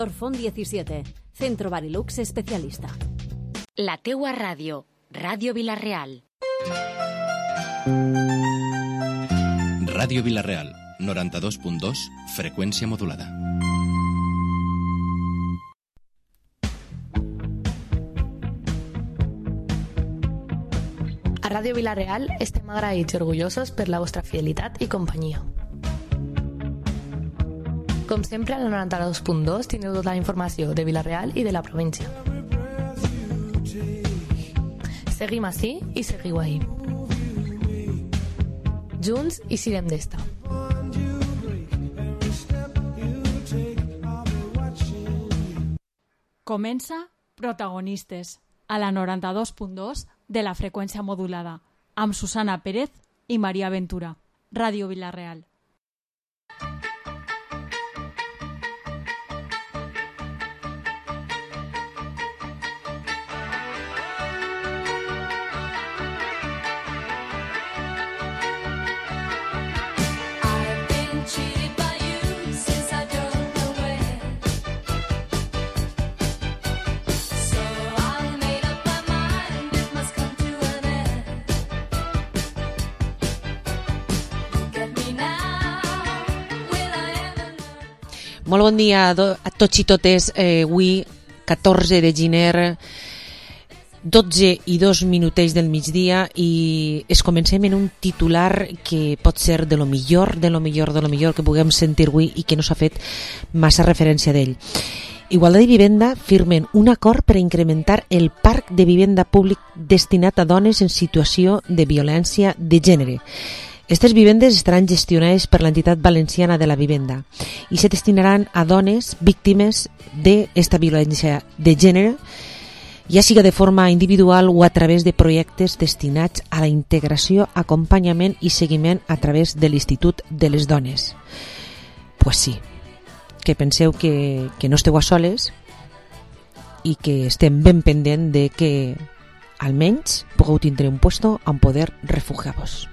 Orfón 17, Centro Barilux Especialista. La teua ràdio, Ràdio Vila-real. Ràdio Vila-real, 92.2, freqüència modulada. A Ràdio Vila-real estem agraïts i orgullosos per la vostra fidelitat i companyia. Com sempre, a la 92.2 tindreu tota la informació de Vila-real i de la província. Seguim ací i seguiu ahí. Junts i sirem d'esta. Comença Protagonistes, a la 92.2 de la freqüència modulada, amb Susana Pérez i Maria Ventura. Ràdio Vila-real. Molt bon dia a tots i totes. Avui, 14 de gener, 12 i 2 minutets del migdia, i es comencem en un titular que pot ser de lo millor que puguem sentir avui i que no s'ha fet massa referència d'ell. Igualtat i Vivenda firmen un acord per a incrementar el parc de vivenda públic destinat a dones en situació de violència de gènere. Aquestes vivendes estaran gestionades per l'entitat valenciana de la vivenda i se destinaran a dones víctimes d'esta violència de gènere, ja siga de forma individual o a través de projectes destinats a la integració, acompanyament i seguiment a través de l'Institut de les Dones. Pues sí, que penseu que no esteu a soles i que estem ben pendent de que almenys pugueu tindre un puesto on poder refugiar-vos.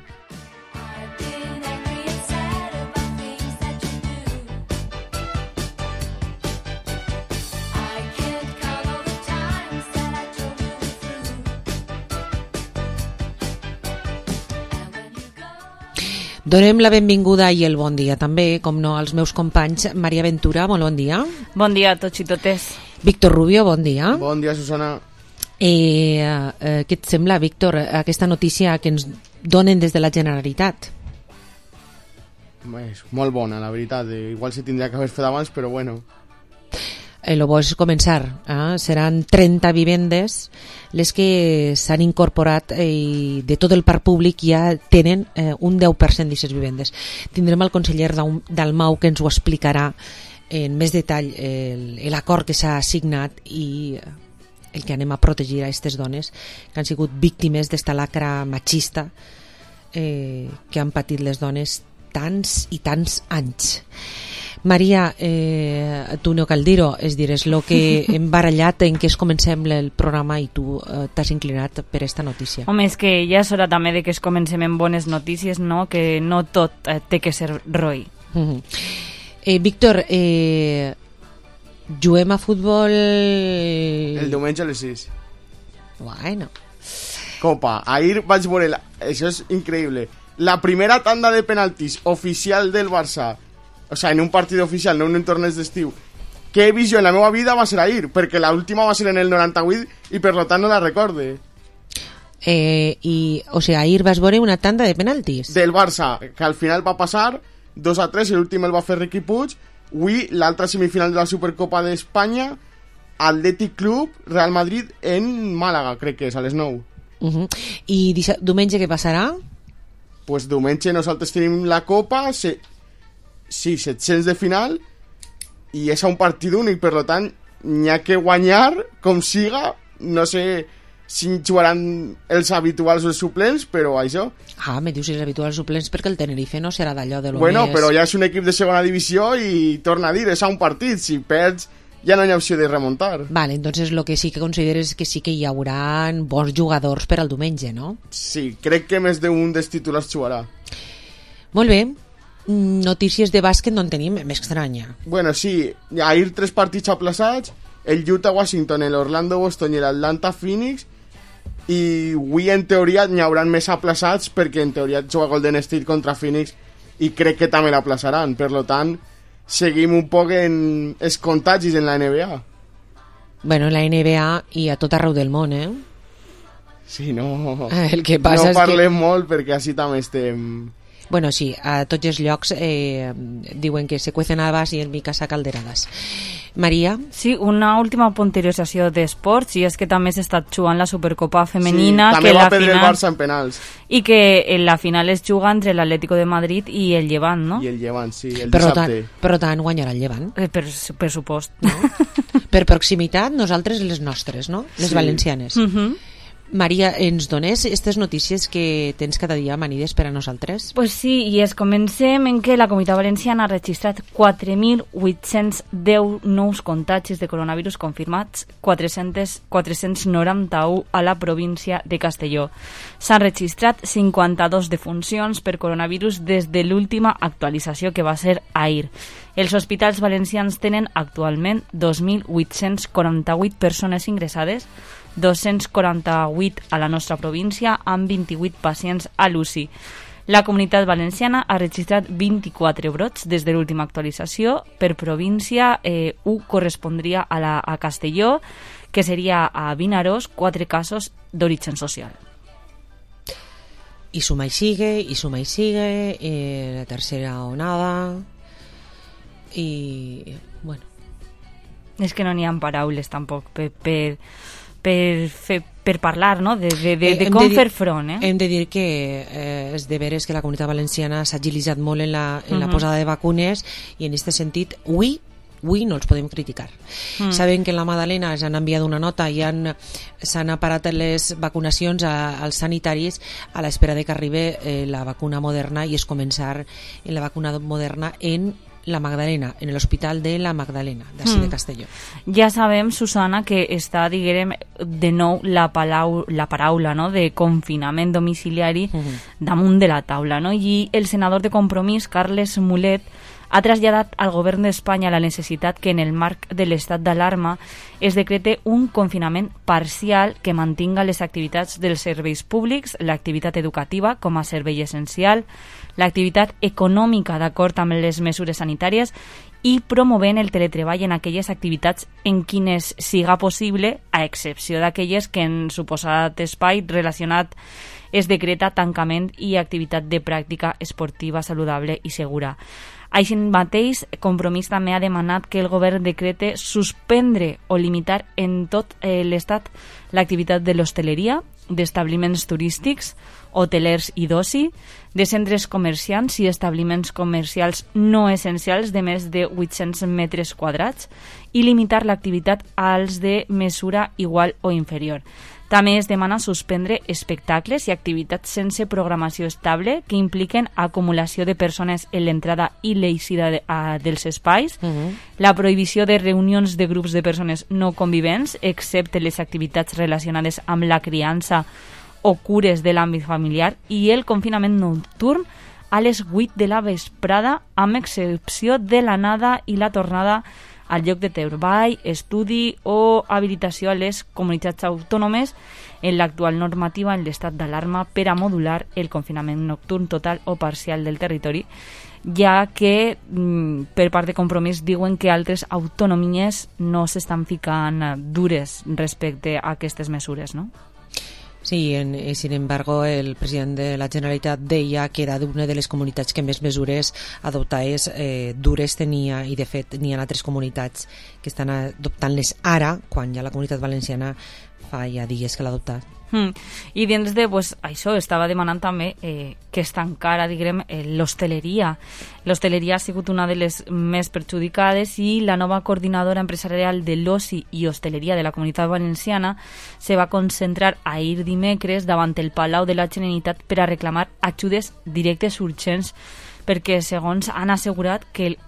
Donem la benvinguda i el bon dia també, com no, als meus companys. Maria Ventura, molt bon dia. Bon dia a tots i totes. Víctor Rubio, bon dia. Bon dia, Susana. Què et sembla, Víctor, aquesta notícia que ens donen des de la Generalitat? És molt bona, la veritat. Igual se tindria que haver fet abans, però bueno. Lo bo és començar. Seran 30 vivendes les que s'han incorporat i de tot el parc públic ja tenen un 10% d'aquestes vivendes. Tindrem el conseller Dalmau que ens ho explicarà en més detall l'acord que s'ha signat i el que anem a protegir a aquestes dones que han sigut víctimes d'esta lacra machista que han patit les dones tants i tants anys. Maria, tu no cal dir-ho, és dir, és el que hem barallat en què es comencem el programa i tu t'has inclinat per aquesta notícia. Home, és que ja és hora també de que es comencem amb bones notícies, no? Que no tot té que ser roi. Víctor, juguem a futbol... El diumenge a les 6. Bueno. Copa, ahir vaig veure... Això és increïble. La primera tanda de penaltis oficial del Barça, o sea, en un partit oficial, no en un torneig d'estiu, que he vist jo en la meva vida va ser ahir, perquè l'última va ser en el 98 i per tant no la recorde. O sigui, ahir vas veure una tanda de penaltis? Del Barça, que al final va passar 2-3 i l'últim el va fer Riqui Puig. Avui, l'altra semifinal de la Supercopa d'Espanya, Athletic Club, Real Madrid en Màlaga, crec que és, a les 9. I diumenge què passarà? Pues diumenge nosaltres tenim la Copa, sí, 700 de final, i és un partit únic, per tant n'hi ha que guanyar com siga. No sé si jugaran els habituals o els suplents, però això... Me dius els habituals suplents perquè el Tenerife no serà d'allò de lo bueno, més... però ja és un equip de segona divisió i torna a dir, és un partit, si perds ja no hi ha opció de remuntar. Vale, entonces lo que sí que consideres que sí que hi haurà bons jugadors per al diumenge, no? Sí, crec que més d'un dels titulars jugarà. Molt bé. notícies de bàsquet no en tenim, m'estranya. Bueno, sí, ahir 3 partits aplaçats, el Utah Washington, el Orlando Boston i l'Atlanta Phoenix, i avui en teoria n'hi hauran més aplaçats perquè en teoria juga Golden State contra Phoenix i crec que també l'aplaçaran. Per tant, seguim un poc en els contagis en la NBA. Bueno, la NBA i a tot arreu del món, Sí, no... El que passa no és parlem molt perquè així també estem... Bueno, sí, a tots els llocs diuen que se cuecen habas i en mi casa calderades. Maria? Sí, una última puntualització d'esports, i és que també s'ha estat jugant la Supercopa femenina. Sí, també que va la perdre final, el Barça en penals. I que en la final es juga entre l'Atlético de Madrid i el Llevant, no? I el Llevant, sí, el dissabte. Per tant, guanyarà el Llevant. Per supost. No? Per proximitat, nosaltres les nostres, no? Les valencianes. Maria, ens dones aquestes notícies que tens cada dia amanides per a nosaltres? Pues sí, i es comencem en que la Comunitat Valenciana ha registrat 4.810 nous contagis de coronavirus confirmats, 491 a la província de Castelló. S'han registrat 52 defuncions per coronavirus des de l'última actualització, que va ser ahir. Els hospitals valencians tenen actualment 2.848 persones ingressades, 248 a la nostra província, amb 28 pacients a l'UCI. La Comunitat Valenciana ha registrat 24 brots des de l'última actualització. Per província, 1 correspondria a Castelló, que seria a Vinaròs, 4 casos d'origen social. I suma i sigue, la tercera onada, i bueno. És que no n'hi ha paraules tampoc per parlar, no? de com fer front. Hem de dir que és de veres que la Comunitat Valenciana s'ha agilitzat molt en la posada de vacunes, i en aquest sentit avui no els podem criticar. Saben que en la Madalena s'han enviat una nota i s'han parat les vacunacions als sanitaris a l'espera de que arribi la vacuna Moderna, i es començar en la vacuna Moderna en la Magdalena, en l'Hospital de la Magdalena, d'ací de Castelló. Ja sabem, Susana, que està, diguem, de nou la paraula, no?, de confinament domiciliari damunt de la taula, no? I el senador de Compromís, Carles Mulet, ha traslladat al govern d'Espanya la necessitat que en el marc de l'estat d'alarma es decrete un confinament parcial que mantinga les activitats dels serveis públics, l'activitat educativa com a servei essencial, l'activitat econòmica d'acord amb les mesures sanitàries, i promovent el teletreball en aquelles activitats en quines siga possible, a excepció d'aquelles que en suposat espai relacionat es decreta tancament i activitat de pràctica esportiva saludable i segura. Així mateix, Compromís també ha demanat que el govern decrete suspendre o limitar en tot l'estat l'activitat de l'hostaleria, d'establiments turístics, hotelers i d'oci, de centres comerciants i establiments comercials no essencials de més de 800 metres quadrats, i limitar l'activitat als de mesura igual o inferior. També es demana suspendre espectacles i activitats sense programació estable que impliquen acumulació de persones en l'entrada il·lícita dels espais, la prohibició de reunions de grups de persones no convivents, excepte les activitats relacionades amb la criança o cures de l'àmbit familiar, i el confinament nocturn a les 8 de la vesprada, amb excepció de l'anada i la tornada al lloc de treball, estudi o habilitació a les comunitats autònomes en l'actual normativa en l'estat d'alarma per a modular el confinament nocturn total o parcial del territori, ja que per part de Compromís diuen que altres autonomies no s'estan ficant dures respecte a aquestes mesures, no? Sí, sin embargo, el president de la Generalitat deia que era una de les comunitats que més mesures adoptades dures tenia, i de fet n'hi ha altres comunitats que estan adoptant-les ara, quan ja la Comunitat Valenciana fa ja dies que l'ha adoptat. I dins de això estava demanant també que es tancara, diguem, l'hostaleria. L'hostaleria ha sigut una de les més perjudicades, i la nova coordinadora empresarial de l'oci i hostaleria de la Comunitat Valenciana se va concentrar ahir dimecres davant el Palau de la Generalitat per a reclamar ajudes directes urgents, perquè segons han assegurat que el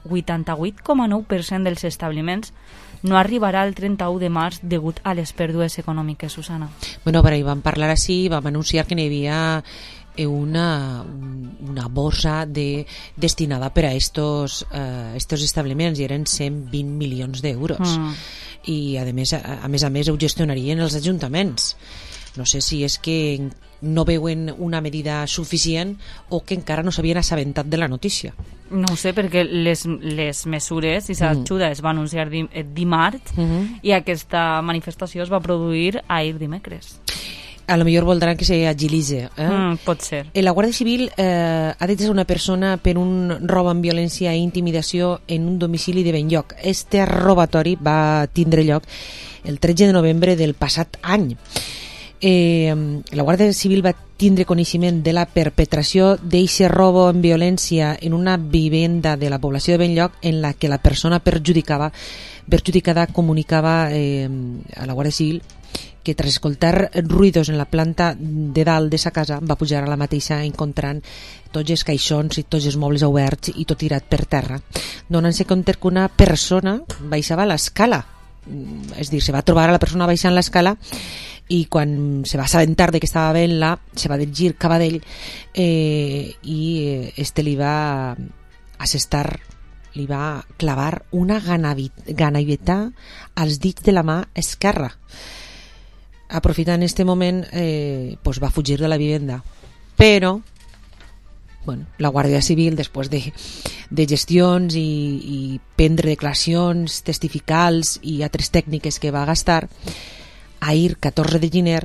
88,9% dels establiments no arribarà el 31 de març degut a les pèrdues econòmiques, Susana. Bueno, per ahí vam parlar així, vam anunciar que n'hi havia una borsa destinada per a estos establiments, i eren 120 milions d'euros. I a més ho gestionarien els ajuntaments. No sé si és que no veuen una medida suficient o que encara no s'havien assabentat de la notícia. No ho sé, perquè les mesures i l'ajuda es va anunciar dimarts i aquesta manifestació es va produir ahir dimecres. A lo millor voldran que s'agilitze. Pot ser. La Guàrdia Civil ha detès una persona per un rob amb violència i intimidació en un domicili de Benlloc. Este robatori va tindre lloc el 13 de novembre del passat any. La Guàrdia Civil va tindre coneixement de la perpetració d'eixe robo amb violència en una vivenda de la població de Benlloc, en la que la persona perjudicada comunicava a la Guàrdia Civil que tras escoltar ruïdos en la planta de dalt de sa casa va pujar a la mateixa encontrant tots els caixons i tots els mobles oberts i tot tirat per terra, donant-se compte que una persona baixava l'escala. És dir, se va trobar a la persona baixant l'escala i quan se va assabentar de que estava veient-la se va dirigir cap a d'ell i este li va assestar, li va clavar una ganiveta als dits de la mà esquerra. Aprofitant este moment va fugir de la vivenda, però la Guàrdia Civil, després de gestions i prendre declaracions testificals i altres tècniques que va gastar, avui 14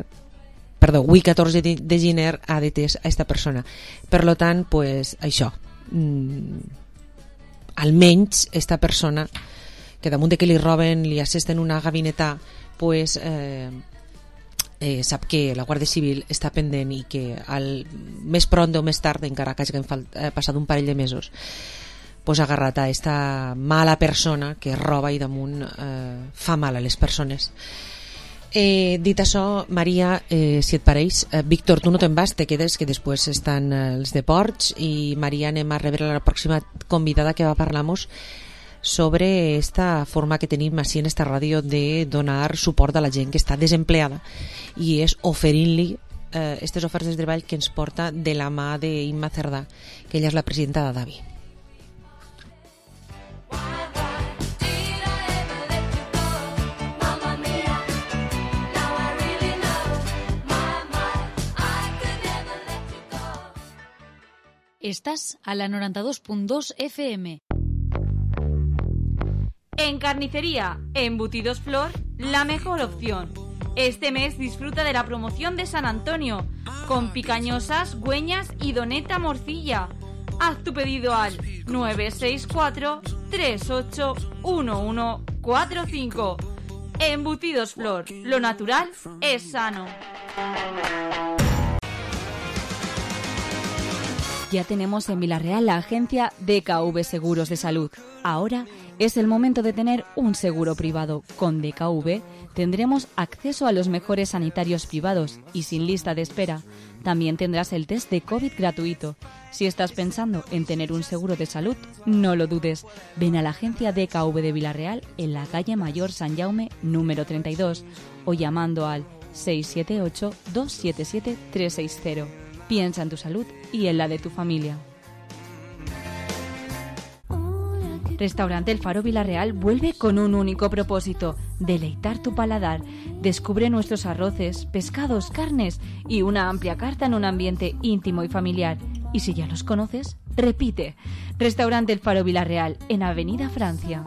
de gener ha detès a aquesta persona. Per tant, això, almenys aquesta persona, que damunt de que li roben, li assesten una gavineta, sap que la Guàrdia Civil està pendent i que més pront o més tard, encara que hagin passat un parell de mesos, ha agarrat a aquesta mala persona que roba i damunt fa mal a les persones. Dit això, Maria, si et pareix, Víctor, tu no te'n vas, te quedes, que després estan els deports, i Maria, anem a rebre la pròxima convidada que va parlar-nos sobre esta forma que tenim així en esta ràdio de donar suport a la gent que està desempleada, i és oferint-li aquestes ofertes de treball que ens porta de la mà d'Imma Cerdà, que ella és la presidenta d'Adavi. Estás a la 92.2 FM. En Carnicería Embutidos Flor, la mejor opción. Este mes disfruta de la promoción de San Antonio, con picañosas, güeñas y doneta morcilla. Haz tu pedido al 964-381145. Embutidos Flor, lo natural es sano. Ya tenemos en Villarreal la agencia DKV Seguros de Salud. Ahora es el momento de tener un seguro privado. Con DKV tendremos acceso a los mejores sanitarios privados y sin lista de espera. También tendrás el test de COVID gratuito. Si estás pensando en tener un seguro de salud, no lo dudes. Ven a la agencia DKV de Villarreal en la calle Mayor San Jaume número 32 o llamando al 678-277-360. Piensa en tu salud y en la de tu familia. Restaurante El Faro Villarreal vuelve con un único propósito: deleitar tu paladar. Descubre nuestros arroces, pescados, carnes y una amplia carta en un ambiente íntimo y familiar. Y si ya los conoces, repite. Restaurante El Faro Villarreal, en Avenida Francia.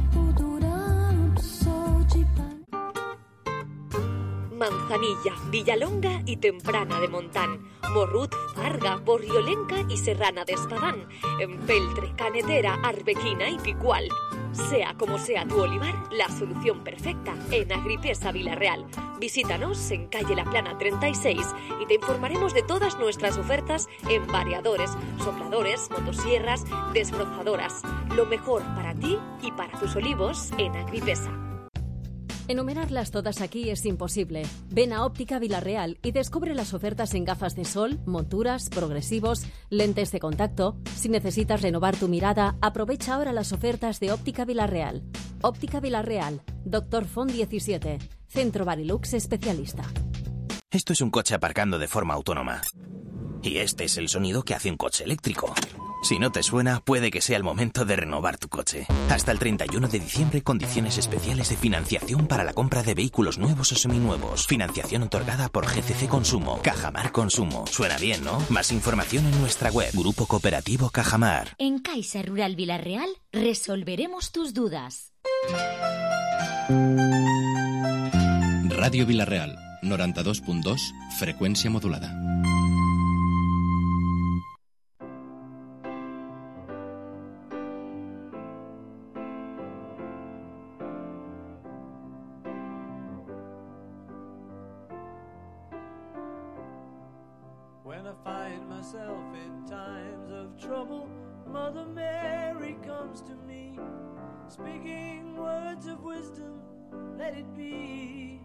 Manzanilla, Villalonga y Temprana de Montán, Morrut, Farga, Borriolenca y Serrana de Espadán, Empeltre, Canetera, Arbequina y Picual. Sea como sea tu olivar, la solución perfecta en Agripesa Villarreal. Visítanos en calle La Plana 36 y te informaremos de todas nuestras ofertas en variadores, sopladores, motosierras, desbrozadoras. Lo mejor para ti y para tus olivos en Agripesa. Enumerarlas todas aquí es imposible. Ven a Óptica Villarreal y descubre las ofertas en gafas de sol, monturas, progresivos, lentes de contacto. Si necesitas renovar tu mirada, aprovecha ahora las ofertas de Óptica Villarreal. Óptica Villarreal, Dr. Font 17, Centro Barilux especialista. Esto es un coche aparcando de forma autónoma. Y este es el sonido que hace un coche eléctrico. Si no te suena, puede que sea el momento de renovar tu coche. Hasta el 31 de diciembre, condiciones especiales de financiación para la compra de vehículos nuevos o seminuevos. Financiación otorgada por GCC Consumo. Cajamar Consumo. Suena bien, ¿no? Más información en nuestra web. Grupo Cooperativo Cajamar. En Caixa Rural Vilarreal resolveremos tus dudas. Ràdio Vilareal, 92.2, freqüència modulada. When I find myself in times of trouble, Mother Mary comes to me, speaking words of wisdom, let it be.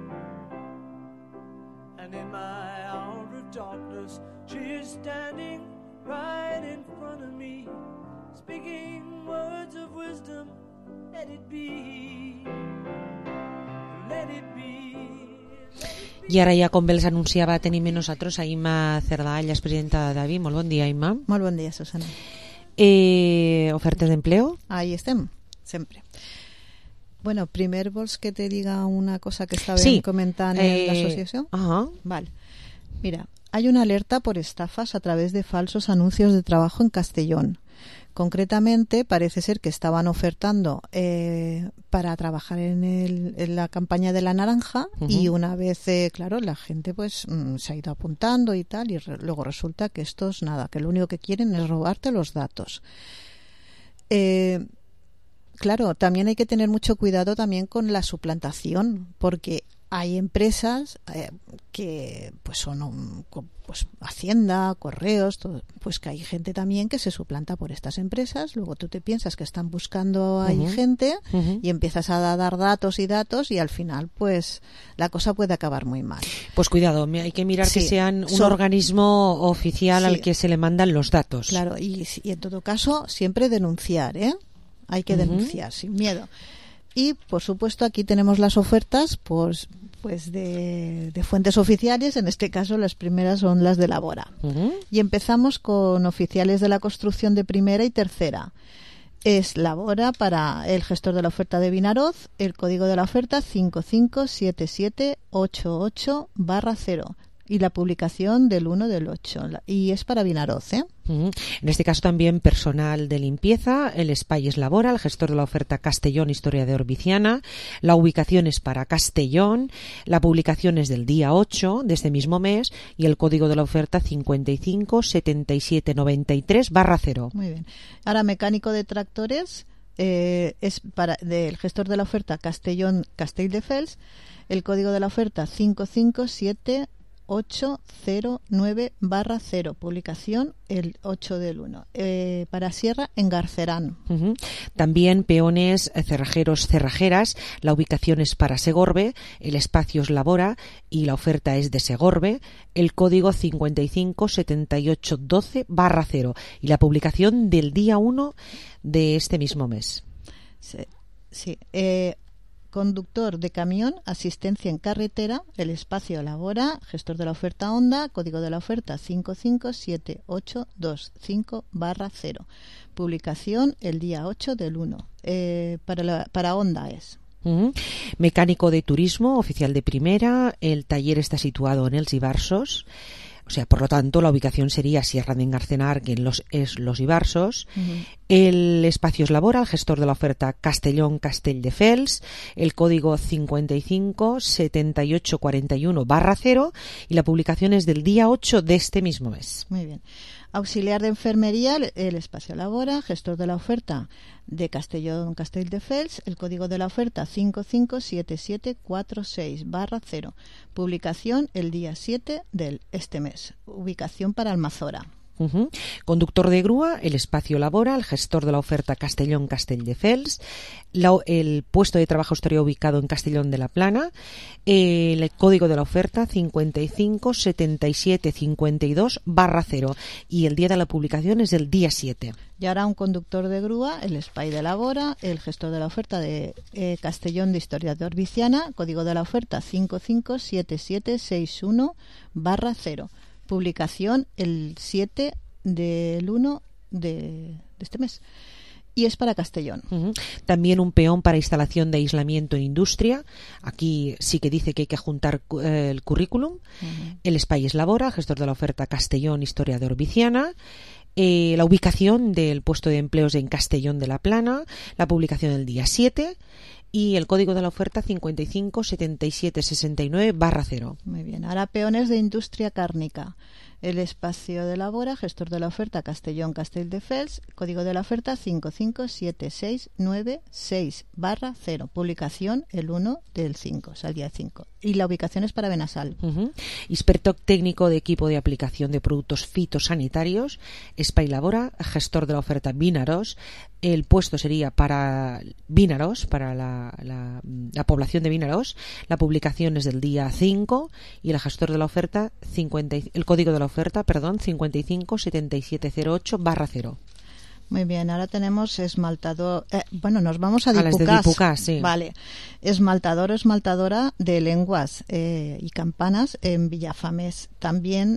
And in my hour of darkness, she is standing right in front of me, speaking words of wisdom, let it be, let it be. I ara ja, com bé els anunciava, tenim amb nosaltres a Imma Cerdà, ella és presidenta de Davi. Molt bon dia, Imma. Molt bon dia, Susana. ¿Ofertes de empleo? Ahí estem, sempre. Bueno, primer vols que te diga una cosa que estaba comentando en la asociación. Ajá. Vale. Mira, hay una alerta por estafas a través de falsos anuncios de trabajo en Castellón. Concretamente, parece ser que estaban ofertando para trabajar en la campaña de la naranja y una vez, claro, la gente pues se ha ido apuntando y tal, y luego resulta que estos nada, que lo único que quieren es robarte los datos. Claro, también hay que tener mucho cuidado también con la suplantación, porque hay empresas que pues son pues Hacienda, Correos, todo, pues que hay gente también que se suplanta por estas empresas. Luego tú te piensas que están buscando ahí gente y empiezas a dar datos y al final pues la cosa puede acabar muy mal. Pues cuidado, hay que mirar que sean un organismo oficial al que se le mandan los datos. Claro, y en todo caso siempre denunciar, hay que denunciar sin miedo. Y por supuesto aquí tenemos las ofertas pues de fuentes oficiales. En este caso las primeras son las de Labora. Y empezamos con oficiales de la construcción de primera y tercera. Es Labora para el gestor de la oferta de Vinaroz, el código de la oferta 557788/0 y la publicación del 1 del 8, y es para Vinaroz, En este caso también personal de limpieza, el espai es Labora, el gestor de la oferta Castellón, historiador Viciana, la ubicación es para Castellón, la publicación es del día 8 de este mismo mes y el código de la oferta 557793/0. Muy bien. Ahora, mecánico de tractores, es para del gestor de la oferta Castellón Castelldefels, el código de la oferta 557809/0, publicación el 8 del 1. Para Sierra, en Garcerán. También peones, cerrajeros, cerrajeras, la ubicación es para Segorbe, el espacio es Labora y la oferta es de Segorbe, el código 557812/0 y la publicación del día 1 de este mismo mes. Sí. Conductor de camión, asistencia en carretera, el espacio Labora, gestor de la oferta Honda, código de la oferta 557825/0. Publicación el día 8 del 1. Para Honda es. Mecánico de turismo, oficial de primera, el taller está situado en Els Ibarsos. O sea, por lo tanto, la ubicación sería Sierra de Engarcenar, que es Los Ibarsos. El espacio es Labora, el gestor de la oferta Castellón Castelldefels, el código 557841/0 y la publicación es del día 8 de este mismo mes. Muy bien. Auxiliar de enfermería, el espacio Labora, gestor de la oferta de Castellón Castelldefels, el código de la oferta 557746/0, publicación el día 7 de este mes, ubicación para Almazora. Conductor de grúa, el espacio Labora, el gestor de la oferta Castellón Castelldefels, el puesto de trabajo estaría ubicado en Castellón de la Plana, el código de la oferta 557752/0 y el día de la publicación es el día 7. Y ahora un conductor de grúa, el espai de Labora, el gestor de la oferta de Castellón de historiador Viciana, código de la oferta 557761/0. Publicación el 7 del 1 de este mes. Y es para Castellón. También un peón para instalación de aislamiento en industria. Aquí sí que dice que hay que juntar el currículum. El Espai es Labora, gestor de la oferta Castellón, historiador Viciana. La ubicación del puesto de empleos en Castellón de la Plana. La publicación del día 7. Y el código de la oferta 557769/0. Muy bien. Ahora peones de industria cárnica. El espacio de Labora, gestor de la oferta Castellón Castelldefels, código de la oferta 557696/0. Publicación el 1 del 5, o sea, el día 5. Y la ubicación es para Benasal. Experto técnico de equipo de aplicación de productos fitosanitarios, Espai Labora, gestor de la oferta Vinaros. El puesto sería para Vinaros, para la población de Vinaros. La publicación es del día 5 y el gestor de la oferta, el código de la oferta, 557708/0. Muy bien, ahora tenemos esmaltador. Nos vamos a las de Dipucás, sí. Vale. Esmaltador o esmaltadora de lenguas y campanas en Villafames. También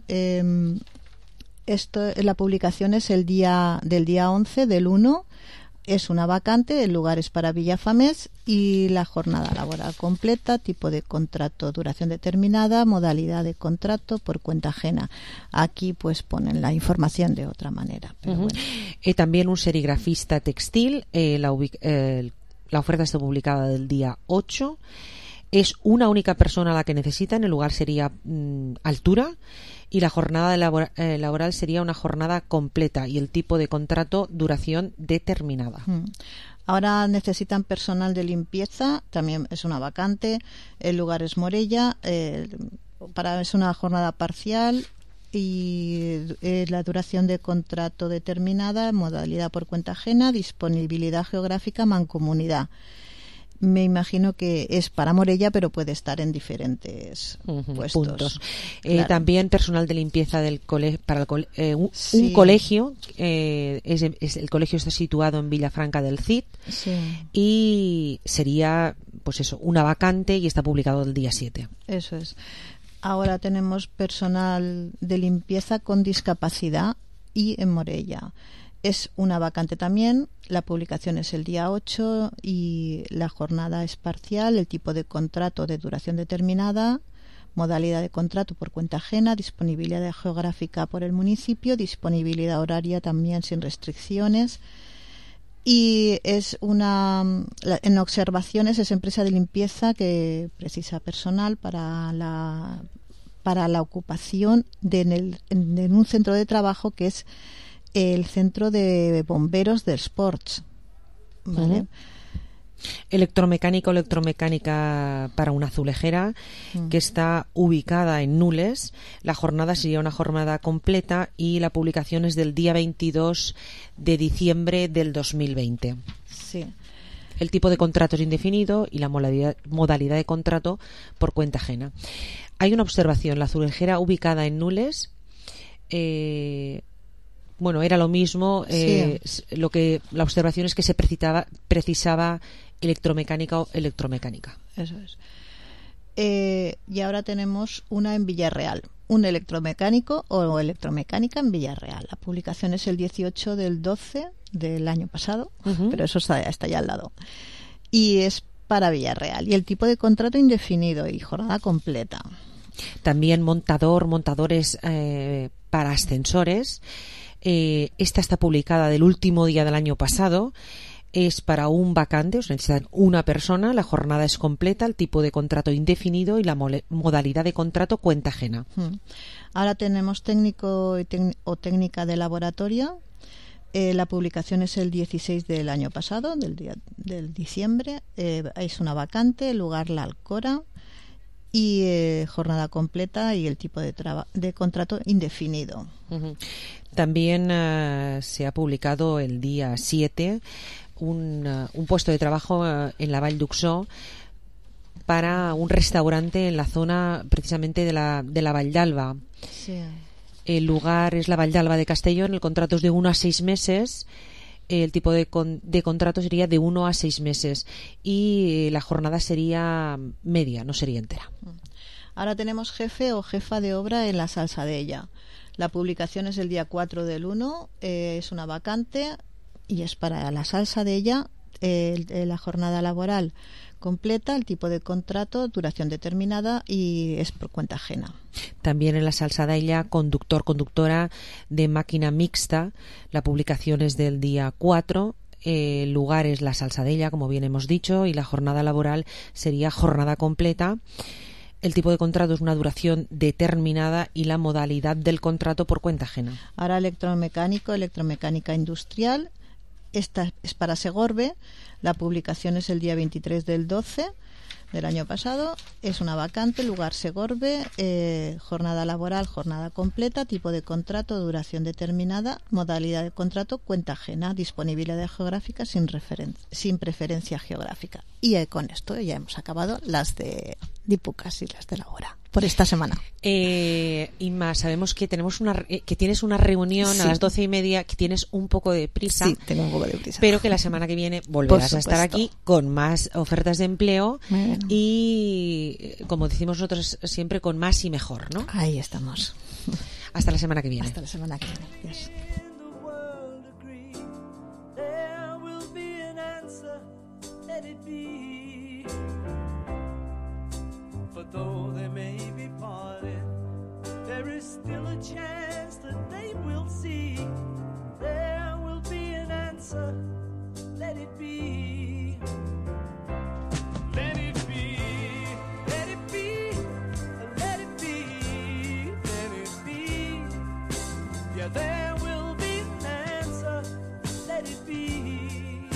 la publicación es del día 11 del 1. Es una vacante, el lugar es para Villafames y la jornada laboral completa, tipo de contrato, duración determinada, modalidad de contrato por cuenta ajena. Aquí pues ponen la información de otra manera. Pero bueno. También un serigrafista textil, la oferta está publicada del día 8. Es una única persona la que necesitan, el lugar sería altura. Y la jornada laboral sería una jornada completa y el tipo de contrato duración determinada. Ahora necesitan personal de limpieza, también es una vacante, el lugar es Morella, es una jornada parcial y la duración de contrato determinada, modalidad por cuenta ajena, disponibilidad geográfica, mancomunidad. Me imagino que es para Morella, pero puede estar en diferentes puntos. Claro. También personal de limpieza para un colegio. El colegio está situado en Villafranca del Cid. Sí. Y sería, pues eso, una vacante y está publicado el día 7. Eso es. Ahora tenemos personal de limpieza con discapacidad y en Morella. Es una vacante también, la publicación es el día 8 y la jornada es parcial, el tipo de contrato de duración determinada, modalidad de contrato por cuenta ajena, disponibilidad geográfica por el municipio, disponibilidad horaria también sin restricciones. Y es en observaciones es empresa de limpieza que precisa personal para la ocupación en un centro de trabajo que es el centro de bomberos del Sports, ¿vale? Electromecánica para una azulejera que está ubicada en Nules. La jornada sería una jornada completa y la publicación es del día 22 de diciembre del 2020. Sí. El tipo de contrato es indefinido y la modalidad de contrato por cuenta ajena. Hay una observación, la azulejera ubicada en Nules era lo mismo. La observación es que se precisaba electromecánica o electromecánica. Eso es. Y ahora tenemos una en Villarreal, un electromecánico o electromecánica en Villarreal. La publicación es el 18 del 12 del año pasado, pero eso está ya al lado. Y es para Villarreal. Y el tipo de contrato indefinido y jornada completa. También montadores para ascensores. Esta está publicada del último día del año pasado. Es para un vacante, necesitan una persona, la jornada es completa, el tipo de contrato indefinido y la modalidad de contrato cuenta ajena. Ahora tenemos técnico o técnica de laboratorio. La publicación es el 16 del año pasado, del diciembre. Es una vacante, lugar La Alcora y jornada completa y el tipo de contrato indefinido. También se ha publicado el día 7 un puesto de trabajo en la Vall d'Uxó para un restaurante en la zona precisamente de la Vall d'Alba. Sí. El lugar es la Vall d'Alba de Castellón, el contrato es de 1 a 6 meses, el tipo de contrato sería de 1 a 6 meses y la jornada sería media, no sería entera. Ahora tenemos jefe o jefa de obra en la Salsadella. La publicación es el día 4 del 1, es una vacante y es para la Salsadella. La jornada laboral completa, el tipo de contrato, duración determinada y es por cuenta ajena. También en la Salsadella, conductor, conductora de máquina mixta. La publicación es del día 4. El lugar es la Salsadella, como bien hemos dicho, y la jornada laboral sería jornada completa. El tipo de contrato es una duración determinada y la modalidad del contrato por cuenta ajena. Ahora electromecánica industrial. Esta es para Segorbe. La publicación es el día 23 del 12 del año pasado. Es una vacante, lugar Segorbe, jornada laboral, jornada completa, tipo de contrato, duración determinada, modalidad de contrato, cuenta ajena, disponibilidad geográfica sin preferencia geográfica. Y con esto ya hemos acabado las de Dipucas y las de la hora por esta semana. Inma, sabemos que tenemos que tienes una reunión a las 12:30, que tienes un poco de prisa. Sí, tengo un poco de prisa. Pero que la semana que viene volverás a estar aquí con más ofertas de empleo y, como decimos nosotros siempre, con más y mejor, ¿no? Ahí estamos. Hasta la semana que viene. Hasta la semana que viene. Adiós. Though they may be parted, there is still a chance that they will see. There will be an answer, let it be. Let it be, let it be, let it be, let it be. Yeah, there will be an answer, let it be.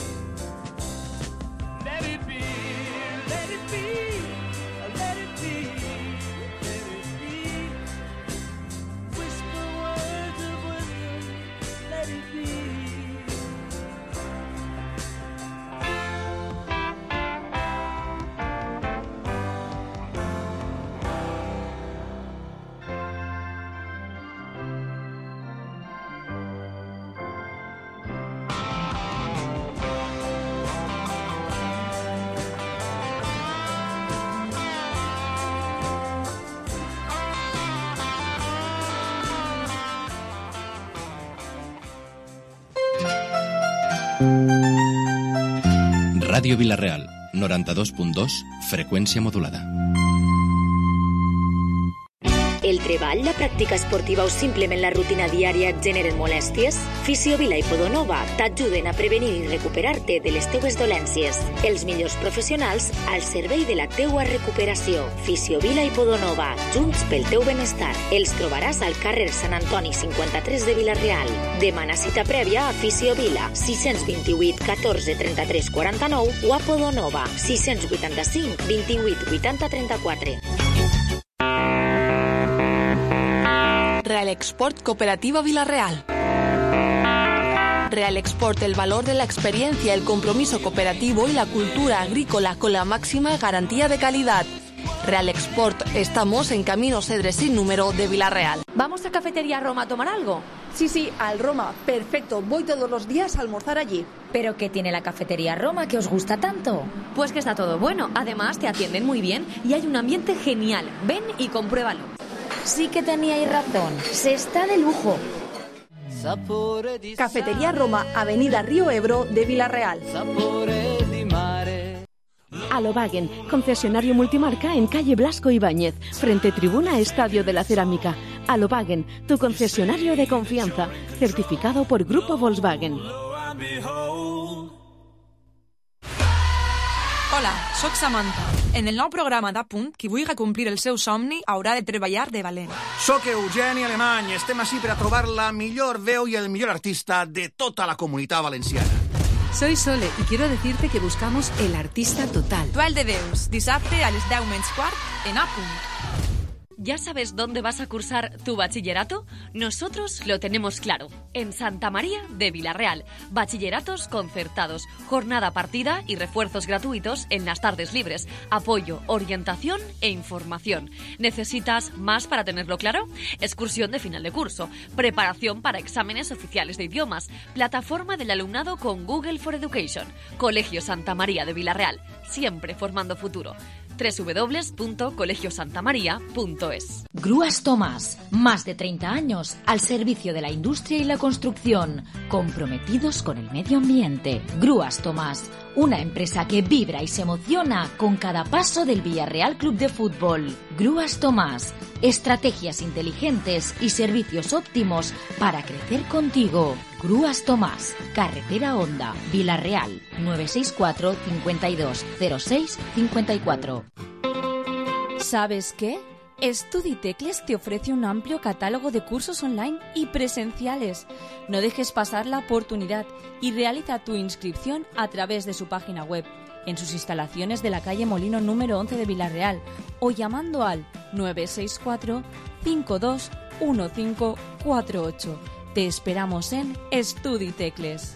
Let it be, let it be. Let it be, let it be. Whisper words of wisdom, let it be. Ràdio Vila-real, 92.2, freqüència modulada. El treball, la pràctica esportiva o simplement la rutina diària et generen molèsties? Fisiovila i Podonova t'ajuden a prevenir i recuperar-te de les teues dolències. Els millors professionals al servei de la teua recuperació. Fisiovila i Podonova, junts pel teu benestar. Els trobaràs al carrer Sant Antoni 53 de Vila-real. Demana cita prèvia a Fisiovila, 628 14 33 49 o a Podonova, 685 28 80 34. Real Export Cooperativa Vila-real. Real Export, el valor de la experiencia, el compromiso cooperativo y la cultura agrícola con la máxima garantía de calidad. Real Export, estamos en Camino Cedres sin número de Vila-real. ¿Vamos a Cafetería Roma a tomar algo? Sí, al Roma. Perfecto, voy todos los días a almorzar allí. ¿Pero qué tiene la Cafetería Roma que os gusta tanto? Pues que está todo bueno. Además, te atienden muy bien y hay un ambiente genial. Ven y compruébalo. Sí que teníais razón. Se está de lujo. Cafetería Roma, Avenida Río Ebro de Vila-real. Alobagen, concesionario multimarca en calle Blasco Ibáñez, frente tribuna Estadio de la Cerámica. Alobagen, tu concesionario de confianza, certificado por Grupo Volkswagen. Hola, sóc Samantha. En el nou programa d'Apunt, qui vulgui complir el seu somni haurà de treballar de valent. Soc Eugeni Alemany, estem així per a trobar la millor veu i el millor artista de tota la comunitat valenciana. Soy Sole y quiero decirte que buscamos el artista total. Duel de Deus, dissabte a les 10:15 en Apunt. ¿Ya sabes dónde vas a cursar tu bachillerato? Nosotros lo tenemos claro. En Santa María de Vila-real. Bachilleratos concertados, jornada partida y refuerzos gratuitos en las tardes libres. Apoyo, orientación e información. ¿Necesitas más para tenerlo claro? Excursión de final de curso. Preparación para exámenes oficiales de idiomas. Plataforma del alumnado con Google for Education. Colegio Santa María de Vila-real. Siempre formando futuro. www.colegiosantamaria.es. Grúas Tomás, más de 30 años al servicio de la industria y la construcción, comprometidos con el medio ambiente. Grúas Tomás, una empresa que vibra y se emociona con cada paso del Villarreal Club de Fútbol. Grúas Tomás, estrategias inteligentes y servicios óptimos para crecer contigo. Grúas Tomás, Carretera Honda, Villarreal, 964 52 06 54. ¿Sabes qué? Estuditecles te ofrece un amplio catálogo de cursos online y presenciales. No dejes pasar la oportunidad y realiza tu inscripción a través de su página web, en sus instalaciones de la calle Molino número 11 de Villarreal o llamando al 964 52 1548. Te esperamos en Estuditecles.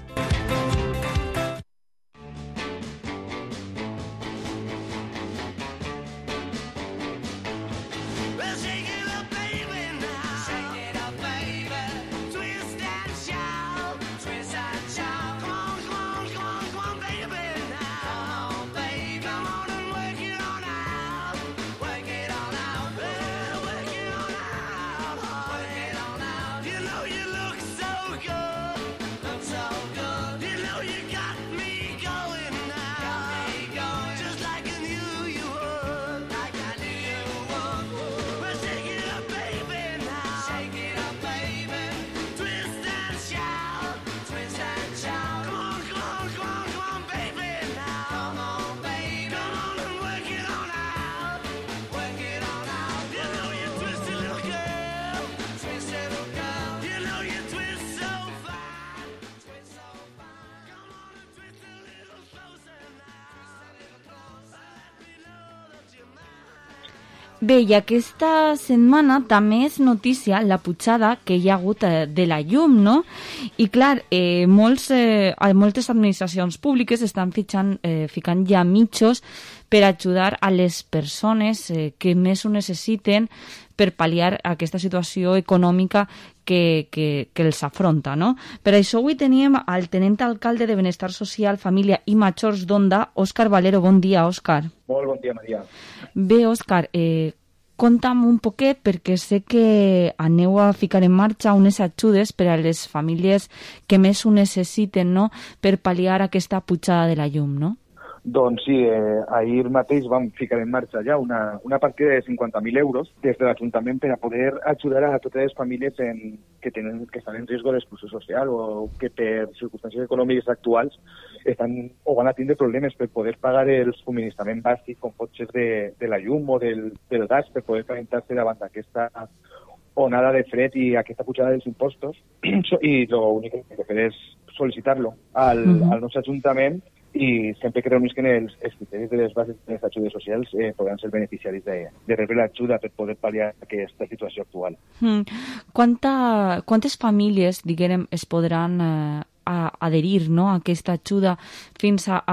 Bé, i aquesta setmana també és notícia la pujada que hi ha hagut de la llum, no? I clar, moltes administracions públiques estan ficant ja mitjos per ajudar a les persones que més ho necessiten per pal·liar aquesta situació econòmica que els afronta, no? Per això avui teníem al tenent alcalde de Benestar Social, Família i Majors d'Onda, Òscar Valero. Bon dia, Òscar. Molt bon dia, Maria. Bé, Òscar, conta'm un poquet, perquè sé que aneu a ficar en marxa unes ajudes per a les famílies que més ho necessiten, no?, per pal·liar aquesta pujada de la llum, no? Doncs sí, ahir mateix vam ficar en marxa ja una partida de 50.000 euros des de l'Ajuntament per a poder ajudar a totes les famílies que estan en risc d'exclusió social o que per circumstàncies econòmiques actuals estan o van a tindre problemes per poder pagar el subministrament bàsic, com pot ser de la llum o del gas, per poder calentar-se davant d'aquesta onada de fred i aquesta pujada dels impostos. I l'únic que hem de fer és sol·licitar-lo al nostre Ajuntament, i sempre que reuneixen els criteris de les bases de les ajudes socials podran ser beneficiaris de rebre l'ajuda per poder pal·liar aquesta situació actual. Quantes famílies, diguem, es podran adherir, no, a aquesta ajuda? Fins a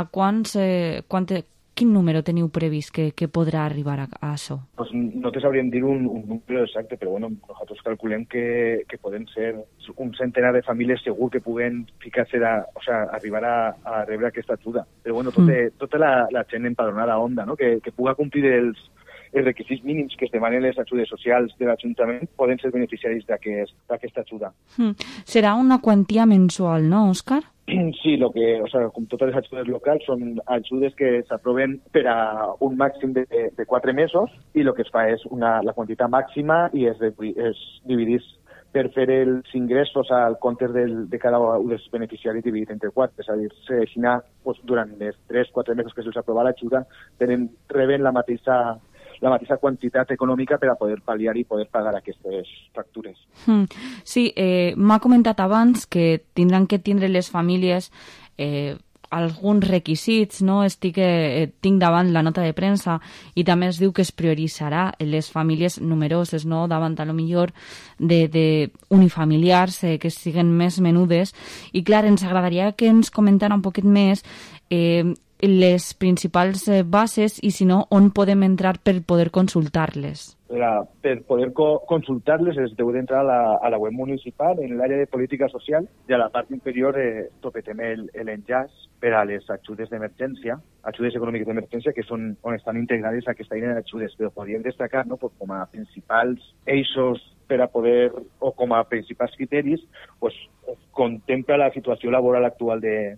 quin número teniu previst que podrà arribar a això? Pues no te sabríem dir un número exacte, però bueno, nosaltres calculem que poden ser un centenar de famílies segur que puguen ficar-se, arribar a rebre aquesta ajuda. Però bueno, tota la gent empadronada a Onda, no? que puga complir els requisits mínims que es demanen les ajudes socials de l'Ajuntament poden ser beneficiaris d'aquesta ajuda. Serà una quantia mensual, no, Òscar? Sí, com totes les ajudes locals, són ajudes que s'aproven per a un màxim de 4 mesos i el que es fa és la quantitat màxima i es dividís per fer els ingressos al compte de cada un dels beneficiaris dividit entre 4. És a dir, durant els 3-4 mesos que se'ls aprova l'ajuda reben la mateixa quantitat econòmica per a poder pal·liar i poder pagar aquestes factures. Sí, m'ha comentat abans que tindran que tindre les famílies alguns requisits, no? Tinc davant la nota de premsa i també es diu que es prioritzarà les famílies numeroses, no? Davant a lo millor d'unifamiliars que siguen més menudes. I clar, ens agradaria que ens comentara un poquet més les principals bases i, si no, on podem entrar per poder consultar-les? Per poder consultar-les es deu d'entrar a la web municipal, en l'àrea de política social, i a la part inferior topetem l'enllaç per a les ajudes d'emergència, ajudes econòmiques d'emergència, que són on estan integrades aquesta eina d'ajudes. Però podríem destacar, no, pues, com a principals eixos per a poder, o com a principals criteris, pues, contempla la situació laboral actual de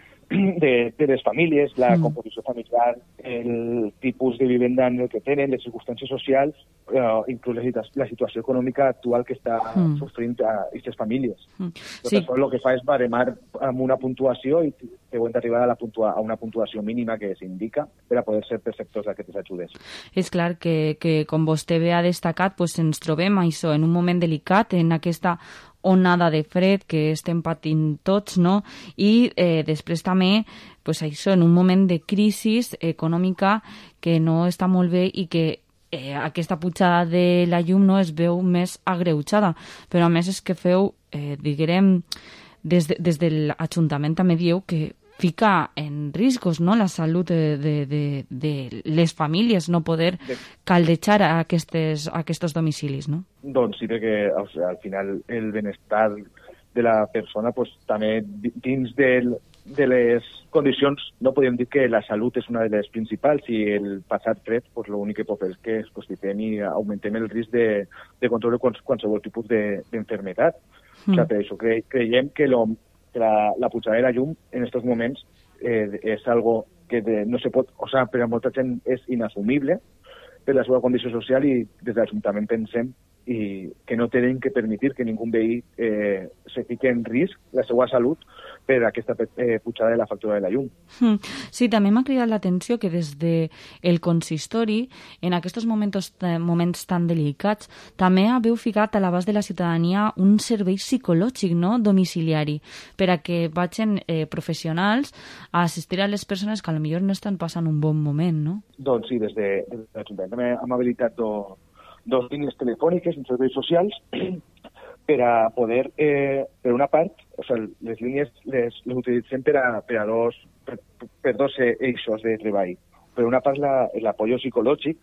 les famílies, la composició familiar, el tipus de vivenda en el que tenen, les circumstàncies socials, inclús la situació econòmica actual que està sofrint aquestes famílies. Tot això el que fa és baremar amb una puntuació i deuen d'arribar a una puntuació mínima que s'indica per a poder ser perceptors d'aquestes ajudes. És clar que com vostè bé ha destacat, pues, ens trobem això en un moment delicat, en aquesta onada de fred que estem patint tots, no? I després també, pues això, en un moment de crisi econòmica que no està molt bé i que aquesta pujada de la llum no es veu més agreujada. Però a més és que feu, diguem, des de l'Ajuntament també dieu que fica en riscos, no?, la salut de les famílies, no poder caldejar a aquests domicilis, no? Doncs sí, perquè al final el benestar de la persona, pues, també dins de les condicions, no podem dir que la salut és una de les principals, i el passat fred, pues, l'únic que pot fer és que es constipem i augmentem el risc de control de qualsevol tipus d'enfermetat. O sigui, per això creiem que la pujada de la llum en aquests moments és algo que no se pot, o sigui, per a molta gent és inassumible per la seva condició social, i des de l'Ajuntament pensem que no tenen que permetre que ningú veí se fiqui en risc la seva salut per aquesta pujada de la factura de la llum. Sí, també m'ha cridat l'atenció que des del consistori, en aquests moments tan delicats, també haveu ficat a l'abast de la ciutadania un servei psicològic, no?, domiciliari, per a que vagin professionals a assistir a les persones que potser no estan passant un bon moment, no? Doncs sí, des de l'Ajuntament hem habilitat dos línies telefòniques en serveis socials per a poder, per una part, o sigui, les línies les utilitzem per dos eixos de treball. Per una part, l'apoyo psicològic,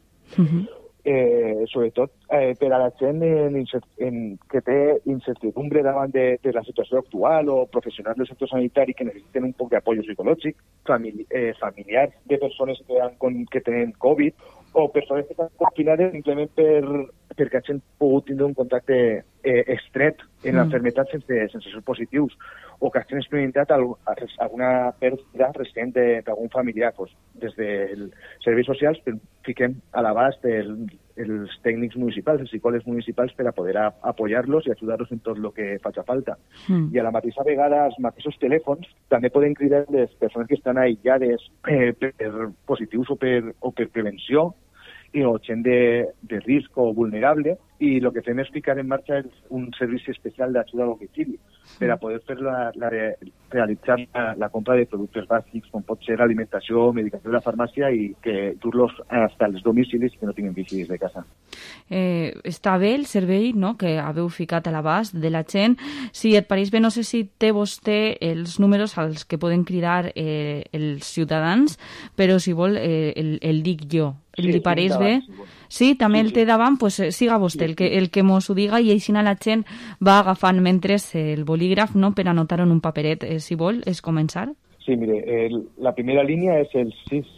sobretot per a la gent que té incertidumbre davant de la situació actual, o professionals del sector sanitari que necessiten un poc d'apoyo psicològic, familiars de persones que tenen Covid, o persones que estan confinades simplement perquè hagin pogut tindre un contacte estret en l'enfermetat sense ser positius, o que hagin experimentat alguna pèrdua recent d'algun familiar. Des dels serveis socials fiquem a l'abast els tècnics municipals, els psicòlegs municipals, per a poder apoyar-los i ajudar-los en tot el que faci falta. I a la mateixa vegada, els mateixos telèfons també poden cridar les persones que estan aïllades per positius o per prevenció, o gent de risc o vulnerable, i el que fem és ficar en marxa un servici especial d'ajuda a domicili per a poder realitzar la compra de productes bàsics, com pot ser alimentació, medicació de la farmàcia, i que dur-los fins als domicilis que no tinguin visites de casa. Està bé el servei, no?, que haveu ficat a l'abast de la gent. Si et pareix bé, no sé si té vostè els números als que poden cridar els ciutadans, però si vol el dic jo. Li pareix bé? Sí, també el té davant, doncs siga vostè el que mos ho diga, i així la gent va agafant mentre el bolígraf, no?, per anotar en un paperet. Si vol, és començar? Sí, mire, la primera línia és el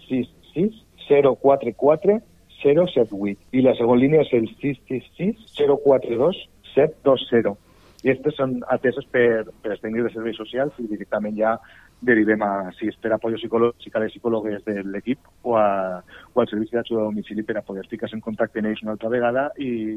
666-044-078 i la segona línia és el 666-042-720. I aquestes són ateses per els tècnics de serveis socials, i directament ja derivem si és per apoyo psicològic a les psicòlogues de l'equip o al servici d'ajuda a domicili per a poder ficar-se en contacte amb ells una altra vegada i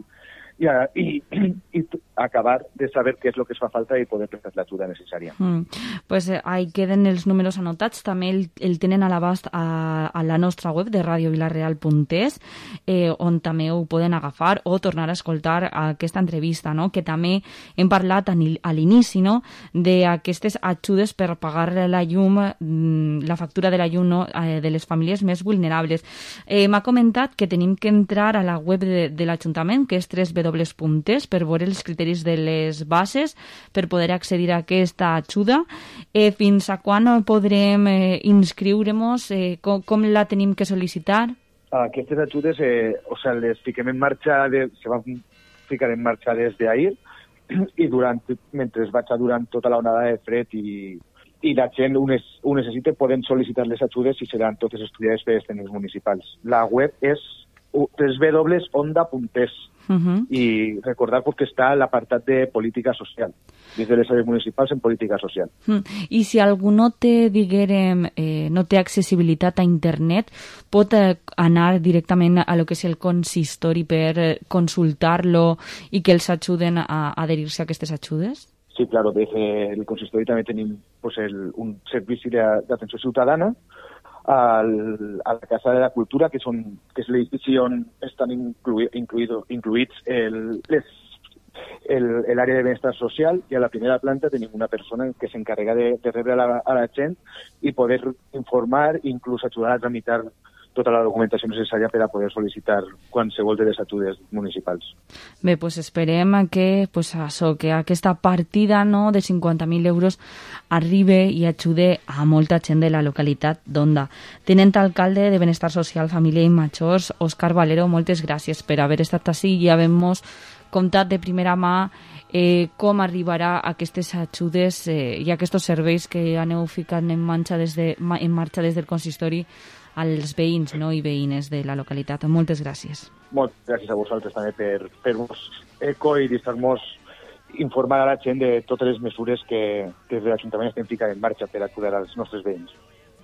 acabar de saber què és el que es fa falta i poder prestar l'ajuda necessària. Pues ahí queden els números anotats, també el tenen a l'abast a la nostra web de radiovilareal.es, on també ho poden agafar o tornar a escoltar aquesta entrevista, no?, que també hem parlat a l'inici, no?, d'aquestes ajudes per pagar la llum, la factura de la llum, no, de les famílies més vulnerables. M'ha comentat que tenim que entrar a la web de l'Ajuntament, que és www.es, per veure els criteris de les bases per poder accedir a aquesta ajuda. Fins a quan podrem inscriure-nos? Com la tenim que sol·licitar? Aquestes ajudes les fiquem en marxa, se van ficar en marxa des d'ahir, i mentre vaig durant tota la onada de fred i la gent ho necessita, poden sol·licitar les ajudes i seran totes estudiades per els tècnics municipals. La web és www.onda.es i recordar que està a l'apartat de política social, des de les àrees municipals en política social. I si algú no té, diguérem, no té accessibilitat a internet, pot anar directament a lo que és el consistori per consultar-lo i que els ajuden a adherir-se a aquestes ajudes? Sí, claro, desde el consistori també tenim un servici d'atenció ciutadana a la Casa de la Cultura, que és l'edifici on estan incluïts l'àrea de benestar social, i a la primera planta tenim una persona que s'encarrega de rebre a la gent i poder informar, inclús ajudar a tramitar tota la documentació necessària per a poder sol·licitar qualsevol de les ajudes municipals. Bé, doncs esperem que aquesta partida de 50.000 euros arribi i ajude a molta gent de la localitat d'Onda. Tenent alcalde de Benestar Social, Família i Majors, Òscar Valero, moltes gràcies per haver estat ací i haver-nos contat de primera mà com arribarà a aquestes ajudes i a aquests serveis que aneu ficant en marxa des del consistori als veïns i veïnes de la localitat. Moltes gràcies. Moltes gràcies a vosaltres també per fer-nos eco i deixar-nos informar a la gent de totes les mesures que des de l'Ajuntament estem ficant en marxa per ajudar als nostres veïns.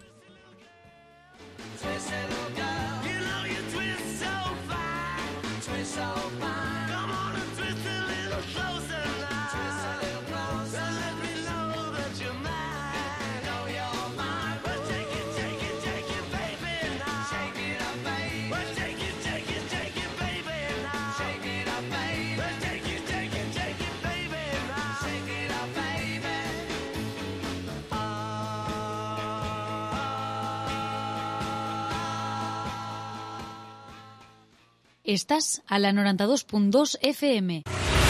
Estàs a la 92.2 FM.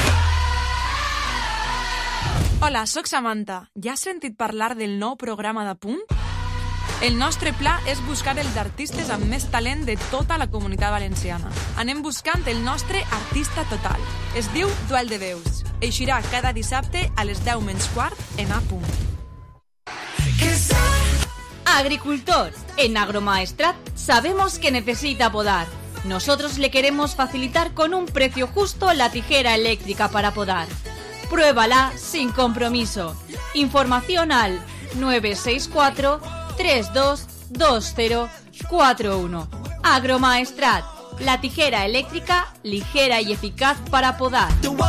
Hola, sóc Samantha. Ja has sentit parlar del nou programa de Punt? El nostre pla és buscar els artistes amb més talent de tota la Comunitat Valenciana. Anem buscant el nostre artista total. Es diu Duel de Veus. Eixirà cada dissabte a les 10:15 en A Punt. Agricultor. En Agromaestrat sabemos que necesita podar. Nosotros le queremos facilitar con un precio justo la tijera eléctrica para podar. Pruébala sin compromiso. Información al 964 322041. Agromaestrat, la tijera eléctrica ligera y eficaz para podar.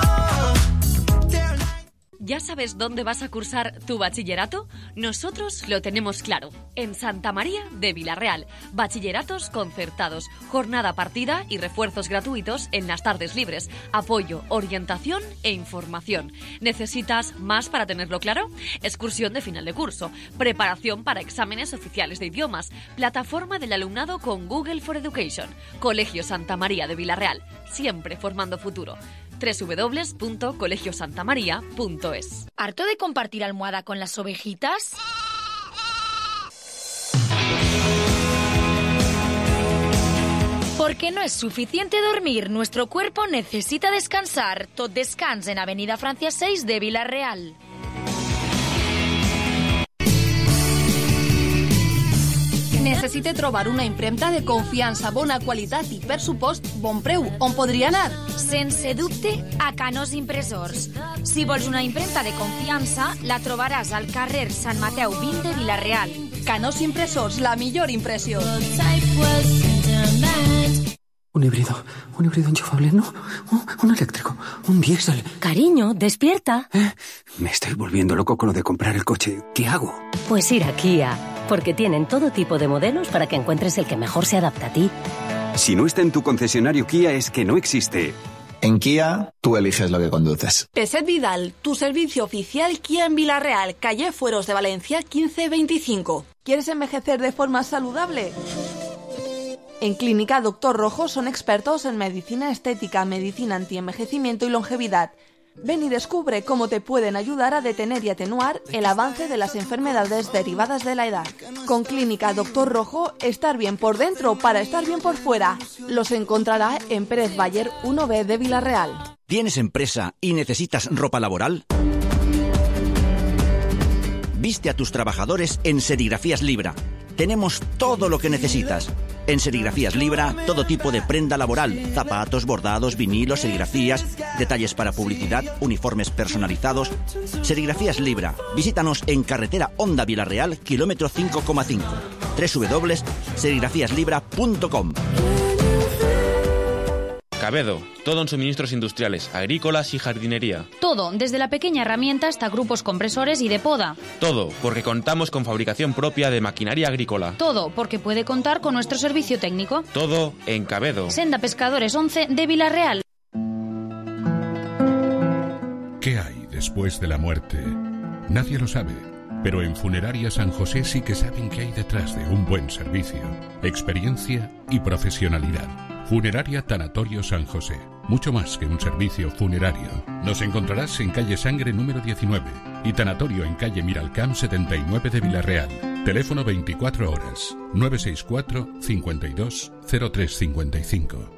¿Ya sabes dónde vas a cursar tu bachillerato? Nosotros lo tenemos claro. En Santa María de Vilarreal. Bachilleratos concertados, jornada partida y refuerzos gratuitos en las tardes libres. Apoyo, orientación e información. ¿Necesitas más para tenerlo claro? Excursión de final de curso. Preparación para exámenes oficiales de idiomas. Plataforma del alumnado con Google for Education. Colegio Santa María de Vilarreal. Siempre formando futuro. www.colegiosantamaria.es. ¿Harto de compartir almohada con las ovejitas? Porque no es suficiente dormir, nuestro cuerpo necesita descansar. Tot Descans en Avenida Francia 6 de Vilarreal. Necessite trobar una impremta de confiança, bona qualitat i, per supost, bon preu. On podria anar? Sense dubte, a Canós Impressors. Si vols una impremta de confiança, la trobaràs al carrer Sant Mateu 20 de Vilarreal. Canós Impressors, la millor impressió. Un híbrido enchufable, ¿no? Un eléctrico, un diésel. Cariño, despierta. Me estoy volviendo loco con lo de comprar el coche. ¿Qué hago? Pues ir a Kia, porque tienen todo tipo de modelos para que encuentres el que mejor se adapta a ti. Si no está en tu concesionario Kia es que no existe. En Kia, tú eliges lo que conduces. Peset Vidal, tu servicio oficial Kia en Villarreal, calle Fueros de Valencia 1525. ¿Quieres envejecer de forma saludable? En Clínica Doctor Rojo son expertos en medicina estética, medicina antienvejecimiento y longevidad. Ven y descubre cómo te pueden ayudar a detener y atenuar el avance de las enfermedades derivadas de la edad. Con Clínica Doctor Rojo, estar bien por dentro para estar bien por fuera. Los encontrará en Pérez Bayer 1B de Villarreal. ¿Tienes empresa y necesitas ropa laboral? Viste a tus trabajadores en Serigrafías Libra. Tenemos todo lo que necesitas. En Serigrafías Libra, todo tipo de prenda laboral, zapatos, bordados, vinilos, serigrafías, detalles para publicidad, uniformes personalizados. Serigrafías Libra. Visítanos en carretera Honda Villarreal, kilómetro 5,5. www.serigrafiaslibra.com. Cabedo, todo en suministros industriales, agrícolas y jardinería. Todo, desde la pequeña herramienta hasta grupos compresores y de poda. Todo, porque contamos con fabricación propia de maquinaria agrícola. Todo, porque puede contar con nuestro servicio técnico. Todo en Cabedo. Senda Pescadores 11 de Villarreal. ¿Qué hay después de la muerte? Nadie lo sabe, pero en Funeraria San José sí que saben qué hay detrás de un buen servicio, experiencia y profesionalidad. Funeraria Tanatorio San José. Mucho más que un servicio funerario. Nos encontrarás en calle Sangre número 19 y Tanatorio en calle Miralcamp 79 de Villarreal. Teléfono 24 horas 964 52 0355.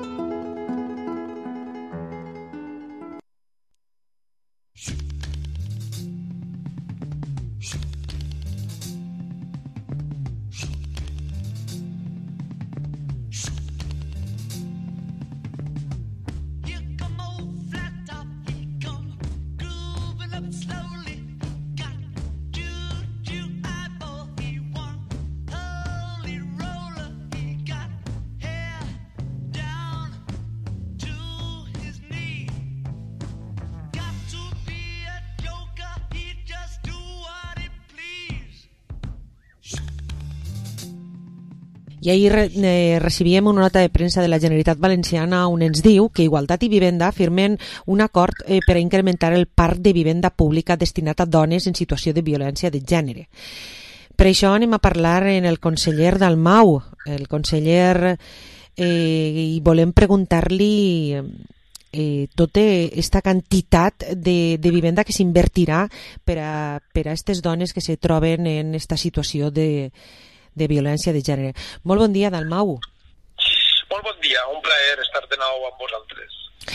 I ahir recibíem una nota de premsa de la Generalitat Valenciana on ens diu que Igualtat i Vivenda firmen un acord per a incrementar el parc de vivenda pública destinat a dones en situació de violència de gènere. Per això anem a parlar en el conseller Dalmau, el conseller, i volem preguntar-li tota aquesta quantitat de vivenda que s'invertirà per a aquestes dones que se troben en aquesta situació de violència de gènere. Molt bon dia, Dalmau. Molt bon dia, un plaer estar de nou amb vosaltres.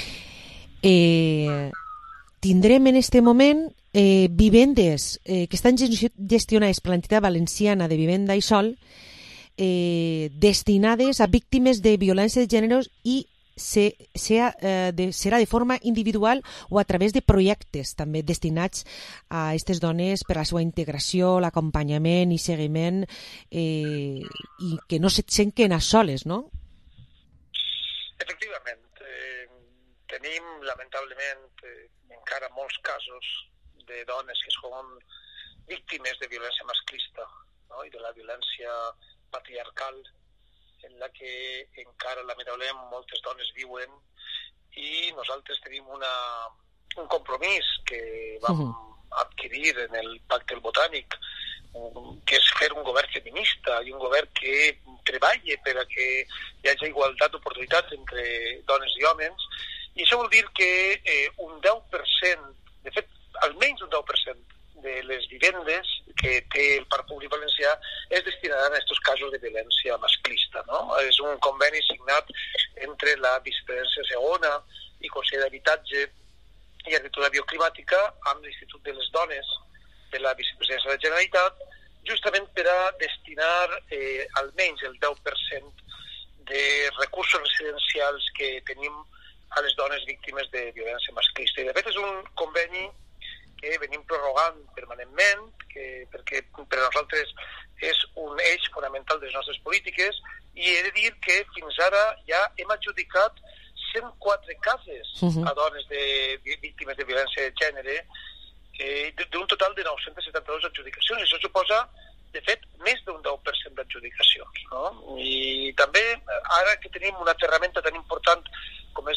Tindrem en este moment vivendes que estan gestionades per l'entitat valenciana de vivenda i sol destinades a víctimes de violència de gènere i serà de forma individual o a través de projectes també destinats a aquestes dones per a la seva integració, l'acompanyament i seguiment i que no se senten a soles, no? Efectivament. Tenim, lamentablement, encara molts casos de dones que són víctimes de violència masclista, no? I de la violència patriarcal en la que encara lamentablement moltes dones viuen, i nosaltres tenim un compromís que vam adquirir en el Pacte Botànic, que és fer un govern feminista i un govern que treballi per a que hi hagi igualtat d'oportunitats entre dones i homes, i això vol dir que un 10%, de fet, almenys un 10% de les vivendes que té el Parc Públic Valencià es destinaran a aquests casos de violència masclista, no? És un conveni signat entre la Vicepresidència Segona i Consell d'Habitatge i Agricultura Bioclimàtica amb l'Institut de les Dones de la Vicepresidència de la Generalitat, justament per a destinar almenys el 10% de recursos residencials que tenim a les dones víctimes de violència masclista. I de fet és un conveni que venim prorrogant permanentment, perquè per a nosaltres és un eix fonamental de les nostres polítiques, i he de dir que fins ara ja hem adjudicat 104 cases a dones víctimes de violència de gènere, d'un total de 972 adjudicacions. Això suposa, de fet, més d'un 10% d'adjudicacions, no? I també, ara que tenim una ferramenta tan important com és el tanteig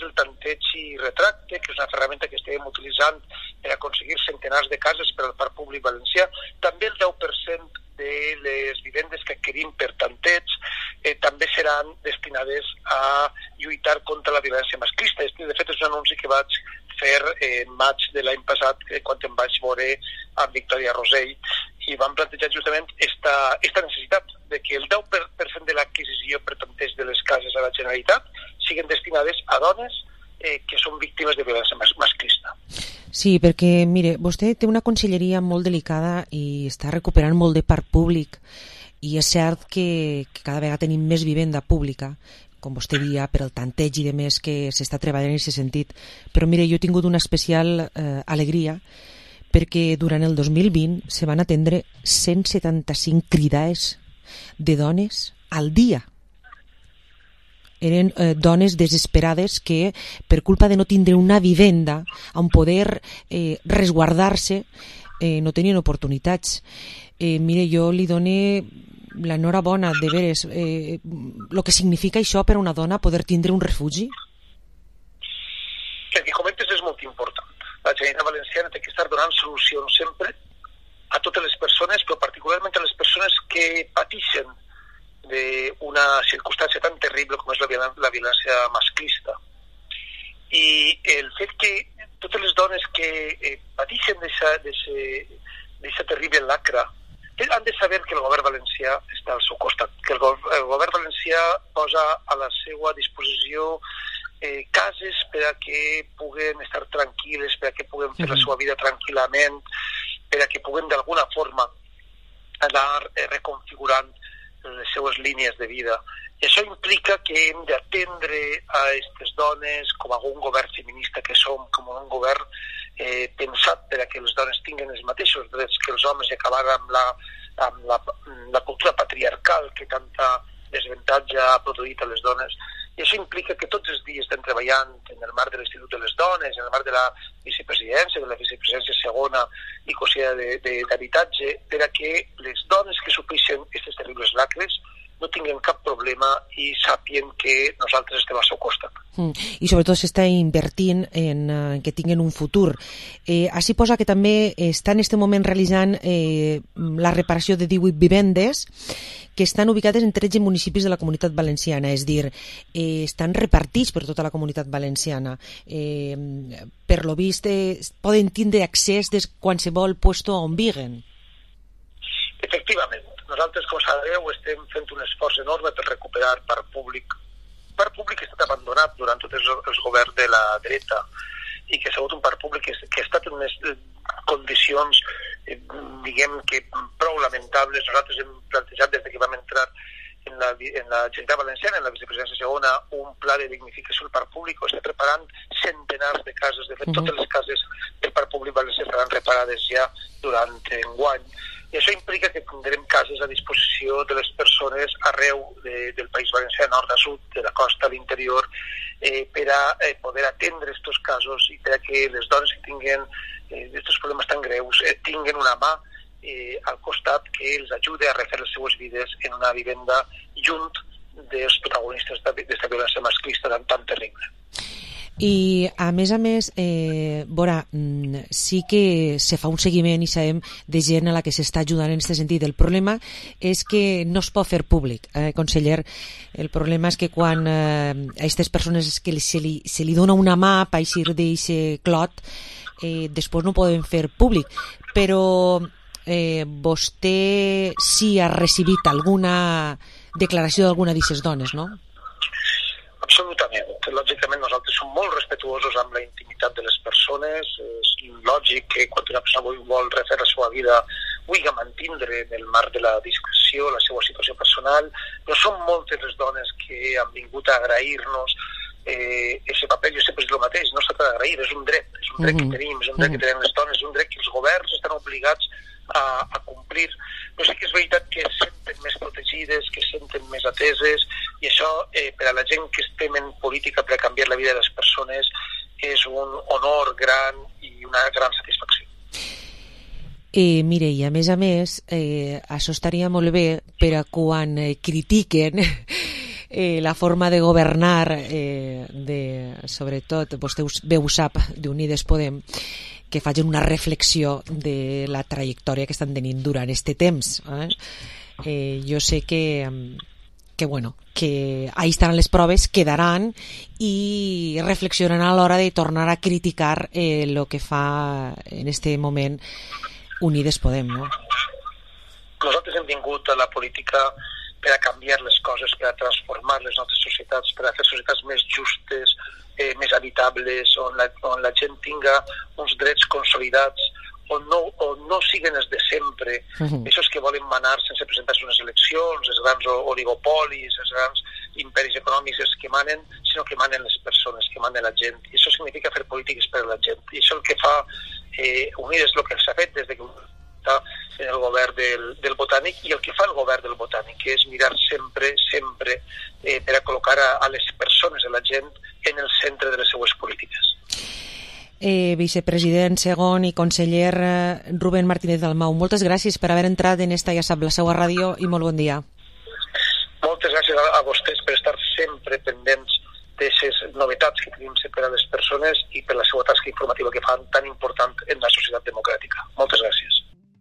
tanteig i retracte, que és una ferramenta que estem utilitzant per aconseguir centenars de cases per al parc públic valencià. També el 10% de les vivendes que adquirim per tanteig també seran destinades a lluitar contra la violència masclista. De fet, és un anunci que vaig fer en maig de l'any passat, quan em vaig veure amb Victòria Rosell, i vam plantejar justament esta necessitat de que el 10% de l'adquisició per tanteig de les cases a la Generalitat siguin destinades a dones que són víctimes de violència masclista. Sí, perquè, mire, vostè té una conselleria molt delicada i està recuperant molt de parc públic, i és cert que cada vegada tenim més vivenda pública, com vostè dia, per el tanteig i de més que s'està treballant en aquest sentit. Però mire, jo he tingut una especial alegria perquè durant el 2020 se van atendre 175 cridades de dones al dia. Eren dones desesperades que, per culpa de no tindre una vivenda on poder resguardar-se, no tenien oportunitats. Mire, jo li dono l'enhorabona, de veres, el que significa això per a una dona poder tindre un refugi. El que comentes és molt important. La Generalitat Valenciana té que estar donant solucions sempre a totes les persones, però particularment a les persones que pateixen d'una circumstància tan terrible com és la violència masclista. I el fet que totes les dones que pateixen d'aquesta terrible lacra han de saber que el govern valencià està al seu costat, que el govern valencià posa a la seva disposició cases per a que puguen estar tranquil·les, per a que puguen fer la seva vida tranquil·lament, per a que puguen d'alguna forma anar reconfigurant les seues línies de vida. I això implica que hem d'atendre a aquestes dones com a un govern feminista que som, com un govern pensat per a que les dones tinguin els mateixos drets que els homes i acabar amb la cultura patriarcal que tanta desavantatge ha produït a les dones. I això implica que tots els dies estem treballant en el marc de l'Institut de les Dones, en el marc de la vicepresidència, de la vicepresidència segona i Consellera d'Habitatge, per a que les dones que sofreixen aquestes terribles lacres no tinguin cap problema i sàpien que nosaltres estem al seu costat. I sobretot s'està invertint en que tinguin un futur. Així posa que també està en aquest moment realitzant la reparació de 18 vivendes que estan ubicades en 13 municipis de la Comunitat Valenciana, és a dir, estan repartits per tota la Comunitat Valenciana. Per lo vist, poden tindre accés des qualsevol puesto on viguen. Efectivament. Nosaltres, com sabeu, estem fent un esforç enorme per recuperar parc públic. Parc públic que ha estat abandonat durant tots els governs de la dreta i que ha sigut un parc públic que ha estat en unes condicions, diguem que prou lamentables. Nosaltres hem plantejat des que vam entrar en la Generalitat Valenciana, en la vicepresidència segona, un pla de dignificació del parc públic. Està preparant centenars de cases. De fet, totes les cases del parc públic valencià estaran reparades ja durant enguany. I això implica que tindrem cases a disposició de les persones arreu del País Valencià, nord a sud, de la costa a l'interior, per a poder atendre aquests casos i per a que les dones que tinguin aquests problemes tan greus tinguin una mà al costat que els ajudi a refer les seues vides en una vivenda junt dels protagonistes d'esta violència masclista tan terrible. I a més, sí que se fa un seguiment i sabem de gent a la que s'està ajudant en aquest sentit. El problema és que no es pot fer públic, conseller. El problema és que quan a aquestes persones que se li dona una mà per eixir d'aquest clot, després no poden fer públic. Però vostè sí ha recibit alguna declaració d'alguna d'aquestes dones, no? Absolutament. Lògicament nosaltres som molt respetuosos amb la intimitat de les persones. És lògic que quan una persona vol refer la seva vida vulgui mantindre en el marc de la discreció la seva situació personal, però són moltes les dones que han vingut a agrair-nos aquest paper. Jo sempre és el mateix, no es tracta d'agrair, és un dret que tenim, és un dret que tenen les dones, és un dret que els governs estan obligats a complir. Però sí que és veritat que es senten més protegides, que es senten més ateses, i això per a la gent que estem en política per a canviar la vida de les persones és un honor gran i una gran satisfacció. Mire, i a més, això estaria molt bé per a quan critiquen la forma de governar, sobretot, vostè bé ho sap, d'Unides Podem, que facin una reflexió de la trajectòria que estan tenint durant este temps. Jo sé que ahí estaran les proves, quedaran i reflexionaran a l'hora de tornar a criticar el que fa en este moment Unides Podem, no? Nosaltres hem vingut a la política per a canviar les coses, per a transformar les nostres societats, per a fer societats més justes, més habitables, on la gent tinga uns drets consolidats, on no siguen els de sempre, aquests que volen manar sense presentar-se unes eleccions, els grans oligopolis, els grans imperis econòmics els que manen, sinó que manen les persones, que manen la gent. I això significa fer polítiques per a la gent. I això el que fa Unides, el que s'ha fet des que està en el govern del Botànic, i el que fa el govern del Botànic, que és mirar sempre per a col·locar a les persones, a la gent, en el centre de les seues polítiques. Vicepresident segon i conseller Rubén Martínez Dalmau, moltes gràcies per haver entrat en esta, ja sap, la seva ràdio, i molt bon dia. Moltes gràcies a vostès per estar sempre pendents d'aquestes novetats que tenim sempre a les persones i per la seva tasca informativa que fan tan important en la societat democràtica. Moltes gràcies.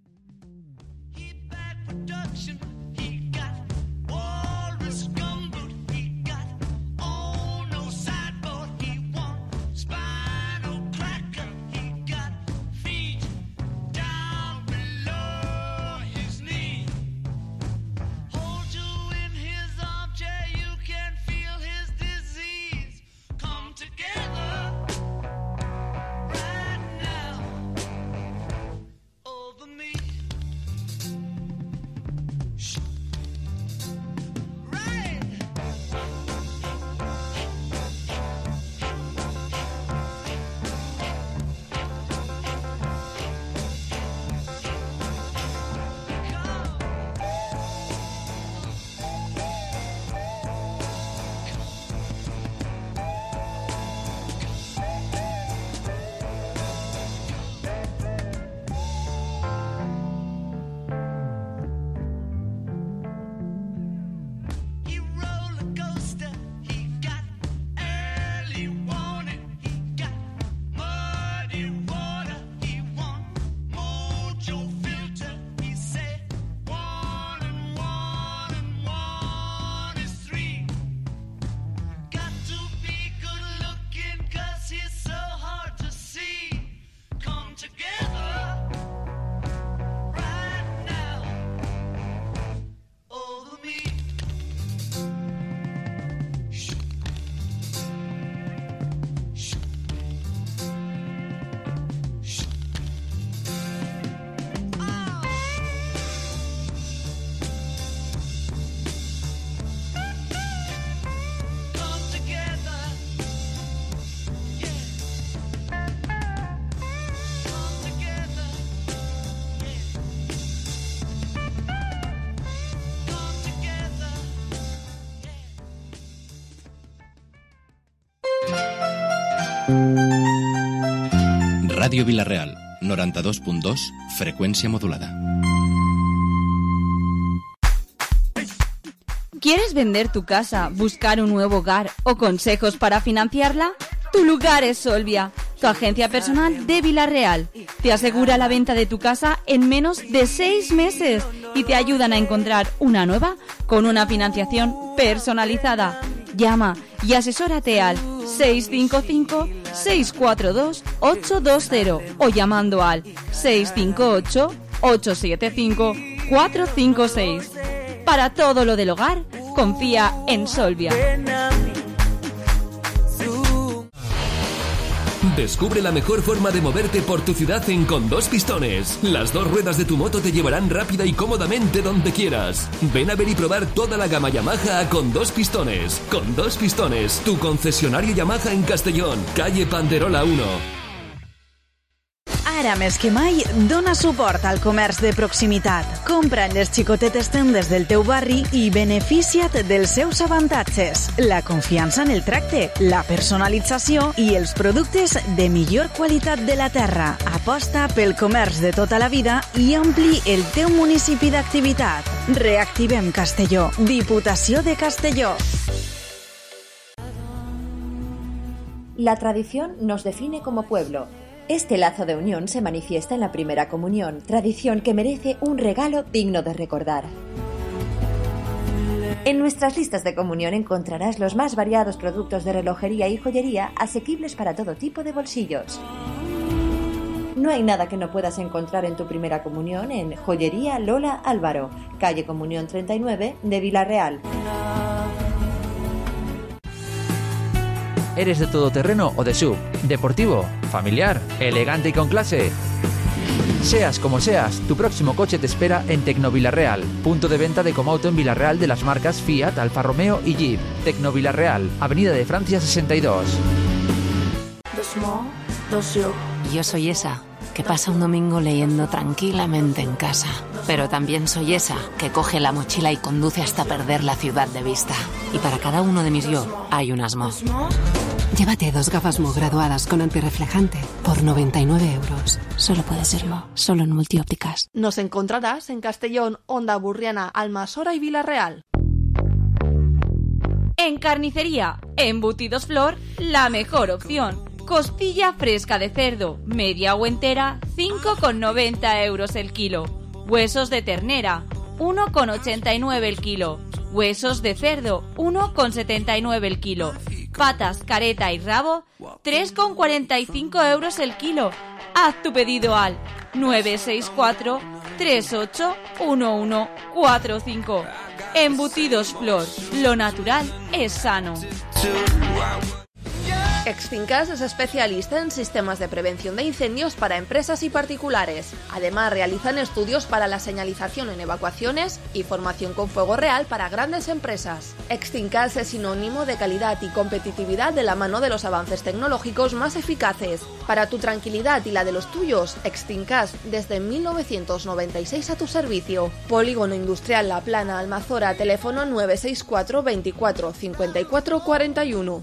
Radio Vila-real, 92.2, frecuencia modulada. ¿Quieres vender tu casa, buscar un nuevo hogar o consejos para financiarla? Tu lugar es Solvia, tu agencia personal de Vila-real. Te asegura la venta de tu casa en menos de 6 meses y te ayudan a encontrar una nueva con una financiación personalizada. Llama y asesórate al 655-642-820 o llamando al 658-875-456. Para todo lo del hogar, confía en Solvia. Descubre la mejor forma de moverte por tu ciudad en Con Dos Pistones. Las 2 ruedas de tu moto te llevarán rápida y cómodamente donde quieras. Ven a ver y probar toda la gama Yamaha a Con Dos Pistones. Con Dos Pistones, tu concesionario Yamaha en Castellón, calle Panderola 1. Ara més que mai, dona suport al comerç de proximitat. Compra en les xicotetes tendes del teu barri i beneficia't dels seus avantatges. La confiança en el tracte, la personalització i els productes de millor qualitat de la terra. Aposta pel comerç de tota la vida i ampli el teu municipi d'activitat. Reactivem Castelló. Diputació de Castelló. La tradición nos define como pueblo. Este lazo de unión se manifiesta en la primera comunión, tradición que merece un regalo digno de recordar. En nuestras listas de comunión encontrarás los más variados productos de relojería y joyería asequibles para todo tipo de bolsillos. No hay nada que no puedas encontrar en tu primera comunión en Joyería Lola Álvaro, calle Comunión 39 de Vila-real. ¿Eres de todoterreno o de SUV? ¿Deportivo? ¿Familiar? ¿Elegante y con clase? Seas como seas, tu próximo coche te espera en Tecnovilarreal, punto de venta de Comauto en Vila-real de las marcas Fiat, Alfa Romeo y Jeep. Tecnovilarreal, Avenida de Francia 62. Yo soy esa que pasa un domingo leyendo tranquilamente en casa. Pero también soy esa que coge la mochila y conduce hasta perder la ciudad de vista. Y para cada uno de mis yo hay un Asmo. Llévate 2 gafas Mo graduadas con antirreflejante por 99 euros. Solo puede serlo, solo en Multiópticas. Nos encontrarás en Castellón, Onda Burriana, Almasora y Vila-real. En carnicería, Embutidos Flor, la mejor opción. Costilla fresca de cerdo, media o entera, 5,90 euros el kilo. Huesos de ternera, 1,89 el kilo. Huesos de cerdo, 1,79 el kilo. Patas, careta y rabo, 3,45 euros el kilo. Haz tu pedido al 964 381145. Embutidos Flor, lo natural es sano. Extincas es especialista en sistemas de prevención de incendios para empresas y particulares. Además, realizan estudios para la señalización en evacuaciones y formación con fuego real para grandes empresas. Extincas es sinónimo de calidad y competitividad de la mano de los avances tecnológicos más eficaces. Para tu tranquilidad y la de los tuyos, Extincas desde 1996 a tu servicio. Polígono Industrial La Plana, Almazora, teléfono 964 24 54 41.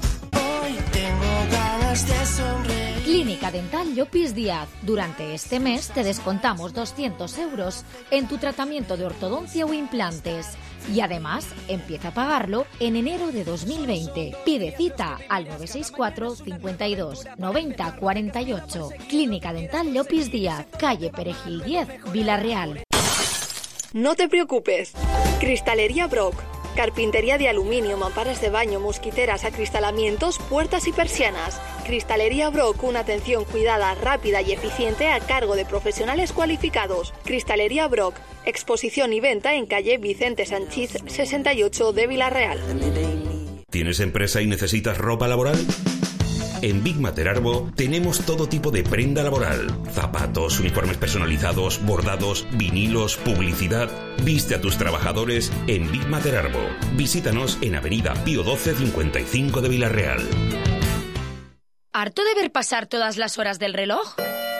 Clínica Dental Llopis Díaz. Durante este mes te descontamos 200 euros en tu tratamiento de ortodoncia o implantes. Y además, empieza a pagarlo en enero de 2020. Pide cita al 964 52 90 48. Clínica Dental Llopis Díaz, calle Perejil 10, Vila-real. No te preocupes. Cristalería Brock. Carpintería de aluminio, mamparas de baño, mosquiteras, acristalamientos, puertas y persianas. Cristalería Brock, una atención cuidada, rápida y eficiente a cargo de profesionales cualificados. Cristalería Brock, exposición y venta en calle Vicente Sanchís 68 de Vila-real. ¿Tienes empresa y necesitas ropa laboral? En Big Mater Arbo tenemos todo tipo de prenda laboral. Zapatos, uniformes personalizados, bordados, vinilos, publicidad. Viste a tus trabajadores en Big Mater Arbo. Visítanos en Avenida Pío 12 55 de Vila-real. ¿Harto de ver pasar todas las horas del reloj?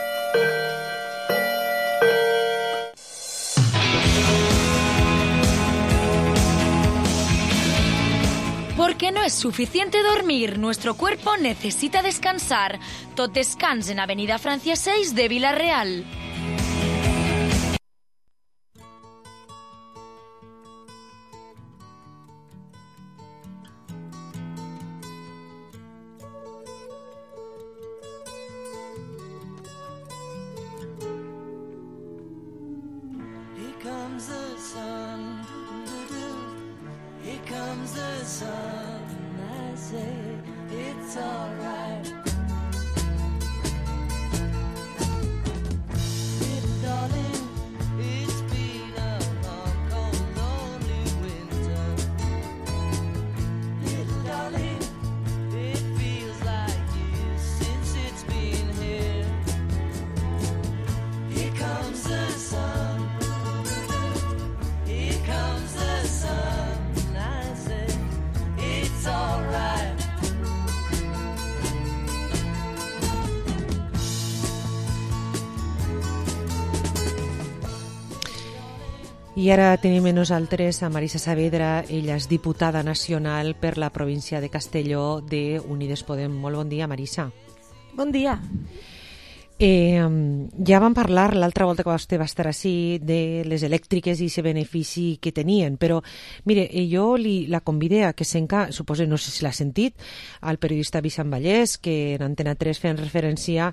Porque no es suficiente dormir, nuestro cuerpo necesita descansar. Tot Descans en Avenida Francia 6 de Vila-real. I ara tenim amb nosaltres a Marisa Saavedra, ella és diputada nacional per la província de Castelló de Unides Podem. Molt bon dia, Marisa. Bon dia. Ja vam parlar l'altra volta que vostè va estar així de les elèctriques i aquest benefici que tenien, però mire, jo la convidé a que suposo, no sé si l'ha sentit, al periodista Vicent Vallès, que en Antena 3 feien referència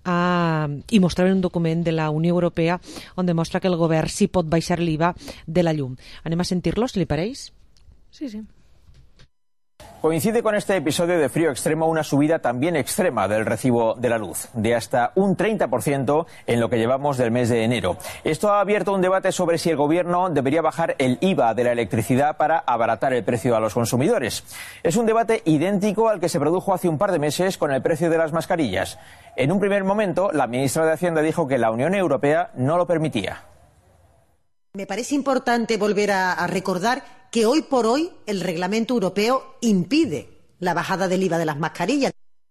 i mostraven un document de la Unió Europea on demostra que el govern sí pot baixar l'IVA de la llum. Anem a sentir-los, li pareix? Sí, sí. Coincide con este episodio de frío extremo una subida también extrema del recibo de la luz, de hasta un 30% en lo que llevamos del mes de enero. Esto ha abierto un debate sobre si el gobierno debería bajar el IVA de la electricidad para abaratar el precio a los consumidores. Es un debate idéntico al que se produjo hace un par de meses con el precio de las mascarillas. En un primer momento, la ministra de Hacienda dijo que la Unión Europea no lo permitía. Me parece importante volver a recordar que hoy por hoy el reglamento europeo impide la bajada del IVA de las mascarillas.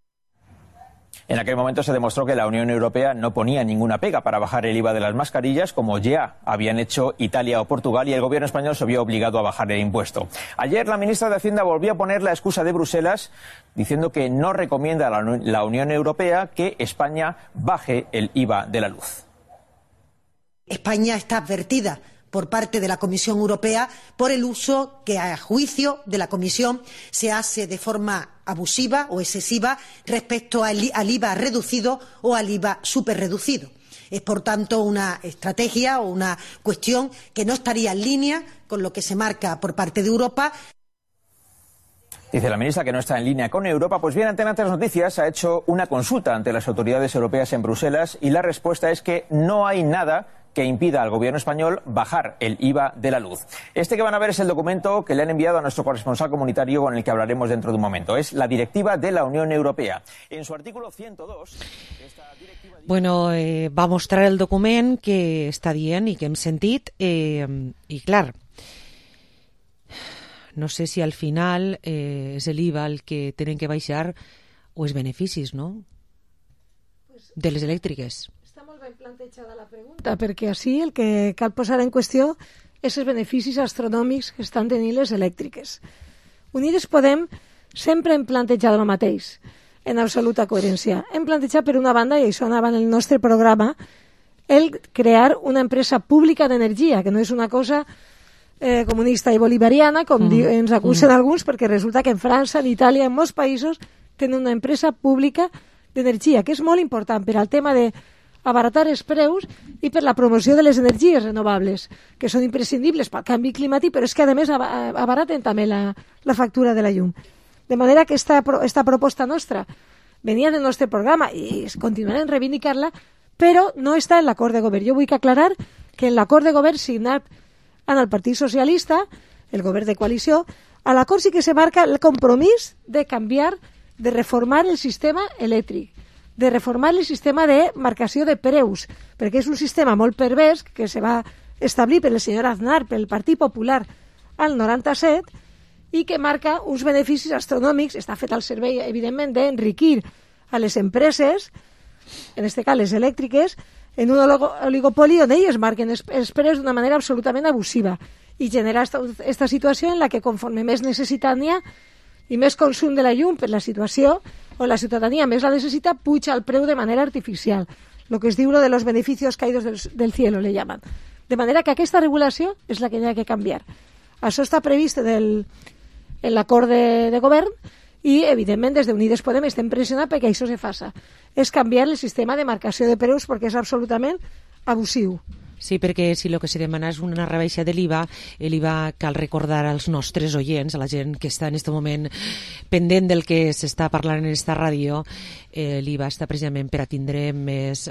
En aquel momento se demostró que la Unión Europea no ponía ninguna pega para bajar el IVA de las mascarillas, como ya habían hecho Italia o Portugal, y el gobierno español se vio obligado a bajar el impuesto. Ayer la ministra de Hacienda volvió a poner la excusa de Bruselas, diciendo que no recomienda a la Unión Europea que España baje el IVA de la luz. España está advertida por parte de la Comisión Europea por el uso que, a juicio de la Comisión, se hace de forma abusiva o excesiva respecto al IVA reducido o al IVA superreducido. Es, por tanto, una estrategia o una cuestión que no estaría en línea con lo que se marca por parte de Europa. Dice la ministra que no está en línea con Europa. Pues bien, Antena 3 Noticias ha hecho una consulta ante las autoridades europeas en Bruselas y la respuesta es que no hay nada que impida al gobierno español bajar el IVA de la luz. Este que van a ver es el documento que le han enviado a nuestro corresponsal comunitario, con el que hablaremos dentro de un momento. Es la directiva de la Unión Europea. En su artículo 102... Bueno, va mostrar el document que està dient i que hem sentit i clar, no sé si al final és l'IVA el que tenen que baixar o els beneficis, no?, de les elèctriques. Ben plantejada la pregunta, perquè així el que cal posar en qüestió és els beneficis astronòmics que estan tenint les elèctriques. Unides Podem sempre hem plantejat el mateix, en absoluta coherència. Hem plantejat, per una banda, i això anava en el nostre programa, el crear una empresa pública d'energia, que no és una cosa comunista i bolivariana, com ens acusen alguns, perquè resulta que en França, en Itàlia, en molts països, tenen una empresa pública d'energia, que és molt important per al tema de abaratar els preus i per la promoció de les energies renovables, que són imprescindibles pel canvi climàtic, però és que a més abaraten també la factura de la llum. De manera que esta proposta nostra venia del nostre programa i continuarem reivindicant-la, però no està en l'acord de govern. Jo vull aclarar que en l'acord de govern signat amb el Partit Socialista, el govern de coalició, a l'acord sí que se marca el compromís de canviar, de reformar el sistema elèctric, de reformar el sistema de marcació de preus, perquè és un sistema molt pervers que se va establir per el senyor Aznar, pel Partit Popular, al 97, i que marca uns beneficis astronòmics. Està fet al servei, evidentment, d'enriquir a les empreses, en aquest cas les elèctriques, en un oligopoli on elles marquen els preus d'una manera absolutament abusiva i generar aquesta situació en la que, conforme més necessitat n'hi ha i més consum de la llum per la situació o la ciutadania més la necessita, puja el preu de manera artificial. Lo que es diu de los beneficios caídos del cielo, le llaman. De manera que aquesta regulació és la que hi ha que canviar. Això està previst en l'acord de govern i, evidentment, des d'Unides Podem estem pressionant perquè això se faça. És canviar el sistema de marcació de preus perquè és absolutament abusiu. Sí, perquè si el que se demana és una rebaixa de l'IVA, l'IVA cal recordar als nostres oients, a la gent que està en aquest moment pendent del que s'està parlant en aquesta ràdio, l'IVA està precisament per a tindre més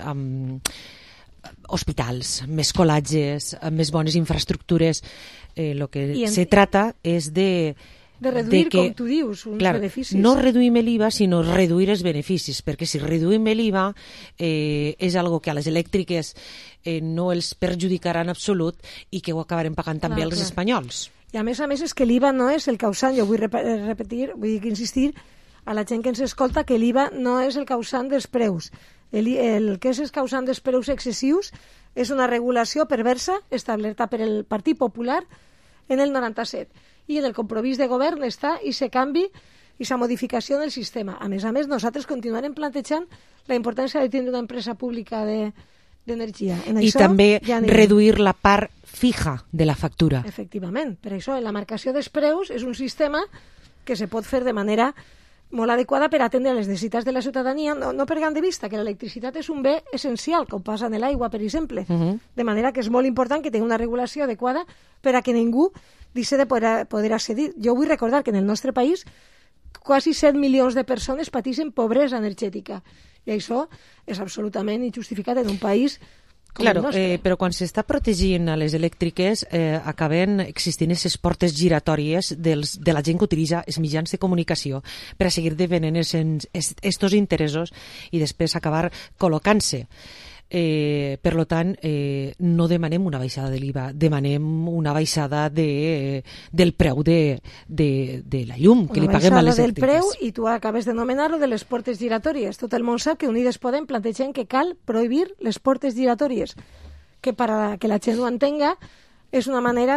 hospitals, més colatges, més bones infraestructures. El que se trata és de reduir, com tu dius, uns beneficis. No reduïm l'IVA, sinó reduir els beneficis, perquè si reduïm l'IVA és algo que a les elèctriques no els perjudicarà en absolut i que ho acabarem pagant també els espanyols. I a més és que l'IVA no és el causant, jo vull repetir, vull insistir a la gent que ens escolta que l'IVA no és el causant dels preus. El que és el causant dels preus excessius és una regulació perversa establerta per el Partit Popular en el 97. I en el compromís de govern està i se canvi i la modificació del sistema. A més, nosaltres continuarem plantejant la importància de tenir una empresa pública d'energia. I també reduir la part fija de la factura. Efectivament. Per això, la marcació dels preus és un sistema que se pot fer de manera molt adequada per atendre les necessitats de la ciutadania, no perdant de vista que l'electricitat és un bé essencial, com passa en l'aigua, per exemple. De manera que és molt important que tingui una regulació adequada per a que ningú deixi de poder accedir. Jo vull recordar que en el nostre país quasi 7 milions de persones pateixen pobresa energètica. I això és absolutament injustificat en un país com el nostre. Però quan s'està protegint a les elèctriques acaben existint aquestes portes giratòries de la gent que utilitza els mitjans de comunicació per a seguir devenent estos interessos i després acabar col·locant-se. Per tant, no demanem una baixada de l'IVA, demanem una baixada del preu de la llum que li paguem a les elèctriques. Una baixada del preu, i tu acabes de nomenar-ho, de les portes giratòries. Tot el món sap que Unides Podem plantegem que cal prohibir les portes giratòries, que per a que la gent ho entenga és una manera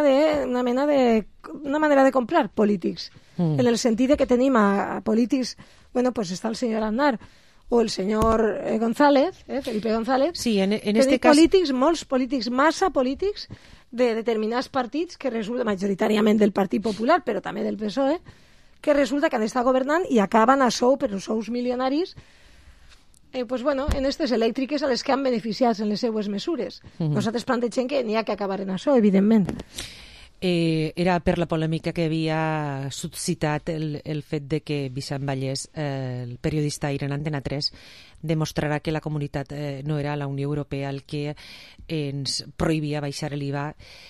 de comprar polítics, en el sentit que tenim a polítics, pues està el senyor Aznar, o el senyor González, Felipe González, sí, en este cas... molts polítics, massa polítics de determinats partits que resulta majoritàriament del Partit Popular, però també del PSOE, que resulta que han estat governant i acaben a sou, per sous milionaris, en aquestes elèctriques a les que han beneficiat en les seues mesures. Nosaltres plantegem que n'hi ha que acabar en això, evidentment. Era per la polèmica que havia suscitat el fet de que Vicent Vallès, el periodista ahir en Antena 3, demostrarà que la comunitat no era la Unió Europea el que ens prohibia baixar l'IVA,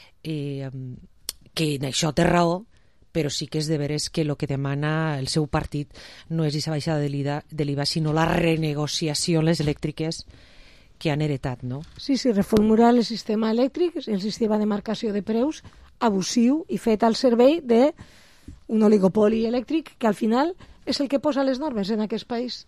que en això té raó, però sí que és de veres que el que demana el seu partit no és aquesta baixada de l'IVA, sinó la renegociació en les elèctriques que han heretat, no? Sí, reformular el sistema elèctric, el sistema de marcació de preus, abusiu i fet al servei d'un oligopoli elèctric que al final és el que posa les normes en aquest país.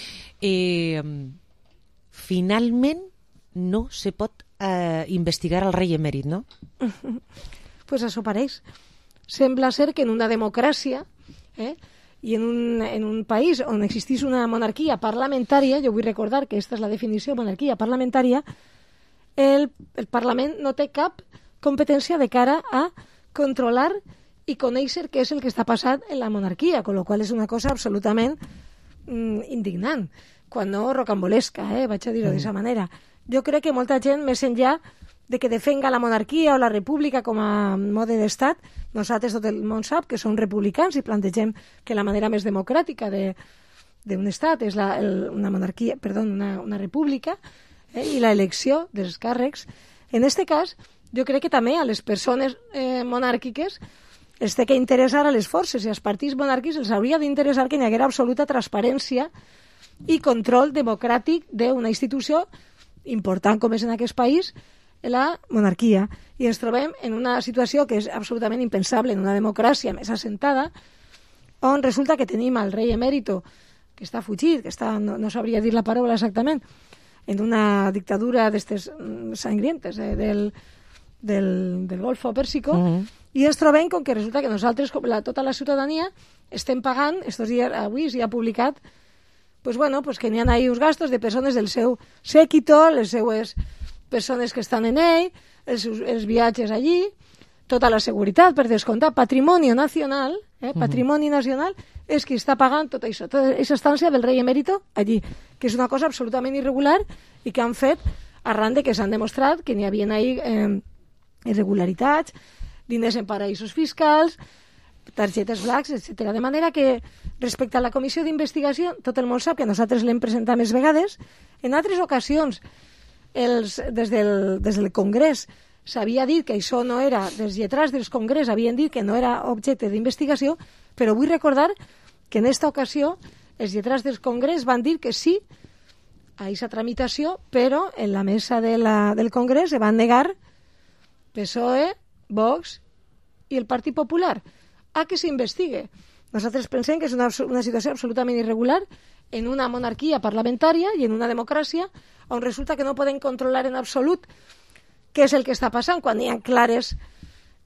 Finalment no se pot investigar el rei emèrit, no? Pues això pareix. Sembla ser que en una democràcia i en un país on existís una monarquia parlamentària, jo vull recordar que aquesta és la definició, monarquia parlamentària, el Parlament no té cap competència de cara a controlar i conèixer què és el que està passant en la monarquia, con lo qual és una cosa absolutament indignant, quan no rocambolesca, vaig a dir-ho d'aquesta manera. Jo crec que molta gent, més enllà de que defenga la monarquia o la república com a mode d'estat, nosaltres tot el món sap que som republicans i plantegem que la manera més democràtica d'un estat és una monarquia, una república, i l'elecció dels càrrecs. En aquest cas, jo crec que també a les persones monàrquiques els té que interessar a les forces i als partits monàrquics els hauria d'interessar que hi haguera absoluta transparència i control democràtic d'una institució important com és en aquest país, la monarquia. I ens trobem en una situació que és absolutament impensable en una democràcia més assentada, on resulta que tenim el rei emèrito, que està fugit, que està, no sabria dir la paraula exactament, en una dictadura d'estes sangrientes del Golfo Pèrsico, i ens trobem com que resulta que nosaltres, tota la ciutadania, estem pagant, avui s'hi ha publicat, que n'hi ha ahí uns gastos de persones del seu séquito, les seues persones que estan en ell, els viatges allí, tota la seguretat, per descomptar, patrimoni nacional, patrimoni nacional, és qui està pagant tot això, tota aquesta estància del rei emèrito allí, que és una cosa absolutament irregular i que han fet arran de que s'han demostrat que n'hi havia ahí irregularitats, diners en paraïsos fiscals, targetes blacks, etc. De manera que, respecte a la comissió d'investigació, tot el món sap que nosaltres l'hem presentat més vegades. En altres ocasions, des del Congrés s'havia dit que això no era, dels lletrats del Congrés havien dit que no era objecte d'investigació, però vull recordar que en aquesta ocasió els lletrats del Congrés van dir que sí a aquesta tramitació, però en la mesa del Congrés se van negar PSOE, Vox i el Partit Popular a que s'investigue. Nosaltres pensem que és una situació absolutament irregular en una monarquia parlamentària i en una democràcia on resulta que no poden controlar en absolut què és el que està passant quan hi ha clares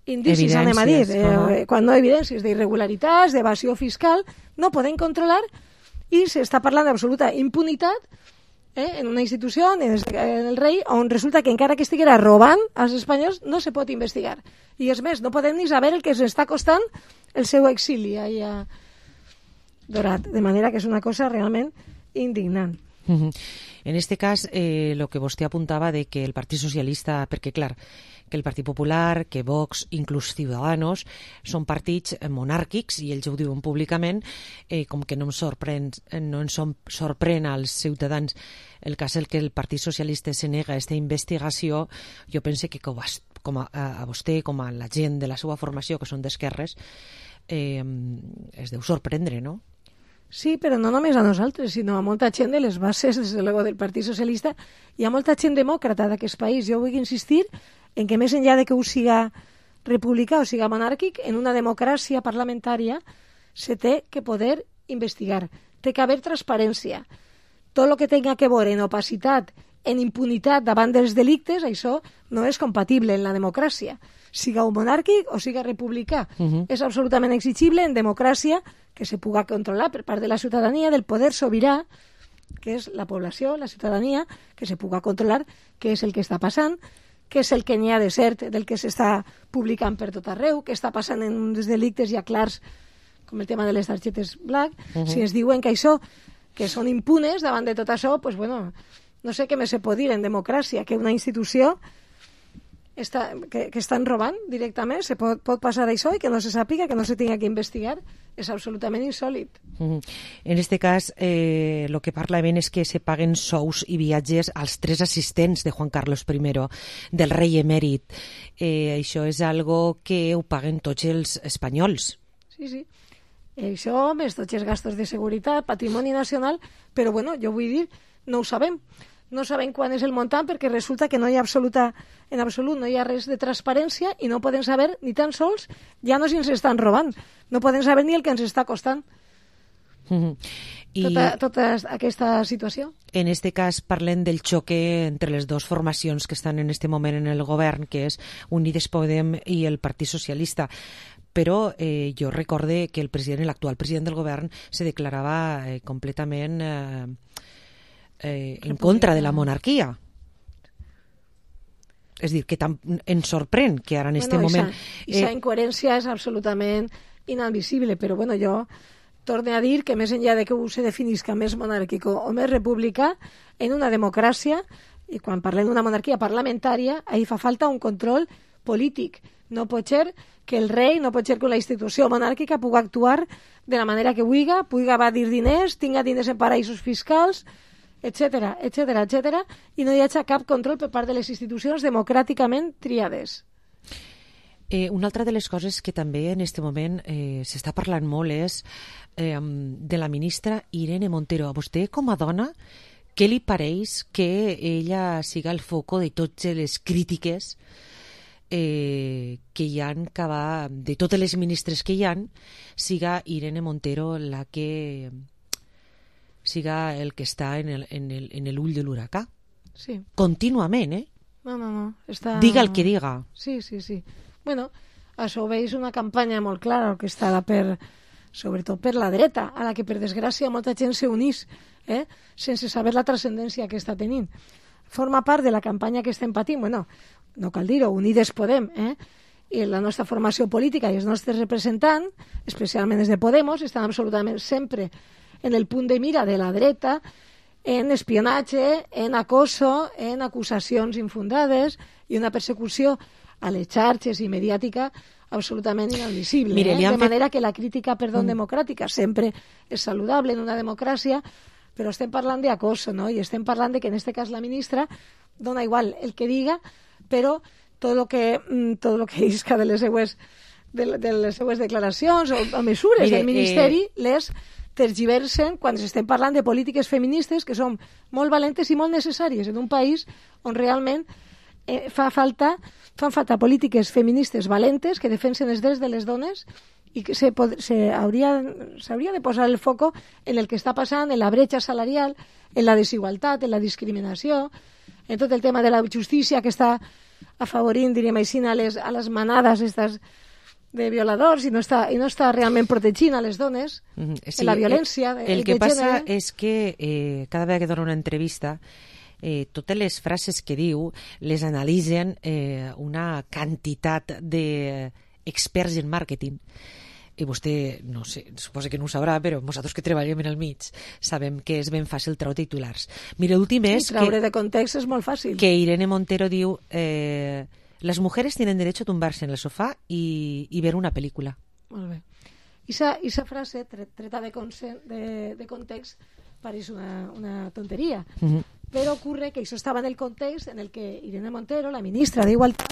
indicis, anem a dir, quan no evidències d'irregularitats, d'evasió fiscal, no poden controlar i s'està parlant d'absoluta impunitat en una institució, en el rei, on resulta que encara que estiguera robant als espanyols no se pot investigar. I és més, no podem ni saber el que s'està costant el seu exili a Dorat, de manera que és una cosa realment indignant. En este cas, lo que vostè apuntava de que el Partit Socialista, perquè clar, que el Partit Popular, que Vox, inclús Ciudadanos, són partits monàrquics i ells ho diuen públicament, com que no ens sorprèn als ciutadans el cas el que el Partit Socialista se nega a aquesta investigació. Jo pense que com a vostè, com a la gent de la seva formació, que són d'esquerres, es deu sorprendre, no? Sí, però no només a nosaltres, sinó a molta gent de les bases, des de luego, del Partit Socialista, i a molta gent demòcrata d'aquest país. Jo vull insistir en que més enllà de que ho siga republicà o siga monàrquic, en una democràcia parlamentària se té que poder investigar, té que haver transparència. Tot el que tenga que veure en opacitat, en impunitat davant dels delictes, això no és compatible en la democràcia, siga un monàrquic o siga republicà. És absolutament exigible en democràcia que se puga controlar per part de la ciutadania, del poder sobirà, que és la població, la ciutadania, que se puga controlar què és el que està passant, què és el que n'hi ha de cert del que s'està publicant per tot arreu, què està passant en uns delictes ja clars, com el tema de les targetes black. Si ens diuen que això, que són impunes davant de tot això, pues bueno, no sé què més se pot dir en democràcia, que una institució que estan robant directament, se pot passar això i que no se sàpiga, que no se tinga que investigar, és absolutament insòlit. En este cas, el que parlaven és que se paguen sous i viatges als 3 assistents de Juan Carlos I, del rei emèrit. Això és algo que ho paguen tots els espanyols. Sí. Això, més tots els gastos de seguretat, patrimoni nacional, però bueno, jo vull dir, no ho sabem. No sabem quan és el muntant perquè resulta que no hi ha en absolut no hi ha res de transparència i no poden saber ni tan sols, ja no si ens estan robant, no poden saber ni el que ens està costant. Tota aquesta situació. En este cas parlem del xoque entre les dues formacions que estan en este moment en el govern, que és Unides Podem i el Partit Socialista. Però jo recorde que l'actual president del govern se declarava completament en contra de la monarquia. És dir, que ens sorprèn que ara en aquest moment... Aquesta incoherència és absolutament inadmissible, però bueno, jo torno a dir que més enllà de que se definisca més monàrquic o més republicà, en una democràcia, i quan parlem d'una monarquia parlamentària, ahí fa falta un control polític. No pot ser que el rei, no pot ser que la institució monàrquica pugui actuar de la manera que vulgui evadir diners, tinga diners en paraïsos fiscals, etcètera, i no hi hagi cap control per part de les institucions democràticament triades. Una altra de les coses que també en aquest moment s'està parlant molt és de la ministra Irene Montero. A vostè, com a dona, què li pareix que ella siga el foco de totes les crítiques que hi ha de totes les ministres que hi ha, siga Irene Montero la que siga el que està en l'ull de l'huracà? Sí. Contínuament, No. Diga el que diga. Sí. Bueno, això veus una campanya molt clara orquestada sobretot per la dreta, a la que per desgràcia molta gent s'unís, sense saber la transcendència que està tenint. Forma part de la campanya que estem patint, bueno, no cal dir-ho, Unides Podem, i la nostra formació política i els nostres representants, especialment els de Podemos, estan absolutament sempre en el punt de mira de la dreta, en espionatge, en acoso, en acusacions infundades i una persecució a les xarxes i mediàtica absolutament inadmissible. De manera que la crítica, democràtica sempre és saludable en una democràcia, però estem parlant d'acoso, no? I estem parlant de que en aquest cas la ministra dona igual el que diga, però tot el que isca de les seues declaracions o mesures del Ministeri les tergiversen quan estem parlant de polítiques feministes que són molt valentes i molt necessàries en un país on realment fan falta polítiques feministes valentes que defensen els drets de les dones i que s'hauria de posar el foco en el que està passant, en la bretxa salarial, en la desigualtat, en la discriminació, en tot el tema de la justícia que està afavorint, diríem així, a les manades estas de violadors i no està realment protegint a les dones de la violència de el que passa gènere. És que cada vegada que dona una entrevista totes les frases que diu les analitzen una quantitat d'experts en màrqueting. I vostè, no sé, suposo que no ho sabrà, però nosaltres que treballem en el mig sabem que és ben fàcil treure titulars. Mira, l'últim és treure de context és molt fàcil. Que Irene Montero diu las mujeres tienen derecho a tumbarse en el sofá y ver una película. Molt bé. Esa frase, treta de context, pareix una tonteria. Però ocurre que això estava en el context en el que Irene Montero, la ministra d'Igualtat...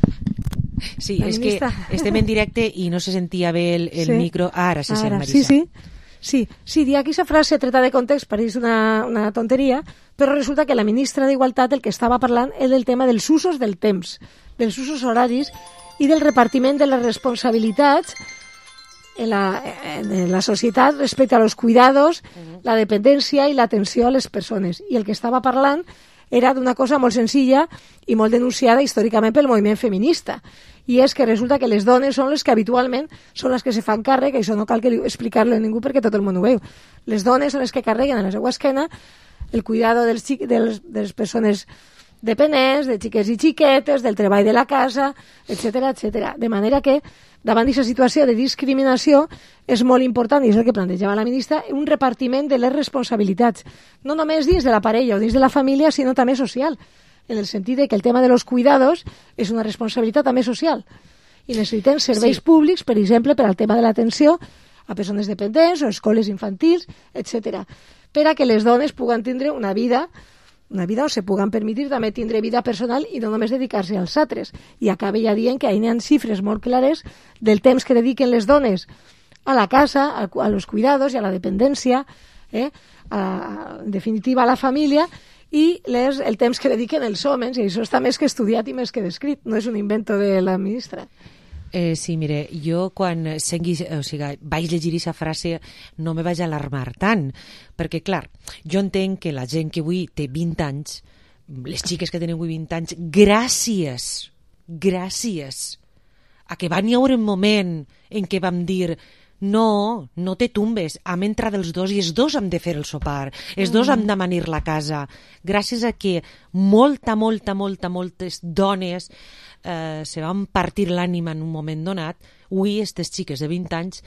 Sí, és que estem en directe i no se sentia bé el micro. Ara se sent, Marisa. Sí, dir que aquesta frase treta de context pareix una tonteria, però resulta que la ministra d'Igualtat el que estava parlant és del tema dels usos del temps, dels usos horaris i del repartiment de les responsabilitats en la societat respecte a los cuidados, la dependència i l'atenció a les persones. I el que estava parlant era d'una cosa molt senzilla i molt denunciada històricament pel moviment feminista. I és que resulta que les dones són les que habitualment són les que se fan càrrec, això no cal explicar-lo a ningú perquè tot el món ho veu. Les dones són les que carreguen a la seva esquena el cuidado de les persones dependents, de xiquets i xiquetes, del treball de la casa, etc. De manera que, davant d'aquesta situació de discriminació, és molt important, i és el que plantejava la ministra, un repartiment de les responsabilitats, no només dins de la parella o dins de la família, sinó també social, en el sentit de que el tema de los cuidados és una responsabilitat també social. I necessitem serveis públics, per exemple, per al tema de l'atenció a persones dependents o escoles infantils, etc. Per a que les dones puguen tindre una vida o se puguen permetre també tindre vida personal i no només dedicar-se als altres. I acaba ja dient que hi ha xifres molt clares del temps que dediquen les dones a la casa, a los cuidados i a la dependència, en definitiva a la família, i el temps que dediquen els homes, i això està més que estudiat i més que descrit, no és un invento de la ministra. Sí, mire, jo quan vaig llegir aquesta frase no me vaig alarmar tant, perquè, clar, jo entenc que la gent que avui té 20 anys, les xiques que tenen avui 20 anys, gràcies a que van hi haver un moment en què vam dir no te tumbes, hem entrat els dos i els dos hem de fer el sopar, els dos hem d'amanir la casa, gràcies a que moltes dones se van partir l'ànima en un moment donat. Avui aquestes xiques de 20 anys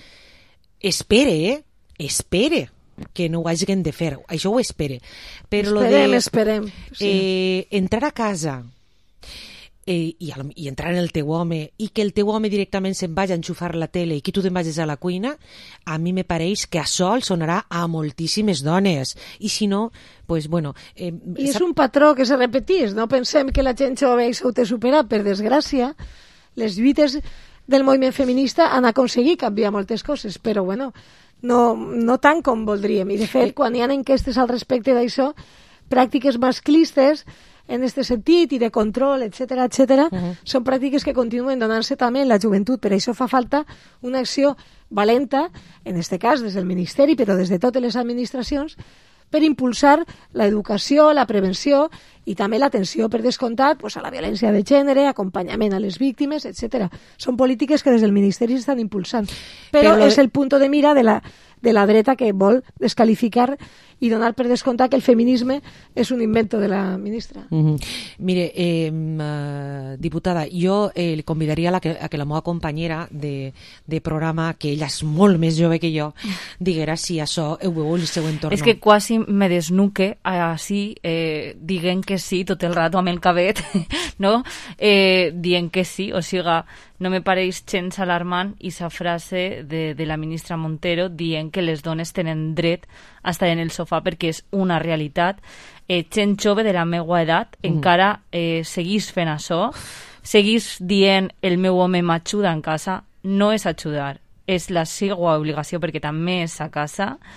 espere que no ho hagin de fer, això ho espere, però esperem sí. Entrar a casa i entrar en el teu home i que el teu home directament se'n vagi a enxufar la tele i que tu te'n vagis a la cuina, a mi me pareix que això el sonarà a moltíssimes dones, i si no, pues bueno... I és un patró que se repetís, no pensem que la gent jove això ho té superat, per desgràcia, les lluites del moviment feminista han aconseguit canviar moltes coses, però bueno, no tant com voldríem, i de fet, quan hi ha enquestes al respecte d'això, pràctiques masclistes en aquest sentit i de control, etc., són pràctiques que continuen donant-se també en la joventut. Per això fa falta una acció valenta, en aquest cas des del Ministeri, però des de totes les administracions, per impulsar l'educació, la prevenció i també l'atenció, per descomptat, a la violència de gènere, acompanyament a les víctimes, etc. Són polítiques que des del Ministeri s'estan impulsant. Però és el punt de mira de la dreta que vol descalificar i donar per descomptat que el feminisme és un invento de la ministra. Mire, diputada, jo li convidaria a que la meva companyera de programa, que ella és molt més jove que jo, diguera si això ho veu el seu entorn. És que quasi me desnuque així, dient que sí tot el rato amb el cabet, no? Dient que sí, o siga, no me pareix gens alarmant aquesta frase de la ministra Montero dient que les dones tenen dret a estar en el sofà perquè és una realitat. Gent jove de la meva edat encara seguís fent això, seguís dient el meu home m'ajuda en casa. No és ajudar, és la seva obligació perquè també és a casa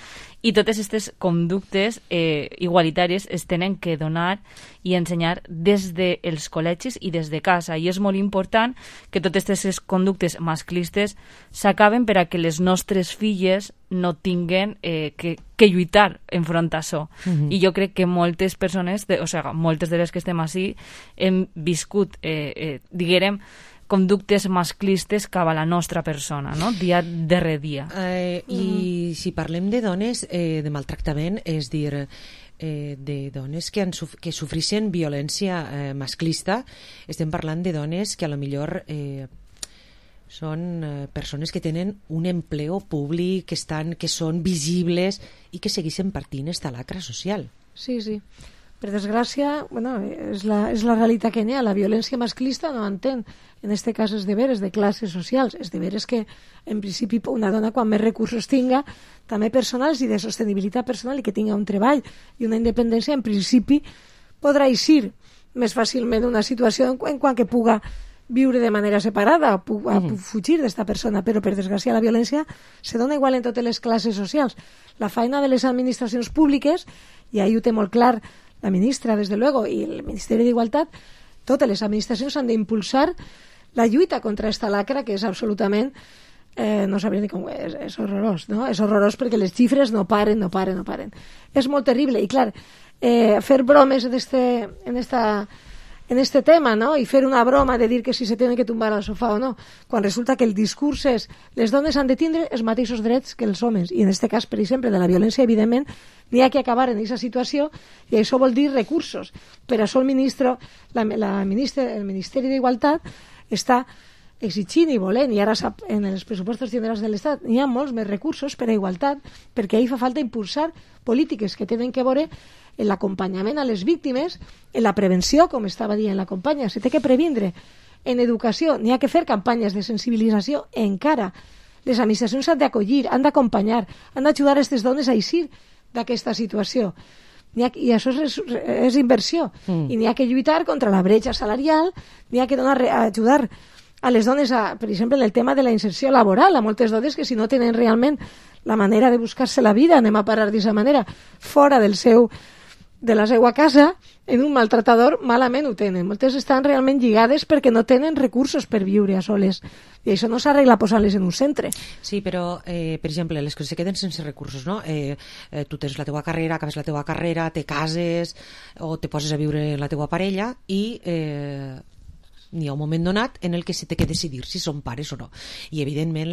I totes aquestes conductes igualitàries es tenen que donar i ensenyar des dels col·legis i des de casa. I és molt important que totes aquestes conductes masclistes s'acaben per a que les nostres filles no tinguen que lluitar enfront a això. I jo crec que moltes persones, moltes de les que estem així, hem viscut, diguem, conductes masclistes cap a la nostra persona, no? Dia darrere dia. I si parlem de dones de maltractament, és dir, de dones que sofreixen violència masclista, estem parlant de dones que a lo millor són persones que tenen un empleo públic, que són visibles i que segueixen partint esta lacra social. Sí, sí. Per desgràcia, és la realitat que n'hi ha. La violència masclista no entén, en aquest cas, els deberes de classes socials, els deberes que, en principi, una dona, quan més recursos tinga, també personals i de sostenibilitat personal, i que tinga un treball i una independència, en principi, podrà eixir més fàcilment una situació en quan que puga viure de manera separada o fugir d'esta persona, però per desgràcia la violència se dona igual en totes les classes socials. La feina de les administracions públiques, i ahí ho té molt clar la ministra, desde luego, y el Ministeri d'Igualtat, totes les administracions han d'impulsar la lluita contra esta lacra, que és absolutament, no sabria ni com, és horrorós, no? És horrorós perquè les xifres no paren. És molt terrible, i clar, fer bromes en este tema, no? I fer una broma de dir que si se tiene que tumbar al sofà o no, quan resulta que el discurs és les dones han de tindre els mateixos drets que els homes, i en aquest cas, per exemple, de la violència, evidentment, n'hi ha que acabar en aquesta situació, i això vol dir recursos. Per això el Ministeri d'Igualtat està exigint i volent, i ara sap, en els pressupostos generals de l'Estat n'hi ha molts més recursos per a igualtat, perquè ahí fa falta impulsar polítiques que tenen que veure en l'acompanyament a les víctimes, en la prevenció, com estava dient la companya, se té que previndre, en educació, n'hi ha que fer campanyes de sensibilització encara. Les administracions han d'acollir, han d'acompanyar, han d'ajudar aquestes dones a eixir d'aquesta situació. I això és inversió. I n'hi ha que lluitar contra la bretxa salarial, n'hi ha que ajudar a les dones, per exemple, en el tema de la inserció laboral, a moltes dones que si no tenen realment la manera de buscar-se la vida, anem a parar d'aquesta manera, fora de la seva casa, en un maltratador, malament ho tenen. Moltes estan realment lligades perquè no tenen recursos per viure a soles. I això no s'arregla posant-les en un centre. Sí, però, per exemple, les que se queden sense recursos, no? Tu tens la teua carrera, acabes la teua carrera, te cases o te poses a viure amb la teua parella i n'hi ha un moment donat en el que se té que decidir si són pares o no. I, evidentment,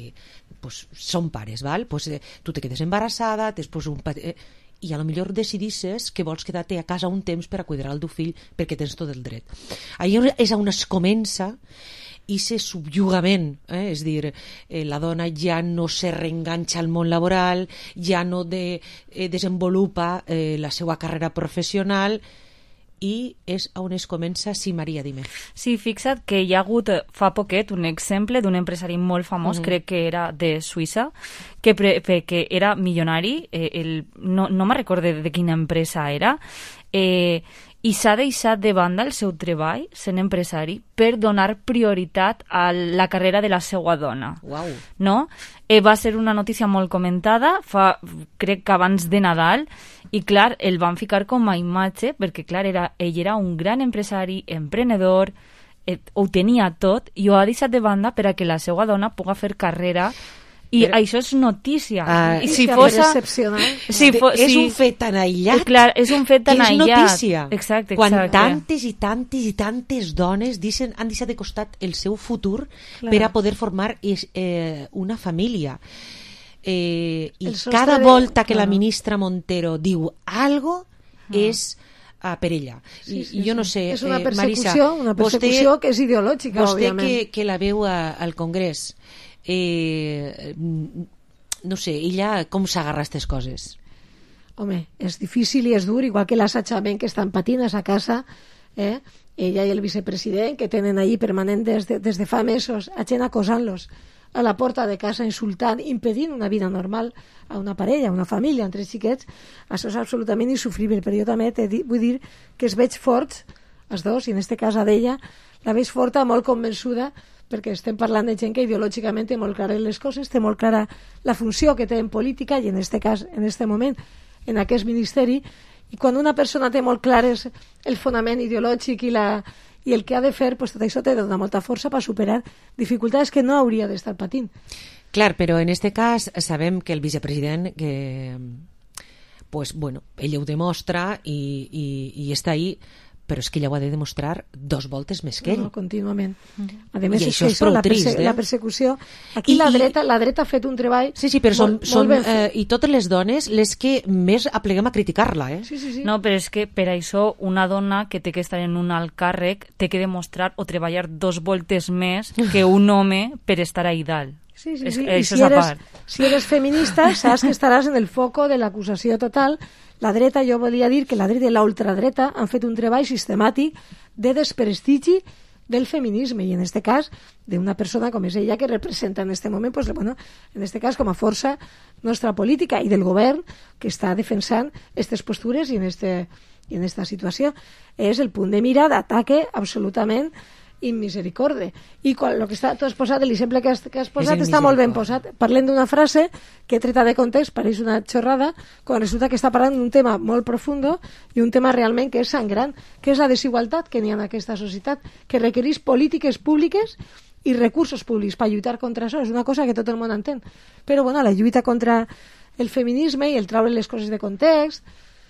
són pares, val? Tu te quedes embarassada, després i a lo millor decidisses que vols quedar-te a casa un temps per a cuidar el teu fill perquè tens tot el dret. Allò és on es comença ese subjugament, és dir, la dona ja no se reenganxa al món laboral, ja no desenvolupa la seva carrera professional, i és on es comença. Sí, Maria, dime. Sí, fixa't que hi ha hagut fa poquet un exemple d'un empresari molt famós, crec que era de Suïssa, que era milionari, no me'n recordo de quina empresa era, i s'ha deixat de banda el seu treball, sent empresari, per donar prioritat a la carrera de la seva dona. Uau. No? Va ser una notícia molt comentada, crec que abans de Nadal, i clar, el van ficar com a imatge, perquè clar, ell era un gran empresari, emprenedor, ho tenia tot, i ho ha deixat de banda per a que la seva dona pugui fer carrera. I això és notícia. I si fos excepcional. És un fet tan aïllat. Clar, és un fet tan aïllat. És notícia. Exacte. Quan tantes i tantes dones han deixat de costat el seu futur per a poder formar una família. I cada volta que la ministra Montero diu algo és per ella. I jo no sé, és una persecució, Marisa, que és ideològica, òbviament. Vostè que la veu al Congrés, no sé, ella com s'agarra a aquestes coses? Home, és difícil i és dur, igual que l'assetjament que estan patint a sa casa, ella i el vicepresident, que tenen allí permanent des de fa mesos, a gent acosant-los a la porta de casa, insultant, impedint una vida normal a una parella, a una família, amb 3 xiquets. Això és absolutament insufrible, però jo també vull dir que es veig forts, els dos, i en aquest cas a d'ella, la veig forta, molt convençuda, perquè estem parlant de gent que ideològicament té molt clares les coses, té molt clara la funció que té en política i en aquest cas, en aquest moment, en aquest ministeri, i quan una persona té molt clares el fonament ideològic i el que ha de fer, pues tot això té de donar molta força per superar dificultats que no hauria d'estar patint. Clar, però en este cas sabem que el vicepresident pues bueno, ell ho demostra i està ahí, però és que ella ho ha de demostrar 2 voltes més que ell. No, contínuament. A més, I això és prou trist, la persecució... Aquí la dreta ha fet un treball... Sí, però són i totes les dones les que més apleguem a criticar-la, eh? Sí. No, però és que per això una dona que té que estar en un alt càrrec té que demostrar o treballar 2 voltes més que un home per estar ahí dalt. Sí. I si eres feminista, saps que estaràs en el foco de l'acusació total. La dreta, jo volia dir que la dreta i la ultradreta han fet un treball sistemàtic de desprestigi del feminisme i en aquest cas d'una persona com és ella que representa en aquest moment, pues, bueno, en aquest cas com a força nostra política i del govern que està defensant aquestes postures i en esta situació. És el punt de mira d'ataque absolutament immisericorde. I el que tu has posat, l'exemple que has posat està molt ben posat. Parlem d'una frase que treta de context, pareix una xorrada, quan resulta que està parlant d'un tema molt profundo i un tema realment que és sangrant, que és la desigualtat que n'hi ha en aquesta societat, que requereix polítiques públiques i recursos públics per lluitar contra això. És una cosa que tot el món entén. Però bueno, la lluita contra el feminisme i el treure les coses de context...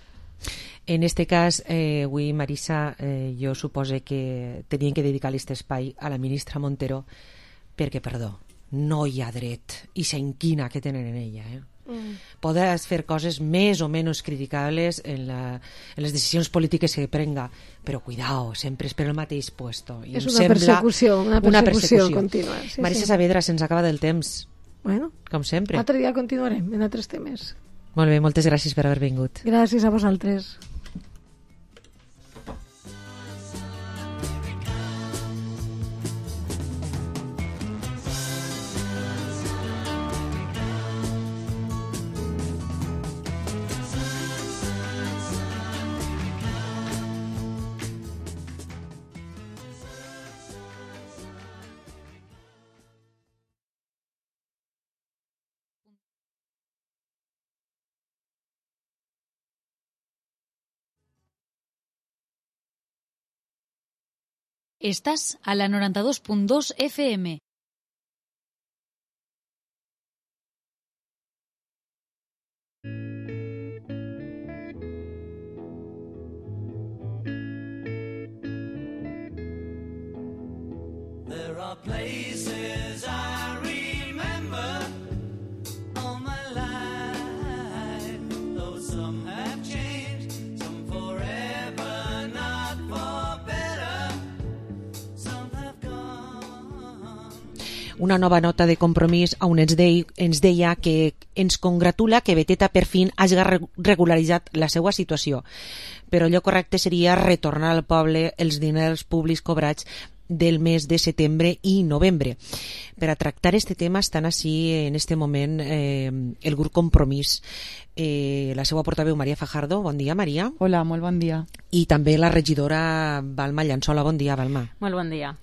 En este cas, avui, Marisa, jo supose que tenien que dedicar aquest espai a la ministra Montero perquè, perdó, no hi ha dret i s'enquina que tenen en ella. Podràs fer coses més o menys criticables en les decisions polítiques que prenga, però cuidao, sempre és per el mateix puesto. I és una persecució contínua. Sí, Marisa Saavedra, se'ns acaba del temps. Bueno, com sempre. Altre dia continuarem en altres temes. Molt bé, moltes gràcies per haver vingut. Gràcies a vosaltres. Estás a la 92.2 FM. There are places I remember all my life, though some have changed, some forever, not for better, some have gone. Una nova nota de Compromís on ens deia que ens congratula que Beteta per fin hagi regularitzat la seva situació, però allò correcte seria retornar al poble els diners públics cobrats del mes de setembre i novembre. Per a tractar este tema estan així en este moment el grup Compromís, la seva portaveu Maria Fajardo. Bon dia, Maria. Hola, molt bon dia. I també la regidora Balma Llançola. Bon dia, Balma. Molt bon dia.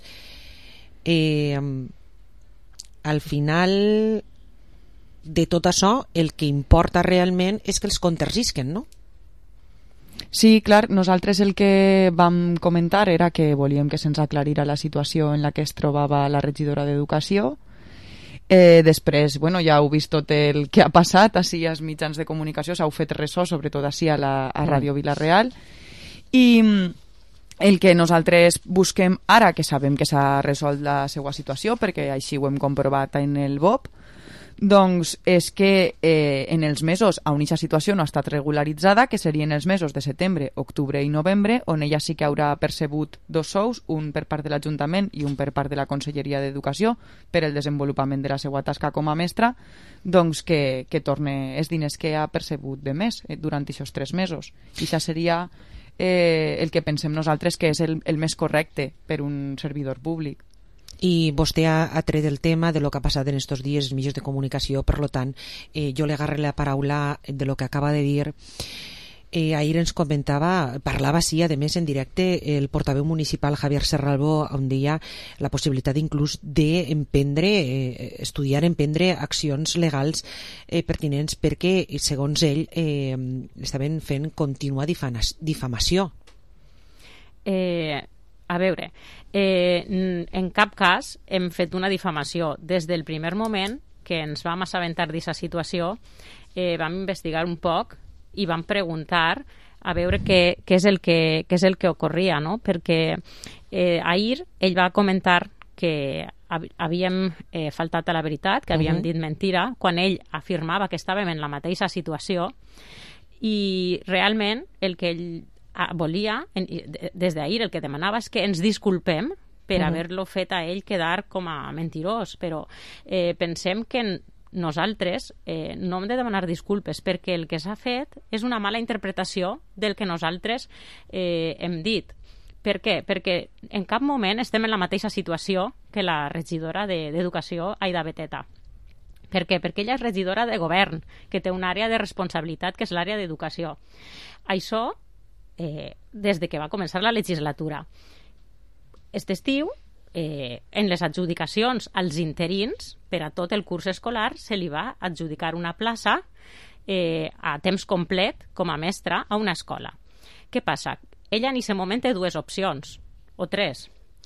Al final de tot això el que importa realment és que els comptes risquen, no? Sí, clar, nosaltres el que vam comentar era que volíem que se'ns aclarira la situació en la que es trobava la regidora d'Educació. Després, bueno, ja heu vist tot el que ha passat així als mitjans de comunicació, s'heu fet ressò, sobretot així a Ràdio Vila-real. I el que nosaltres busquem ara, que sabem que s'ha resolt la seva situació, perquè així ho hem comprovat en el BOP, doncs és que en els mesos on aquesta situació no ha estat regularitzada, que serien els mesos de setembre, octubre i novembre, on ella sí que haurà percebut 2 sous, un per part de l'Ajuntament i un per part de la Conselleria d'Educació per el desenvolupament de la seva tasca com a mestra, doncs que torne els diners que ha percebut de més durant aquests 3 mesos. I això seria el que pensem nosaltres que és el més correcte per un servidor públic. I vostè ha tret el tema de lo que ha passat en estos dies els mitjans de comunicació, per lo tant, jo le agarre la paraula de lo que acaba de dir. Ahir ens comentava, parlava sí, a més en directe, el portaveu municipal Javier Serralbo, on deia la possibilitat inclús estudiar emprendre accions legals pertinents perquè, segons ell, estaven fent contínua difamació. A veure, en cap cas hem fet una difamació. Des del primer moment que ens vam assabentar d'aquesta situació, vam investigar un poc i vam preguntar a veure què és el que ocorria, no? Perquè ahir ell va comentar que havíem faltat a la veritat, que havíem dit mentira, quan ell afirmava que estàvem en la mateixa situació, i realment el que ell volia, des d'ahir el que demanava és que ens disculpem per haver-lo fet a ell quedar com a mentirós, però pensem que nosaltres no hem de demanar disculpes, perquè el que s'ha fet és una mala interpretació del que nosaltres hem dit. Per què? Perquè en cap moment estem en la mateixa situació que la regidora d'Educació, Aida Beteta. Per què? Perquè ella és regidora de govern, que té una àrea de responsabilitat, que és l'àrea d'educació. Això, des de que va començar la legislatura. Aquest estiu, en les adjudicacions als interins, per a tot el curs escolar, se li va adjudicar una plaça a temps complet com a mestra a una escola. Què passa? Ella en aquest moment té dues opcions, o tres.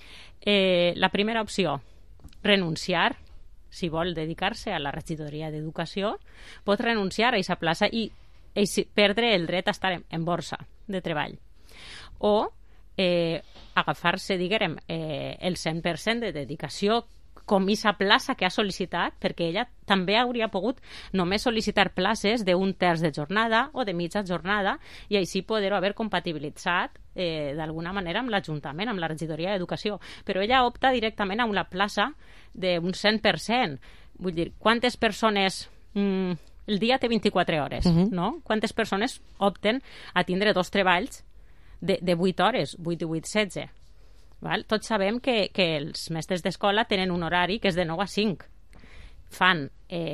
La primera opció, renunciar, si vol dedicar-se a la regidoria d'Educació, pot renunciar a aquesta plaça i perdre el dret a estar en borsa de treball. O agafar-se, diguem, el 100% de dedicació com aquesta plaça que ha sol·licitat, perquè ella també hauria pogut només sol·licitar places d'un terç de jornada o de mitja jornada i així poder-ho haver compatibilitzat d'alguna manera amb l'Ajuntament, amb la regidoria d'Educació. Però ella opta directament a una plaça d'un 100%. Vull dir, quantes persones... el dia té 24 hores, no? Quantes persones opten a tindre dos treballs de 8 hores, 8 i 8, 16. Val? Tots sabem que els mestres d'escola tenen un horari que és de 9 a 5. Fan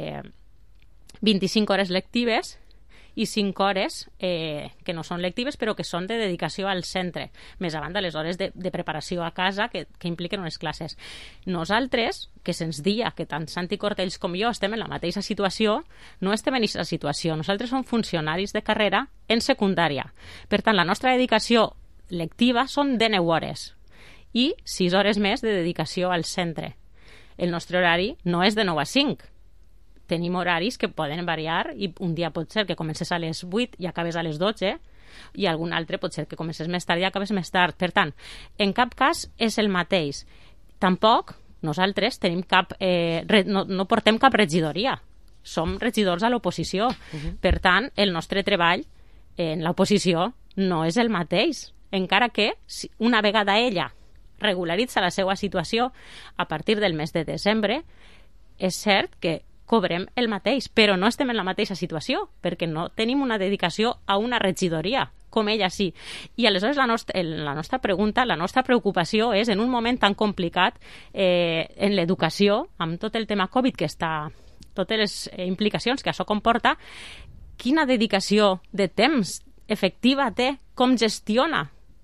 25 hores lectives i 5 hores que no són lectives però que són de dedicació al centre, més a banda les hores de preparació a casa que impliquen unes classes. Nosaltres, que se'ns dia que tant Santi Cortells com jo estem en la mateixa situació, no estem en aquesta situació. Nosaltres som funcionaris de carrera en secundària. Per tant, la nostra dedicació lectiva són de 9 hores i 6 hores més de dedicació al centre. El nostre horari no és de 9 a 5. Tenim horaris que poden variar i un dia pot ser que comences a les 8 i acabes a les 12 i algun altre pot ser que comences més tard i acabes més tard. Per tant, en cap cas és el mateix. Tampoc nosaltres tenim no portem cap regidoria. Som regidors a l'oposició. Per tant, el nostre treball en l'oposició no és el mateix. Encara que una vegada ella regularitza la seva situació a partir del mes de desembre, és cert que cobrem el mateix, però no estem en la mateixa situació, perquè no tenim una dedicació a una regidoria, com ella sí. I aleshores la nostra pregunta, la nostra preocupació és, en un moment tan complicat en l'educació, amb tot el tema Covid que està, totes les implicacions que això comporta, quina dedicació de temps efectiva té, com gestiona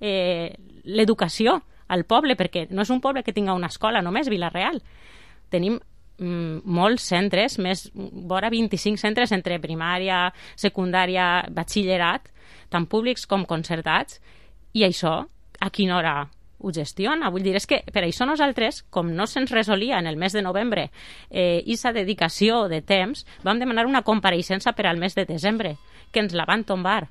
l'educació al poble, perquè no és un poble que tinga una escola només, Vila-real. Tenim molts centres, més vora 25 centres entre primària, secundària, batxillerat, tant públics com concertats, i això a quina hora ho gestiona? Vull dir, és que per això nosaltres, com no se'ns resolia en el mes de novembre aquesta dedicació de temps, vam demanar una compareixença per al mes de desembre, que ens la van tombar.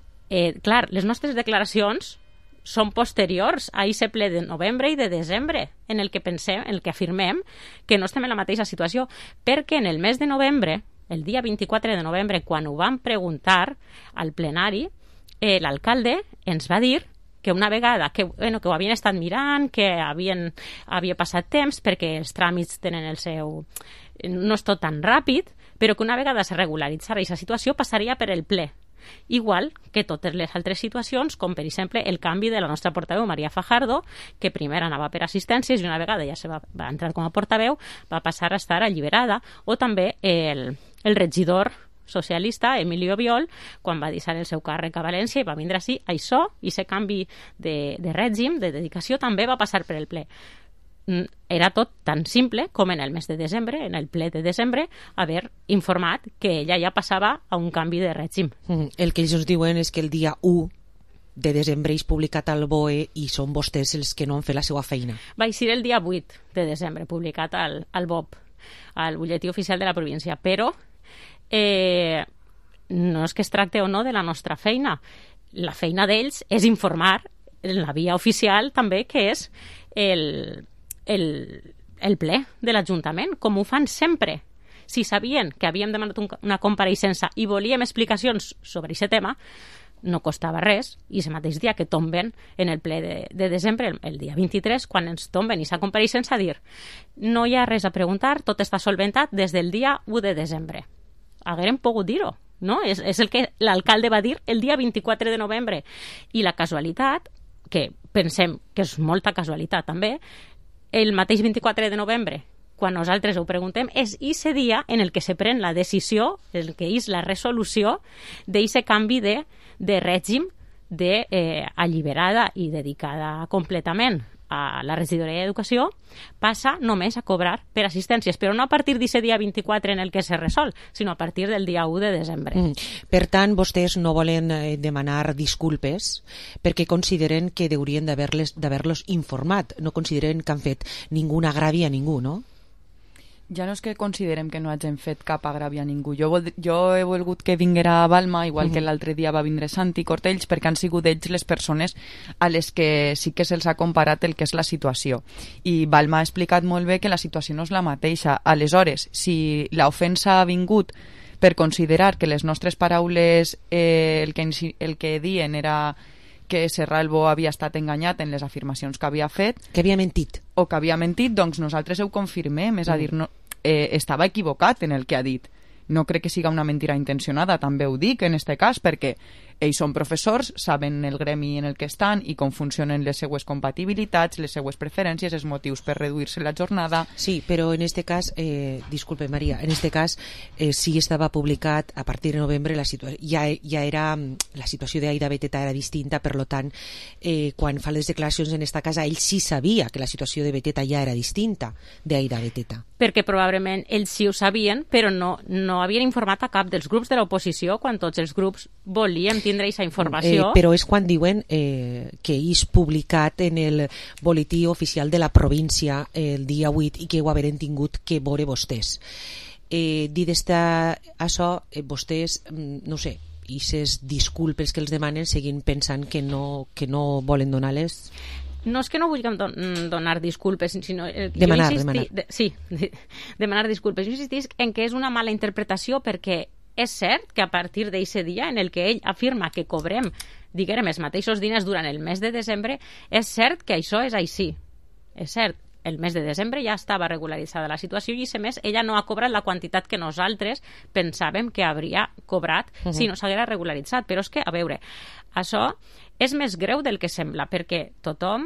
Clar, les nostres declaracions són posteriors a aquest ple de novembre i de desembre, en el que pensem, en el que afirmem que no estem en la mateixa situació, perquè en el mes de novembre, el dia 24 de novembre, quan ho vam preguntar al plenari, l'alcalde ens va dir que una vegada que ho havien estat mirant, que havia passat temps, perquè els tràmits tenen el seu... no és tot tan ràpid, però que una vegada se regularitzara aquesta situació passaria per el ple. Igual que totes les altres situacions, com per exemple el canvi de la nostra portaveu Maria Fajardo, que primer anava per assistències i una vegada ja va entrar com a portaveu va passar a estar alliberada, o també el regidor socialista, Emilio Biol, quan va deixar el seu càrrec a València i va vindre així, això, i aquest canvi de règim, de dedicació, també va passar per el ple. Era tot tan simple com en el mes de desembre, en el ple de desembre, haver informat que ella ja passava a un canvi de règim. El que ells ens diuen és que el dia 1 de desembre és publicat al BOE i són vostès els que no han fet la seva feina. Va ser el dia 8 de desembre, publicat al BOP, al butlletí oficial de la província, però no és que es tracte o no de la nostra feina. La feina d'ells és informar en la via oficial també, que és el ple de l'Ajuntament, com ho fan sempre. Si sabien que havíem demanat una compareixença i volíem explicacions sobre aquest tema, no costava res, i el mateix dia que tomben en el ple de desembre, el dia 23, quan ens tomben aquesta compareixença, dir no hi ha res a preguntar, tot està solventat des del dia 1 de desembre. Haguérem pogut dir-ho, no? És el que l'alcalde va dir el dia 24 de novembre. I la casualitat, que pensem que és molta casualitat també, el mateix 24 de novembre, quan nosaltres ho preguntem, és aquest dia en el que se pren la decisió, el que és la resolució d'aquest canvi de règim alliberada i dedicada completament a la regidoria d'Educació, passa només a cobrar per assistències, però no a partir d'aquest dia 24 en el que se resol, sinó a partir del dia 1 de desembre. Per tant, vostès no volen demanar disculpes perquè consideren que haurien d'haver-los informat, no consideren que han fet ningú agravi a ningú, no? Ja no és que considerem que no hagin fet cap agravi a ningú. Jo he volgut que vinguera a Balma, igual que l'altre dia va vindre Santi Cortells, perquè han sigut ells les persones a les que sí que se'ls ha comparat el que és la situació. I Balma ha explicat molt bé que la situació no és la mateixa. Aleshores, si l'ofensa ha vingut per considerar que les nostres paraules el que diuen era que Serralbo havia estat enganyat en les afirmacions que havia fet. Que havia mentit. O que havia mentit, doncs nosaltres ho confirmem, és a dir, estava equivocat en el que ha dit. No crec que siga una mentira intencionada, també ho dic en aquest cas, perquè ells són professors, saben el gremi en el que estan i com funcionen les seues compatibilitats, les seues preferències, els motius per reduir-se la jornada. Sí, però en este cas, disculpe Maria, en este cas sí estava publicat a partir de novembre, ja era la situació d'Aida Beteta era distinta, per tant, quan fa les declaracions en esta casa, ell sí sabia que la situació de Beteta ja era distinta d'Aida Beteta. Perquè probablement ells sí ho sabien, però no havien informat a cap dels grups de l'oposició quan tots els grups volíem tindre aquesta informació. Però és quan diuen que és publicat en el boletí oficial de la província el dia 8 i que ho haveren tingut que veure vostès. Dit això, vostès, no sé, i ses disculpes que els demanen seguint pensant que no volen donar-les? No és que no vulguem donar disculpes, sinó... Demanar. Sí, demanar disculpes. Jo insistisc en que és una mala interpretació perquè és cert que a partir d'aquest dia en el que ell afirma que cobrem, diguem, els mateixos diners durant el mes de desembre, és cert que això és així. És cert, el mes de desembre ja estava regularitzada la situació i aquest mes ella no ha cobrat la quantitat que nosaltres pensàvem que hauria cobrat si no s'haguera regularitzat. Però és que, a veure, això és més greu del que sembla, perquè tothom...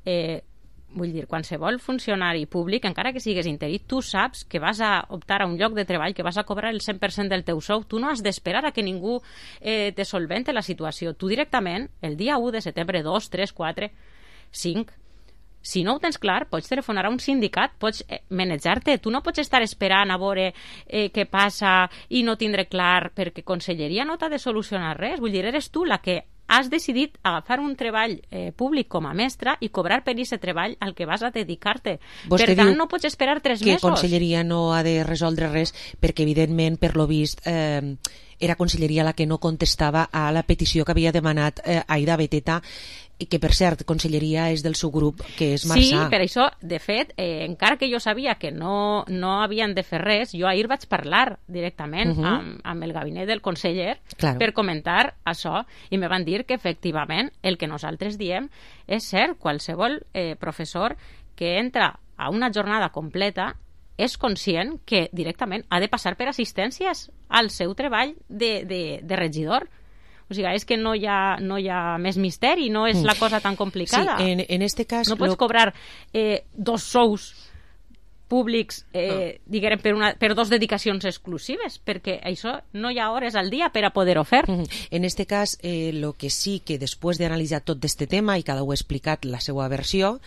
Vull dir, qualsevol funcionari públic, encara que sigues interí, tu saps que vas a optar a un lloc de treball, que vas a cobrar el 100% del teu sou. Tu no has d'esperar a que ningú te solvente la situació. Tu directament, el dia 1 de setembre, 2, 3, 4, 5, si no ho tens clar, pots telefonar a un sindicat, pots manejar-te. Tu no pots estar esperant a veure què passa i no tindre clar, perquè Conselleria no t'ha de solucionar res. Vull dir, eres tu la que has decidit agafar un treball públic com a mestra i cobrar per aquest treball al que vas a dedicar-te. Per tant, no pots esperar 3 mesos. Que Conselleria no ha de resoldre res perquè, evidentment, per lo vist, era Conselleria la que no contestava a la petició que havia demanat Aida Beteta, i que, per cert, Conselleria és del seu grup, que és Marçà. Sí, per això, de fet, encara que jo sabia que no havien de fer res, jo ahir vaig parlar directament amb el gabinet del conseller per comentar això, i me van dir que, efectivament, el que nosaltres diem és cert. Qualsevol professor que entra a una jornada completa és conscient que directament ha de passar per assistències al seu treball de regidor. O sigui, és que no hi ha més misteri, no és la cosa tan complicada. Sí, en este cas... No pots cobrar 2 sous públics, diguem, per dos dedicacions exclusives, perquè això no hi ha hores al dia per a poder-ho fer. En este cas, lo que sí que després d'analitzar tot este tema i cada un ha explicat la seva versió,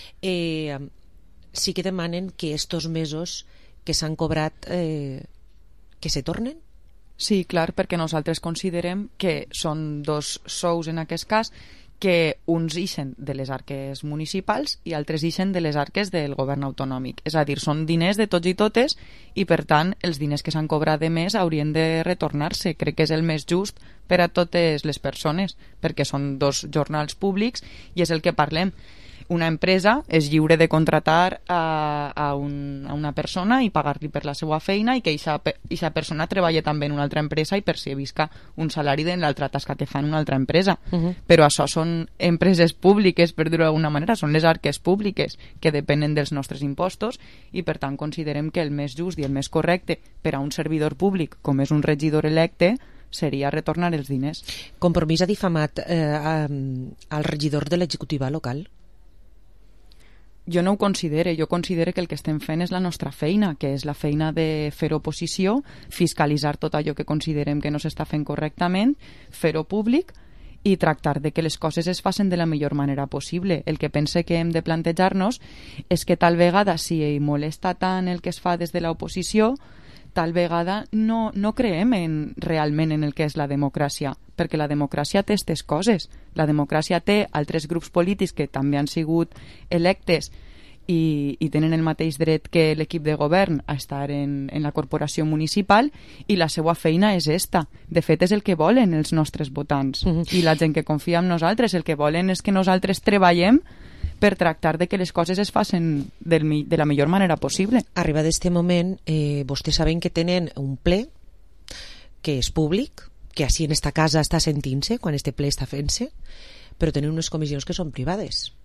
sí que demanen que estos mesos que s'han cobrat que se tornen. Sí, clar, perquè nosaltres considerem que són dos sous en aquest cas, que uns ixen de les arques municipals i altres ixen de les arques del govern autonòmic. És a dir, són diners de tots i totes i, per tant, els diners que s'han cobrat de més haurien de retornar-se. Crec que és el més just per a totes les persones, perquè són dos jornals públics i és el que parlem. Una empresa és lliure de contratar a una persona i pagar-li per la seva feina i que aquesta persona treballi també en una altra empresa i percebisca un salari de l'altra tasca que fa en una altra empresa. Però això són empreses públiques, per dir-ho d'alguna manera, són les arques públiques que depenen dels nostres impostos i per tant considerem que el més just i el més correcte per a un servidor públic com és un regidor electe seria retornar els diners. Compromís ha difamat al regidor de l'executiva local? Jo no ho considere, jo considero que el que estem fent és la nostra feina, que és la feina de fer oposició, fiscalitzar tot allò que considerem que no s'està fent correctament, fer-ho públic i tractar de que les coses es facin de la millor manera possible. El que pense que hem de plantejar-nos és que tal vegada, si molesta tant el que es fa des de l'oposició, tal vegada no creem realment en el que és la democràcia, perquè la democràcia té aquestes coses. La democràcia té altres grups polítics que també han sigut electes i tenen el mateix dret que l'equip de govern a estar en la corporació municipal i la seva feina és esta. De fet, és el que volen els nostres votants i la gent que confia en nosaltres. El que volen és que nosaltres treballem per tractar de que les coses es facin de la millor manera possible. Arriba d'este moment, vostès saben que tenen un ple que és públic, que així en esta casa està sentint-se quan este ple està fent-se, però tenen unes comissions que són privades.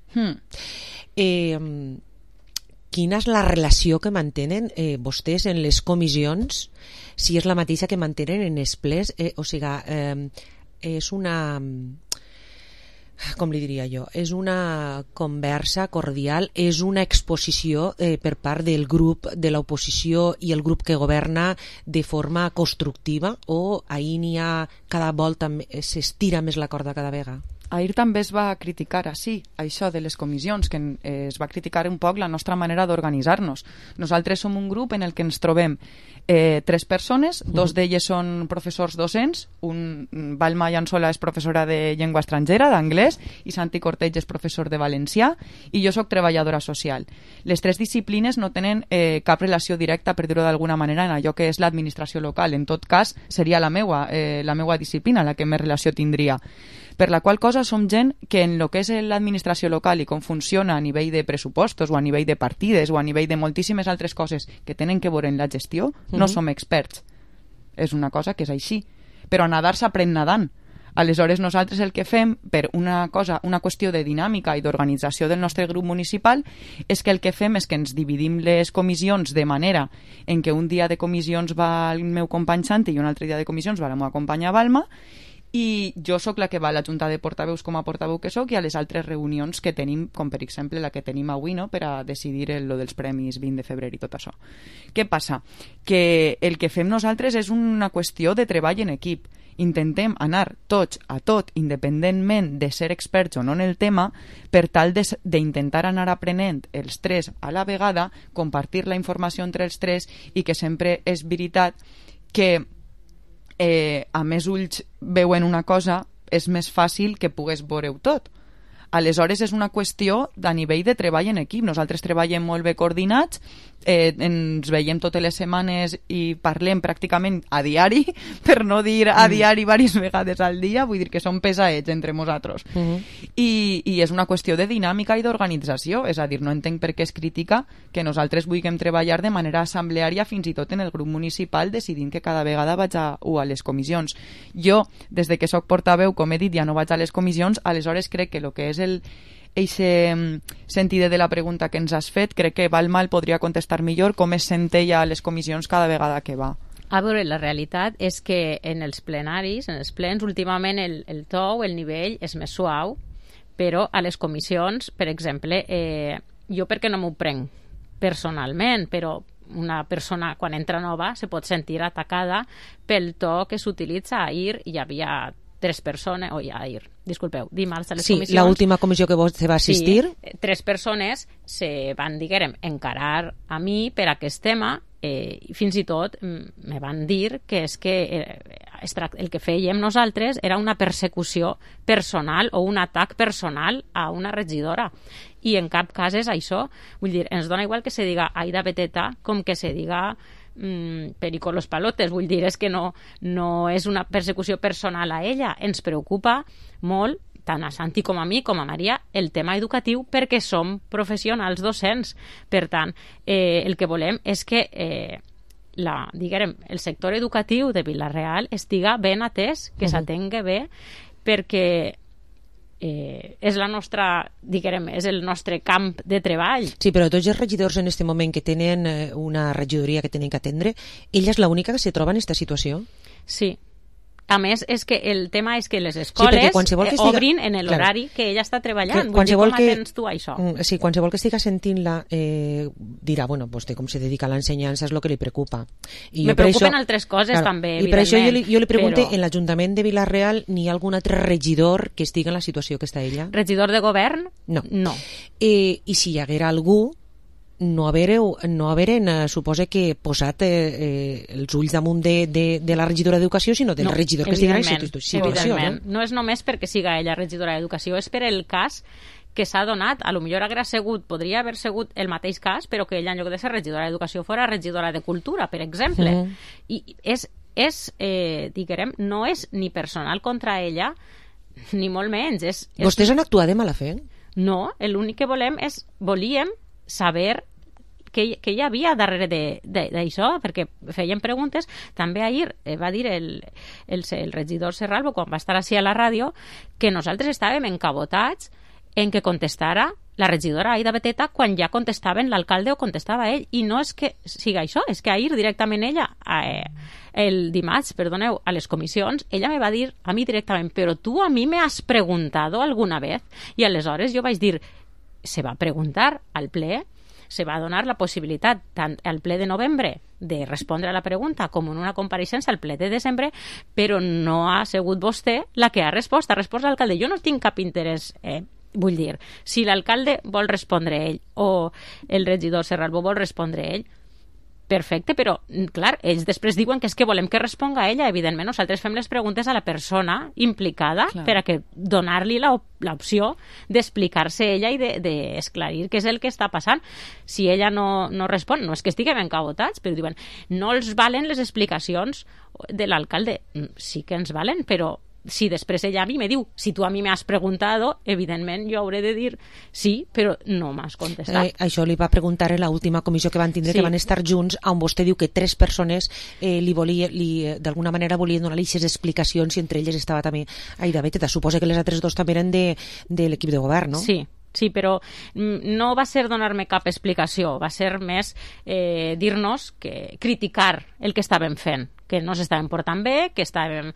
Quina és la relació que mantenen vostès en les comissions, si és la mateixa que mantenen en els plens? O sigui, és una... com li diria jo, és una conversa cordial, és una exposició per part del grup de l'oposició i el grup que governa de forma constructiva, o ahir n'hi ha cada volta s'estira més la corda cada vegada? Ahir també es va criticar això de les comissions, que es va criticar un poc la nostra manera d'organitzar-nos. Nosaltres som un grup en el que ens trobem 3 persones, 2 d'elles són professors docents, Balma Llançola és professora de llengua estrangera, d'anglès, i Santi Corteig és professor de valencià, i jo sóc treballadora social. Les 3 disciplines no tenen cap relació directa, per dir-ho d'alguna manera, en allò que és l'administració local. En tot cas, seria la meua disciplina la que més relació tindria. Per la qual cosa som gent que en el que és l'administració local i com funciona a nivell de pressupostos o a nivell de partides o a nivell de moltíssimes altres coses que tenen que veure en la gestió, no som experts. És una cosa que és així. Però a nadar s'aprèn nadant. Aleshores nosaltres el que fem, per una qüestió de dinàmica i d'organització del nostre grup municipal, és que el que fem és que ens dividim les comissions de manera en què un dia de comissions va el meu company Santi i un altre dia de comissions va la meva companya Balma, i jo sóc la que va a la Junta de Portaveus com a portaveu que sóc i a les altres reunions que tenim, com per exemple la que tenim avui, no?, per a decidir lo dels premis 20 de febrer i tot això. Què passa? Que el que fem nosaltres és una qüestió de treball en equip. Intentem anar tots a tot, independentment de ser experts o no en el tema, per tal d'intentar anar aprenent els 3 a la vegada, compartir la informació entre els 3 i que sempre és veritat que a més ulls veuen una cosa, és més fàcil que pugues veure-ho tot. Aleshores és una qüestió de nivell de treball en equip. Nosaltres treballem molt bé coordinats, ens veiem totes les setmanes i parlem pràcticament a diari, per no dir a diari diverses vegades al dia, vull dir que som pesaets entre nosaltres. I és una qüestió de dinàmica i d'organització, és a dir, no entenc per què es critica que nosaltres vulguem treballar de manera assembleària fins i tot en el grup municipal decidint que cada vegada vaig a les comissions. Jo, des de que soc portaveu, com he dit, ja no vaig a les comissions, aleshores crec que el que és eixe sentit de la pregunta que ens has fet, crec que Balma el podria contestar millor com es sent ella a les comissions cada vegada que va. A veure, la realitat és que en els plenaris, en els plens, últimament el to, el nivell és més suau, però a les comissions, per exemple, jo perquè no m'ho prenc personalment, però una persona quan entra nova se pot sentir atacada pel to que s'utilitza. Ahir hi havia 3 persones, disculpeu, dimarts a les comissions. Sí, l'última comissió que vostè va assistir. Sí, 3 persones se van, diguem, encarar a mi per aquest tema, i fins i tot me van dir que és que el que fèiem nosaltres era una persecució personal o un atac personal a una regidora, i en cap cas és això. Vull dir, ens dona igual que se diga Aida Beteta com que se diga Perico Los Palotes. Vull dir, és que no és una persecució personal a ella. Ens preocupa molt, tant a Santi com a mi, com a Maria, el tema educatiu, perquè som professionals docents. Per tant, el que volem és que el sector educatiu de Vila-real estiga ben atès, que s'atengui bé, perquè és la nostra, és el nostre camp de treball. Sí, però tots els regidors en aquest moment que tenen una regidoria que tenen que atendre, ella és l'única que se troba en aquesta situació? Sí. A més, és que el tema és que les escoles obrin en l'horari que ella està treballant. Vull dir, com atens tu això? Sí, qualsevol que estiga sentint-la dirà, bueno, vostè com se dedica a l'ensenyança és el que li preocupa. Me preocupen altres coses també, evidentment. I per això jo li pregunto, en l'Ajuntament de Vila-real n'hi ha algun altre regidor que estigui en la situació que està ella? Regidor de govern? No. I si hi haguera algú, no haver-en, suposa que posat els ulls damunt de la regidora d'Educació, sinó del regidor que estigui en aquesta situació. No és només perquè siga ella regidora d'Educació, és per el cas que s'ha donat. A lo millor podria haver sigut el mateix cas, però que ella en lloc de ser regidora d'Educació fora regidora de Cultura, per exemple. I no és ni personal contra ella, ni molt menys. Vostès han actuat de mala fe? No, l'únic que volíem saber què hi havia darrere d'això, perquè feien preguntes. També ahir va dir el regidor Serralbo, quan va estar així a la ràdio, que nosaltres estàvem encabotats en que contestara la regidora Aida Beteta quan ja contestaven l'alcalde o contestava ell, i no és que siga això, és que ahir directament ella, el dimarts, a les comissions, ella me va dir a mi directament, però tu a mi me has preguntado alguna vez? I aleshores jo vaig dir, se va preguntar al ple, se va donar la possibilitat tant al ple de novembre de respondre a la pregunta com en una compareixença al ple de desembre, però no ha sigut vostè la que ha respost l'alcalde. Jo no tinc cap interès, vull dir, si l'alcalde vol respondre ell o el regidor Serralbo vol respondre ell, perfecte, però, clar, ells després diuen que és que volem que responga ella. Evidentment, nosaltres fem les preguntes a la persona implicada per a que donar-li l'opció d'explicar-se ella i d'esclarir què és el que està passant. Si ella no respon, no és que estiguem encabotats, però diuen, no els valen les explicacions de l'alcalde. Sí que ens valen, però si després ella a mi me diu, si tu a mi m'has preguntado, evidentment jo hauré de dir sí, però no m'has contestat. Això li va preguntar en l'última comissió que van tindre, que van estar junts, on vostè diu que 3 persones d'alguna manera volien donar-li aquestes explicacions, i entre elles estava també Aida Beteta. Suposa que les altres 2 també eren de l'equip de govern, no? Sí, però no va ser donar-me cap explicació, va ser més dir-nos que criticar el que estàvem fent, que no s'estàvem portant bé, que estàvem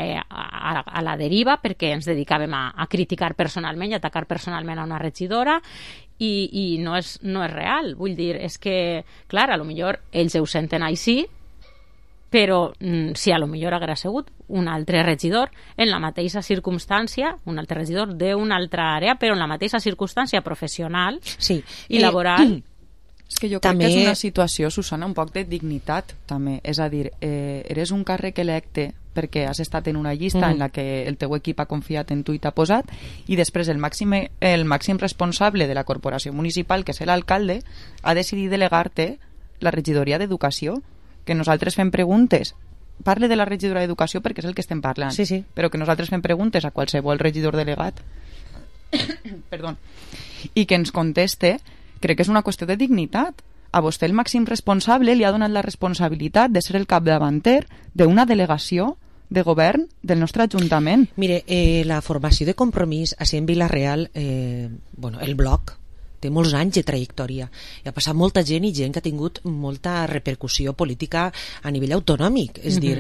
a la deriva perquè ens dedicàvem a criticar personalment i atacar personalment a una regidora, i no és real. Vull dir, és que, clar, a lo millor ells ho senten així, però si a lo millor haguera sigut un altre regidor en la mateixa circumstància, un altre regidor d'una altra àrea, però en la mateixa circumstància professional i laboral. És que jo crec que és una situació, Susana, un poc de dignitat, també. És a dir, eres un càrrec electe perquè has estat en una llista en la que el teu equip ha confiat en tu i t'ha posat, i després el màxim responsable de la corporació municipal, que és l'alcalde, ha decidit delegar-te la regidoria d'Educació, que nosaltres fem preguntes. Parle de la regidora d'Educació perquè és el que estem parlant, però que nosaltres fem preguntes a qualsevol regidor delegat perdó, i que ens conteste. Crec que és una qüestió de dignitat. A vostè, el màxim responsable, li ha donat la responsabilitat de ser el capdavanter d'una delegació de govern del nostre Ajuntament. Mire, la formació de Compromís així en Vila-real, el bloc té molts anys de trajectòria i ha passat molta gent i gent que ha tingut molta repercussió política a nivell autonòmic, és dir,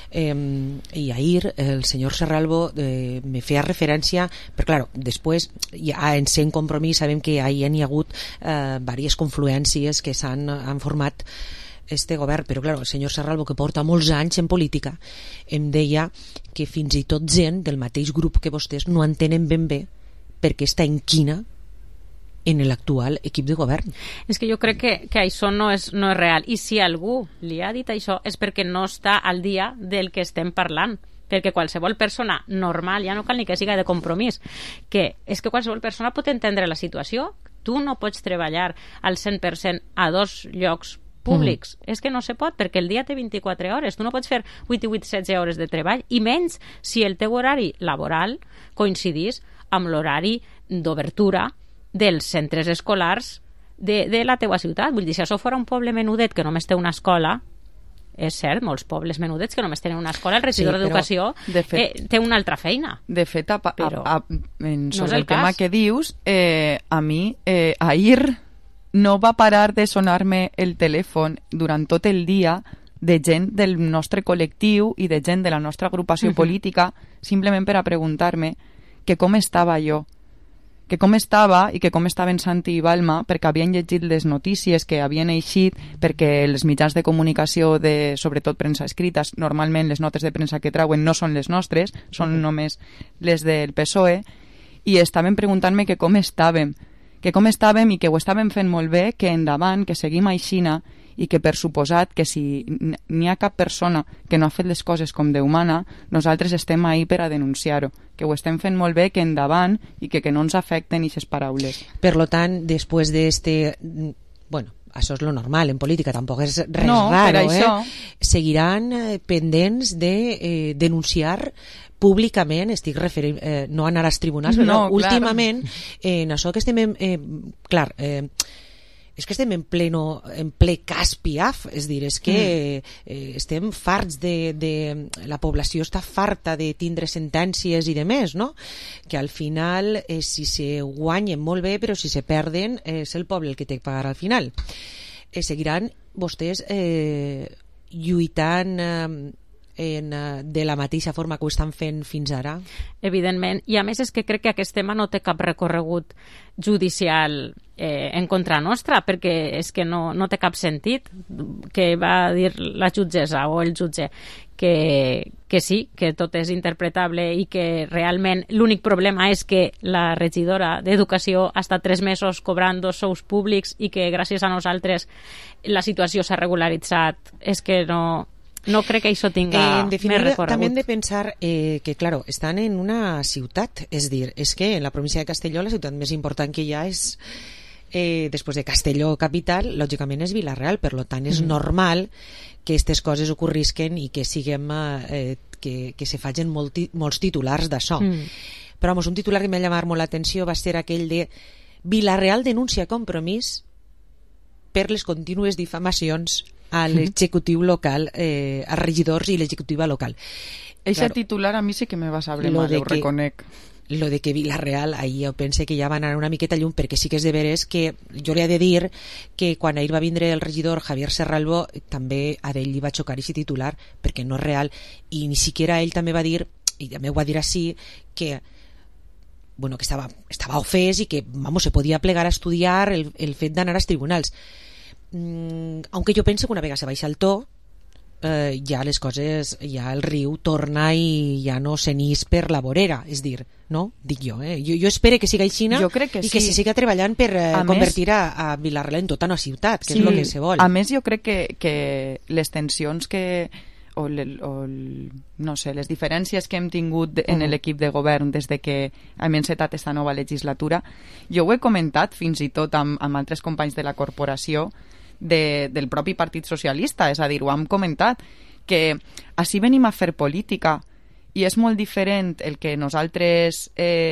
i ahir el senyor Serralvo me feia referència, però clar, després ja en sent Compromís sabem que ahir hi ha hagut diverses confluències que han format este govern, però clar, el senyor Serralvo, que porta molts anys en política, em deia que fins i tot gent del mateix grup que vostès no entenen ben bé perquè està en quina en l'actual equip de govern. És que jo crec que això no és real. I si algú li ha dit això és perquè no està al dia del que estem parlant. Perquè qualsevol persona normal, ja no cal ni que siga de Compromís, que és que qualsevol persona pot entendre la situació. Tu no pots treballar al 100% a 2 llocs públics. És que no se pot, perquè el dia té 24 hores. Tu no pots fer 8 i 8, 16 hores de treball, i menys si el teu horari laboral coincidís amb l'horari d'obertura dels centres escolars de la teua ciutat. Vull dir, si això fora un poble menudet que només té una escola, és cert, molts pobles menudets que només tenen una escola, el regidor d'Educació té una altra feina. De fet, sobre el cas. tema que dius, a mi, ahir no va parar de sonar-me el telèfon durant tot el dia de gent del nostre col·lectiu i de gent de la nostra agrupació política, simplement per a preguntar-me que com estava jo, que com estava i que com estaven Santi i Balma, perquè havien llegit les notícies que havien eixit, perquè els mitjans de comunicació, sobretot premsa escrita, normalment les notes de premsa que trauen no són les nostres, són només les del PSOE, i estaven preguntant-me que com estàvem i que ho estàvem fent molt bé, que endavant, que seguim aixina, i que per suposat que si n'hi ha cap persona que no ha fet les coses com Déu mana, nosaltres estem ahí per a denunciar-ho, que ho estem fent molt bé, que endavant i que no ens afecten aquestes paraules. Per lo tant, després d'este... Bueno, això és lo normal en política, tampoc és res raro, seguiran pendents de denunciar públicament, estic referint, no anar als tribunals, però últimament en això que estem clar, és que estem en ple cas Piaf, és dir, és que estem farts la població està farta de tindre sentències i de més, no? Que al final, si se guanyen molt bé, però si se perden, és el poble el que té que pagar al final. Seguiran vostès lluitant de la mateixa forma que ho estan fent fins ara? Evidentment, i a més és que crec que aquest tema no té cap recorregut judicial en contra nostra, perquè és que no té cap sentit que va dir la jutgessa o el jutge que sí, que tot és interpretable i que realment l'únic problema és que la regidora d'Educació ha estat 3 mesos cobrant 2 sous públics i que gràcies a nosaltres la situació s'ha regularitzat. És que no crec que això tinga més recorregut. També hem de pensar que, claro, estan en una ciutat, és dir, és que en la província de Castelló la ciutat més important que hi ha és, després de Castelló capital, lògicament és Vila-real, per tant és normal que aquestes coses ocorrisquen i que siguem que se facin molts titulars d'això. Però un titular que m'ha llamat molt l'atenció va ser aquell de Vila-real denuncia Compromís per les contínues difamacions a l'executiu local, als regidors i l'executiva local. Eixe titular a mi sí que me va saber mal, ho reconec. Lo de que Vila-real, ahir jo pense que ja van anar una miqueta llum, perquè sí que és de veres que jo li he de dir que quan ahir va vindre el regidor Javier Serralvo, també a ell li va xocar aquest titular, perquè no és real, i ni siquiera ell també va dir, i també ho va dir així, que bueno, que estava ofès i que se podia plegar a estudiar el fet d'anar als tribunals. Aunque jo penso que una vegada se baixa el to, ja les coses, ja el riu torna i ja no s'enís per la vorera, és dir, no? Dic jo, jo espero que siga aixina i que se siga treballant per convertir a Vila-real en tota una ciutat, que és el que se vol. A més, jo crec que les tensions o no sé, les diferències que hem tingut en l'equip de govern des de que hem encetat aquesta nova legislatura, jo ho he comentat fins i tot amb altres companys de la corporació del propi Partit Socialista, és a dir, ho hem comentat, que així venim a fer política i és molt diferent el que nosaltres,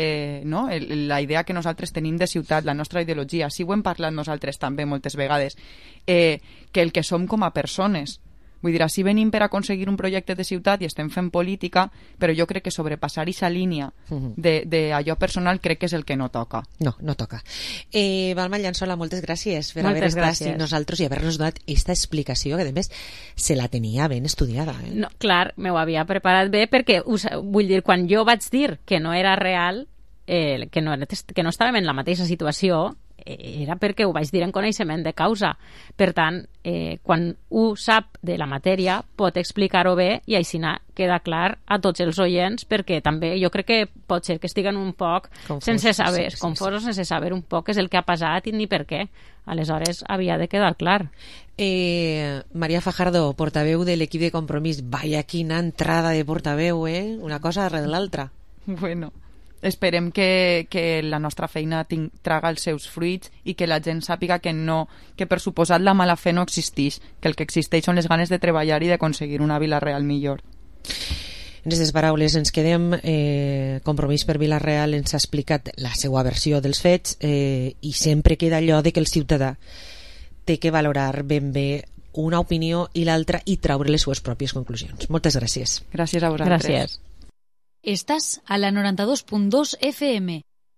la idea que nosaltres tenim de ciutat, la nostra ideologia, així ho hem parlat nosaltres també moltes vegades, que el que som com a persones. Vull dir, així venim per aconseguir un projecte de ciutat i estem fent política, però jo crec que sobrepassar aquesta línia d'allò personal crec que és el que no toca. No, no toca. Balma Llançola, moltes gràcies per Moltes haver estat gràcies. amb nosaltres i haver-nos donat aquesta explicació, que a més se la tenia ben estudiada. No, clar, m'ho havia preparat bé perquè, vull dir, quan jo vaig dir que no era real, que no estàvem en la mateixa situació, era perquè ho vaig dir en coneixement de causa. Per tant, quan un sap de la matèria pot explicar-ho bé i així queda clar a tots els oients, perquè també jo crec que pot ser que estiguen un poc sense saber, confosos, sense saber un poc què és el que ha passat i ni per què. Aleshores havia de quedar clar. Maria Fajardo, portaveu de l'equip de Compromís, vaya quina entrada de portaveu, una cosa darrere l'altra. Bueno, esperem que la nostra feina traga els seus fruits i que la gent sàpiga que per suposat la mala fe no existeix, que el que existeix són les ganes de treballar i d'aconseguir una Vila-real millor. En aquestes paraules ens quedem. Compromís per Vila-real ens ha explicat la seva versió dels fets i sempre queda allò de que el ciutadà té que valorar ben bé una opinió i l'altra i traure les seues pròpies conclusions. Moltes gràcies. Gràcies a vosaltres. Gràcies. Estás a la 92.2 FM.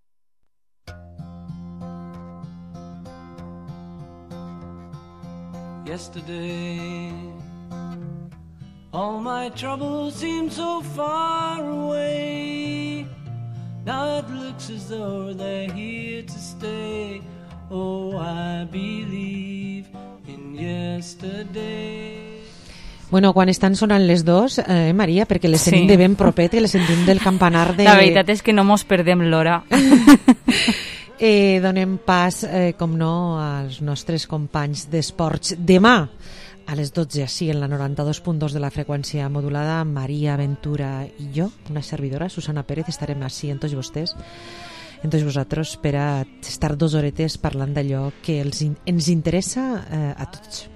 Yesterday, all my troubles seemed so far away. Now it looks as though they're here to stay. Oh, I believe in yesterday. Bueno, quan estan sonant les dos, Maria, perquè les tenim de ben propet, que les sentim del campanar de... La veritat és que no mos perdem l'hora. Donem pas, com no, als nostres companys d'esports. Demà, a les 12, així, en la 92.2 de la freqüència modulada, Maria Ventura i jo, una servidora, Susana Pérez, estarem així en tots vostès, en tots vosaltres, per a estar 2 horetes parlant d'allò que ens interessa a tots.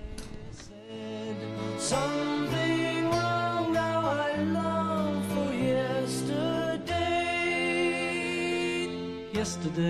Something wrong now, I long for yesterday. Yesterday.